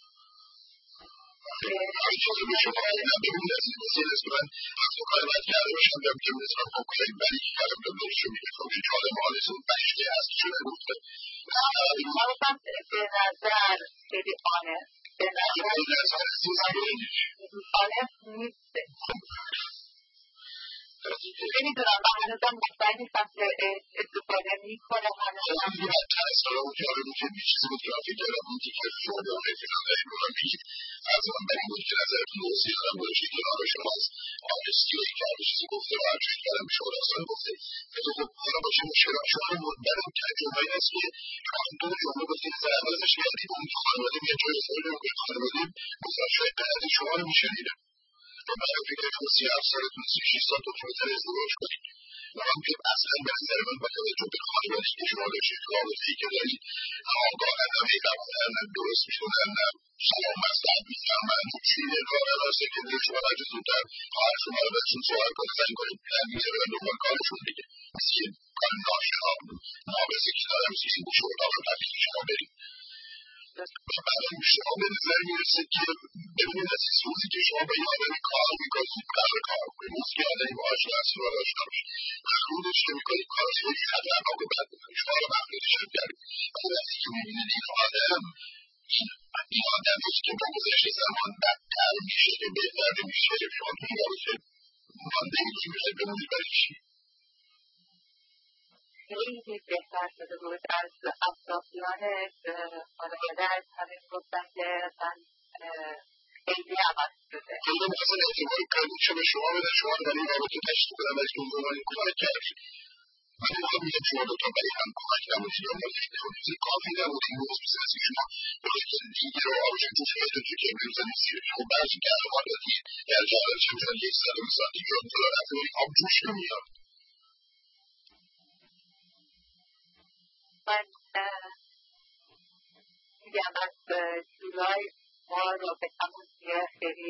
اجازه به شما دیدم ببینید از این واسه از من از تو کار باید کرده باشم دم که مثلا خب خیلی بری که کردم دم دارشو میگه خب این جالب آنست اون بشته هست شده گفته من به نظر خیلی آنست به نظر آنست نیسته نمیدونم من هنوزم مطمئن نیستم که استفاده میکنه هنوز بدتر از حالا اون جالبی که یه چیزی بود که من فکر کردم اون که شما به اون رفیقم داریم رو هم میگید از من بر این بود که نظرتون توصیه کنم باشه که آره شما از آنستی و این که همه چیزی گفته و هر چیزی کردم به شما داستان گفته ولی خب حالا باشه مشکل شما مدبر اون تجربه این است که شما دو جمله گفتید از عوضش کردید اون که خانواده میاد جای خانواده رو باید خانواده مثلا شاید قدر شما رو میشنیدم و من فکر کنم سی هفت سالتون سی شیش سال تو فرصت ازدواج کنید و هم که اصلا به نظر من با توجه به خانواده‌ای که شما داشتید رابطه‌ای که دارید آگاهن هم می‌فهمن نه درست می‌شدن نه سلام مصلحت می‌فهمن چیه کار راسته که دیگه شما هرچه زودتر خواهر شما رو بهشون صحبت کنید زنگ کنید میره برن دنبال کارشون دیگه مثل یه کار ناشنا نابضه که دارم مثل این گوش و اتاق تبدیل شما برید و برای شما به نظر میرسه که ببینید از این روزی که شما با یه آدمی کار میکنید قرار کار کنید روزی که آدمی باهاش هستی و آشنا باشید محدودش نمیکنید کارش خیلی خطرناک و بد میکنید شما رو محدودش هم کردید ولی وقتی که میبینید این آدم این آدم است که با گذشت زمان بدتر میشه که بهتر نمیشه شما تو این رابطه مانده ای که میخواید بمونید برای چی؟ خیلی بهتر شده بود از اطرافیانش خانواده‌اش همه گفتن که من خیلی عوض شده. خیلی میخواستن اعتباری کنید چه به شما بدن شما رو برای این رابطه تشکیل بدن و از اون زمانی کمک کردید. من میخوام میگم شما دوتا برای هم کمک نمونید یا مالیت کنید کافی نبود این روز مثل از شما برای که دیگه رو آرشن تو خیلی تو که بروزنی سیر شما برشی که الان دادید در جهران چه میزن یک سال و سال دیگه اون فلا رفته باید آب جوش نمیاد. من میگم از جولای ما رابطمون یه خیلی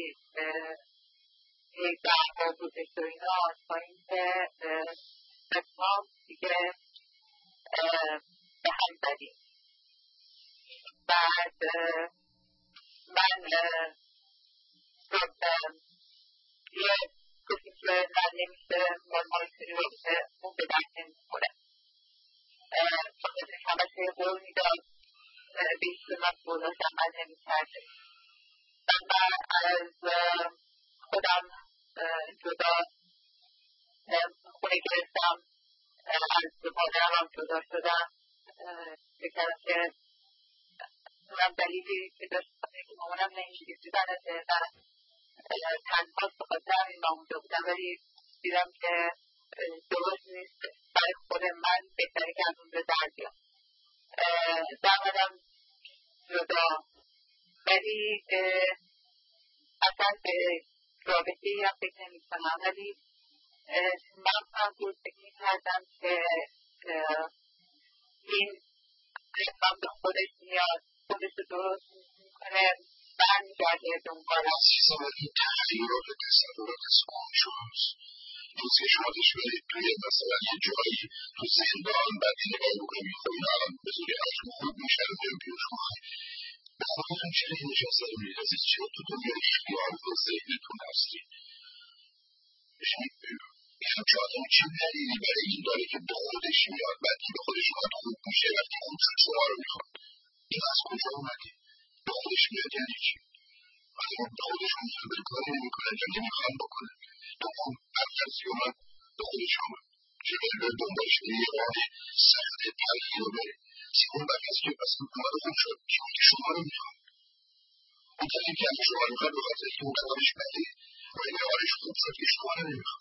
یک دعوا بودش و اینا تا اینکه اتمام دیگه به هم زدیم. بعد من گفتم یه کسی که من نمیشه مالمای سری رو که اون به درد نمیخوره. خودش همه که قول میداد بیشتر من قولاش عمل نمیکرده. من از خودم جدا خونه گرفتم، از مادرم هم جدا شدم. بکنم که اونم دلیلی که داشت کنه که مامانم نمیشگیسی بنده و تنها به خاطر همین من اونجا بودم، ولی دیدم که درست نیست برای خود من بهتره که از اونجا در بیام. درمدم جدا، ولی اصلا به رابطه ای هم فکر نمی کنم، ولی من هم بود فکر می کردم که این هم به خودش میاد، خودش رو درست میکنه، برمیگرده دنبالم. عزیزم این تغییرات تصورات سانچوست روزی شما داشت توی مثلا یه جایی تو زندان بعد این نگاه بکنم این خواهی الان بزرگی حجم خوب میشه رو بیان بیان شما به خودتون چرا این نشسته رو میرزید چرا تو دنیا اختیار و ذهنتون هستی این که آدم چه دلیلی برای این داره که به خودش میاد بعد که به خودش میاد خوب میشه وقتی خوب شد شما رو میخواد این از کجا اومده به خودش میاد یعنی چی آدم به خودش میاد به کاری نمیکنه یا نمیخوام بکنه تو اون برفرضی اومد به خودش آمد چقدر به دنبالش میره یه راه سخت تغییر رو بره سیکون برفرض که پس اومد خوب شد چون که شما رو میخواد اون دلیل که شما رو میخواد به خاطر که اون کارش بده و این کارش خوب شد که شما رو نمیخواد.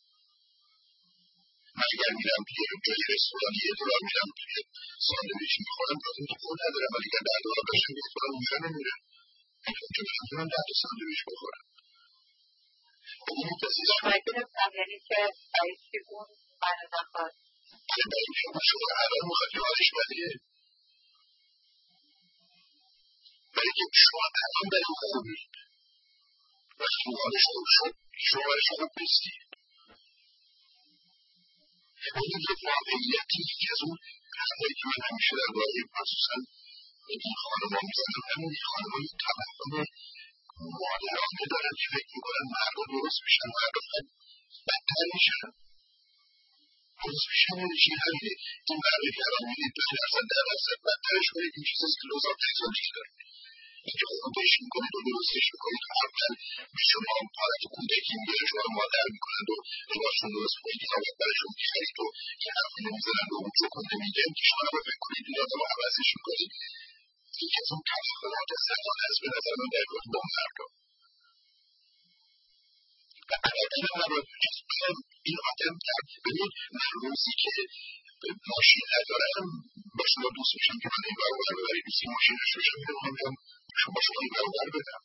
من اگر میرم توی جای رستوران یه دلار میرم توی ساندویچ میخورم تا این خود ندارم ولی اگر ده دلار باشم میخورم اونجا نمیرم میتونم که بخاطرم ده ساندویچ بخورم. این کسیزم نگرفتم یعنی که باید که اون من نخواد برای که اون شما الان میخواد که حالش بده برای که شما الان برای خوبی وقتی حالش خوب شد شما برایش خوب نیستی. این یه واقعیتی که از اون قضایی که من همیشه در باره مخصوصا این خانم ها میزنم همین خانم های توهم مادرانه دارن که فکر میکنن مردا درست میشن مردا فقط بدتر میشن درست میشن یعنی چی همینه این مردا که الان میدید دو درصد ده درصد بدترش کنید این چیز است که لوزان تحصیلش داره این که خودش میکنید و درستش میکنید اول به شما حالت کودکی میگه شما رو مادر میکنند و لباسشون درست کنید اینا باید برشون میخرید و این حرفی نمیزنند و اون چو کنده میگن که شما رو باید فکر کنید این آدم رو عوضش میکنید این که از اون تفاقات زنان هست به نظر من در رابطه با مردا و علاقه من نباید این آدم در ببینید من روزی که ماشین ندارم با شما دوست میشم که من این برابر ببرید نیستی ماشینش رو شم میرم شما شما این برابر بدم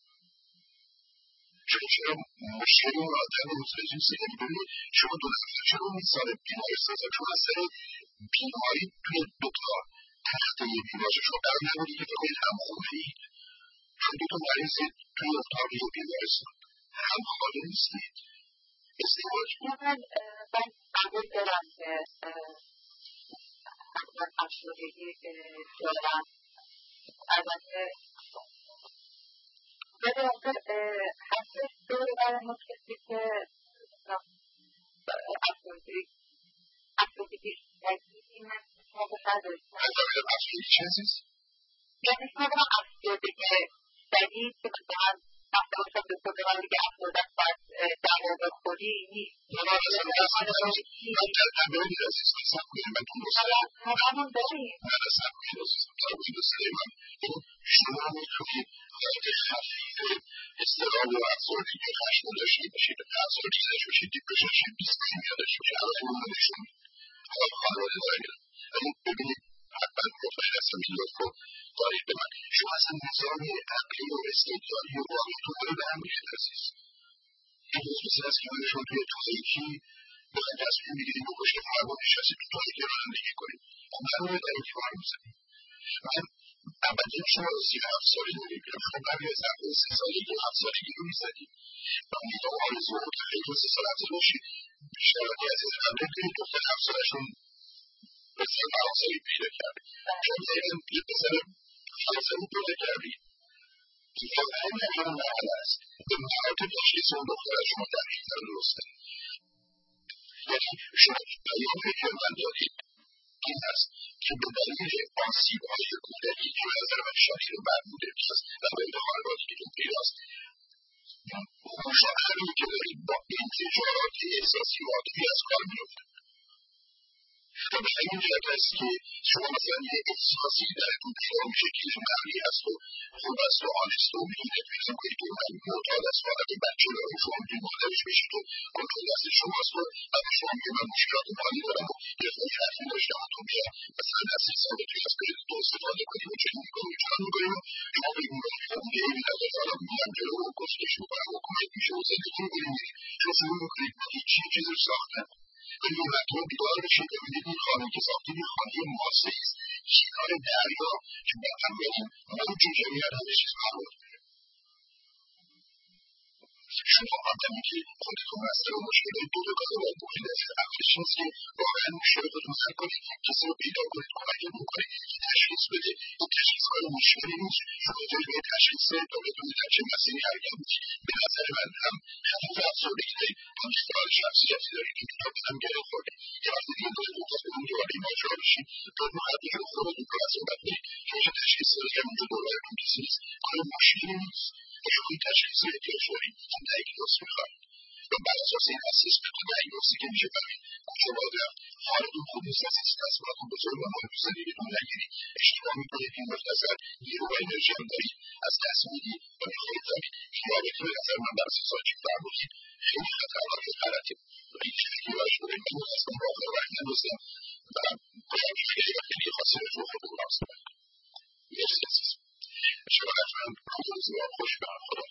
چون چرا مشکل اون آدم رو متوجه نیستید ببینید شما دو نفر چرا اون سال بیمارستان چون از سر بیماری توی دکتر تخته یه بیمارش شما قرار نبودی که فکر کنید هم خونه اید چون دو تا مریضید توی اتاق یه بیمارستان هم خانه نیستید ازدواج من من قبول دارم که من افسردگی دارم البته ولی آخه هستش دور برای ما کسی که افسردگی شدیدی من موقع نداشتم افسردگی چه عزیز؟ یعنی مثلا افسردگی شدید که مثلا وقتی باشم دکتر به من میگه افسرده است باید دوا بخوری نیست. تمرین عزیز نصب کنیم من درست همون داریم من نصب کنیم عزیز تمرین دسته من شما میتونید وقتی خفیف اضطراب و افسردگی خشم رو داشته باشید افسردگی داشته باشید دیپرشن داشته بیستیم یادش باشید همه اون رو نشون خانواده دارید ولی ببینید حتما مطمئن هستم این لطف رو دارید به من شما اصلا نظام عقلی و استدلالی و واقعیتون رو به هم ریخته عزیز این روز مثل است که من شما توی تازگی بخواهی تصمیم میگیرید و پشت فرمان نشستید تو تازگی رانندگی کنید خب معلومه در این که کار میزنید من اولی شما رو سی و هفت سالی رو میبینم خب قبل از اول سه سالگی و هفت سالگی رو میزدید و میگم آرزو رو که خیلی تو سه سال افزار باشید بیشترانی از این قبله کنید دختر هفت سالشون پسر فرانسوی پیدا کرده چون دقیقا یه پسر فرانسوی پیدا کردید که واقعا نمیدونم مرحله است به مراتب تشخیص اون دختر از شما دقیق‌تر درسته یعنی شما پیامه که من دارید این است که به دلیل آسیب‌های کودکی که به نظر من شدید و برموده است و به این خانوادگیتون پیداست هوش و عقلی که دارید با انفجارات احساسی و عاطفی از کار می‌افتد و به همین جهت است که شما مثلا یه احساسی درتون پیدا میشه که این قبلی هست و خوب است و آنست و میتونید فکر کنید که من معتاد است و حالت بچه دارم شما میتونید مادرش بشید و کنترل دست شماست و بعد شما میگه من مشکلات مالی دارم و یه خواهی حرفی داشتم و تو بیا مثلا دستی ثابتی از کردیت تو استفاده کنیم و چنین میکنیم و چنان میکنیم و شما بگیم میکنیم خب دیگه این نظر حالا میگم جلو و کسکش میکنم و کمک میشه و زندگی میکنیم میریم شما شروع میکنید با هیچی چیز رو ساختن ولی یه وقتی بیدار بشید و ببینید این خانه که ساختید این خانه معاصری است کنار دریا که با اولین موج جمعیت همه چیز قرار شما آدمی که خودتون بسته و مشکلات دو دو کار باید بکنید از اولش نیست که واقعا مشکل خودتون حل کنید کسی رو پیدا کنید کمکتون بکنید که تشخیص بده این تشخیص کار مشکلی نیست شما جایی به تشخیص تا بتونید در چه مسیری حرکت کنید به نظر من هم خفیف افسردگی دارید هم اختلال شخصیتی دارید که اینا به هم گره خورده یه وقتی دیگه دارید رو خود اون دوباره ماجرا بشید تا مخاطب خودتون رو از اون بعد برید که این تشخیص دارید که اونجا دوربرتون کسی نیست کار مشکلی نیست شما این تشخیص رو احتیاج دارید هم دیاگنوز میخواهید و بر اساس این اسسمنت و دیاگنوزی که میشه فهمید کجا باید رفت حالتون خوب نیست از این تصمیماتون بزرگ و مهم زندگیتون نگیرید اشتباه میکنید این مختصر نیرو و انرژی هم دارید از دست میدید و میخواهید زمین این رابطه به نظر من بر اساس آنچه فرمودید خیلی خطرناک و غلطه و هیچ فکری براش کنید من اصلا واقعا رنگ نداشتم و باید خیلی و خیلی خاصی رو رو خود رو حاصل کنید مرسی عزیز شما حتما روز و خوش به هم خدا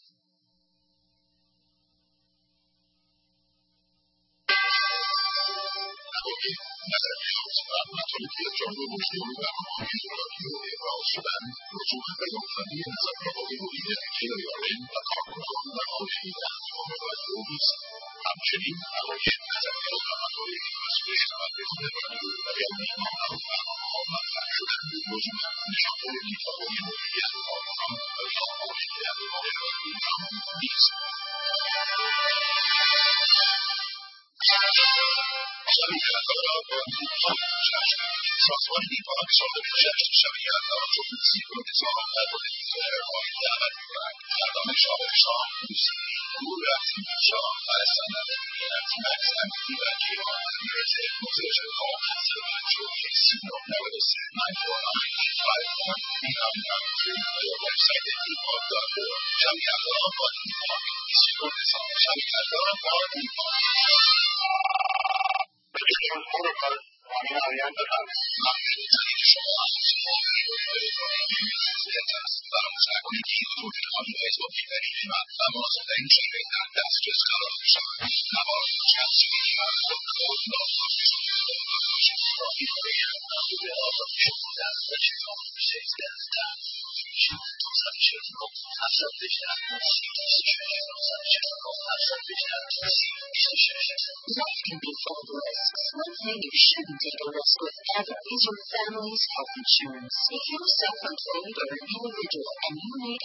نظری خواستم مطالب جامعه مجتمعی و هماهنگی جغرافی و ابراز شدن رجوع به بیان‌فنی نظریه‌های مدیر کیمیایی و کارکنان و حامی احکام و علوم است. همچنین برای نظریات و مطالب مسئول تمدن رادیو و علمی آنها مطرح شدن رجوع نشان‌های کتاب‌های مدیریت کارکنان و یا مدیریت کارکنان نیست. شبیه‌ال‌دار آبادی سازمان ایران صادر جشن شبیه‌الدار خصوصی و نظام درباره ارائه دعوت می‌کند. اقدام شاعر شاه موسیقی گروه رفتیم شاه و سند مدیریت مکس و کیوان امیرز مزرج‌ها صد و پنجاه و یک سی و نه نود و سه نود و نه فایل‌ها ایران یا وبسایت ایران دات او شبیه‌الدار آبادی بیست و دو دسامبر شبیه‌الدار آبادی آینده هست. فراموش نکنید که این طور خانه اضافی برید و تماس بینشون در دسترس قرار می‌شود. نباید جمعی و خود خود ناخواسته راهی برای محدود آزادی شما در رشته‌ها شکل دهد. توصد شکل هفتصد و هجده سی بیست و شش نهصد و شصت و نه هفتصد و هجده سی بیست و شش Life can be full of risks. One thing you shouldn't take a risk with ever is your family's health insurance. If you're self-employed or an individual and you need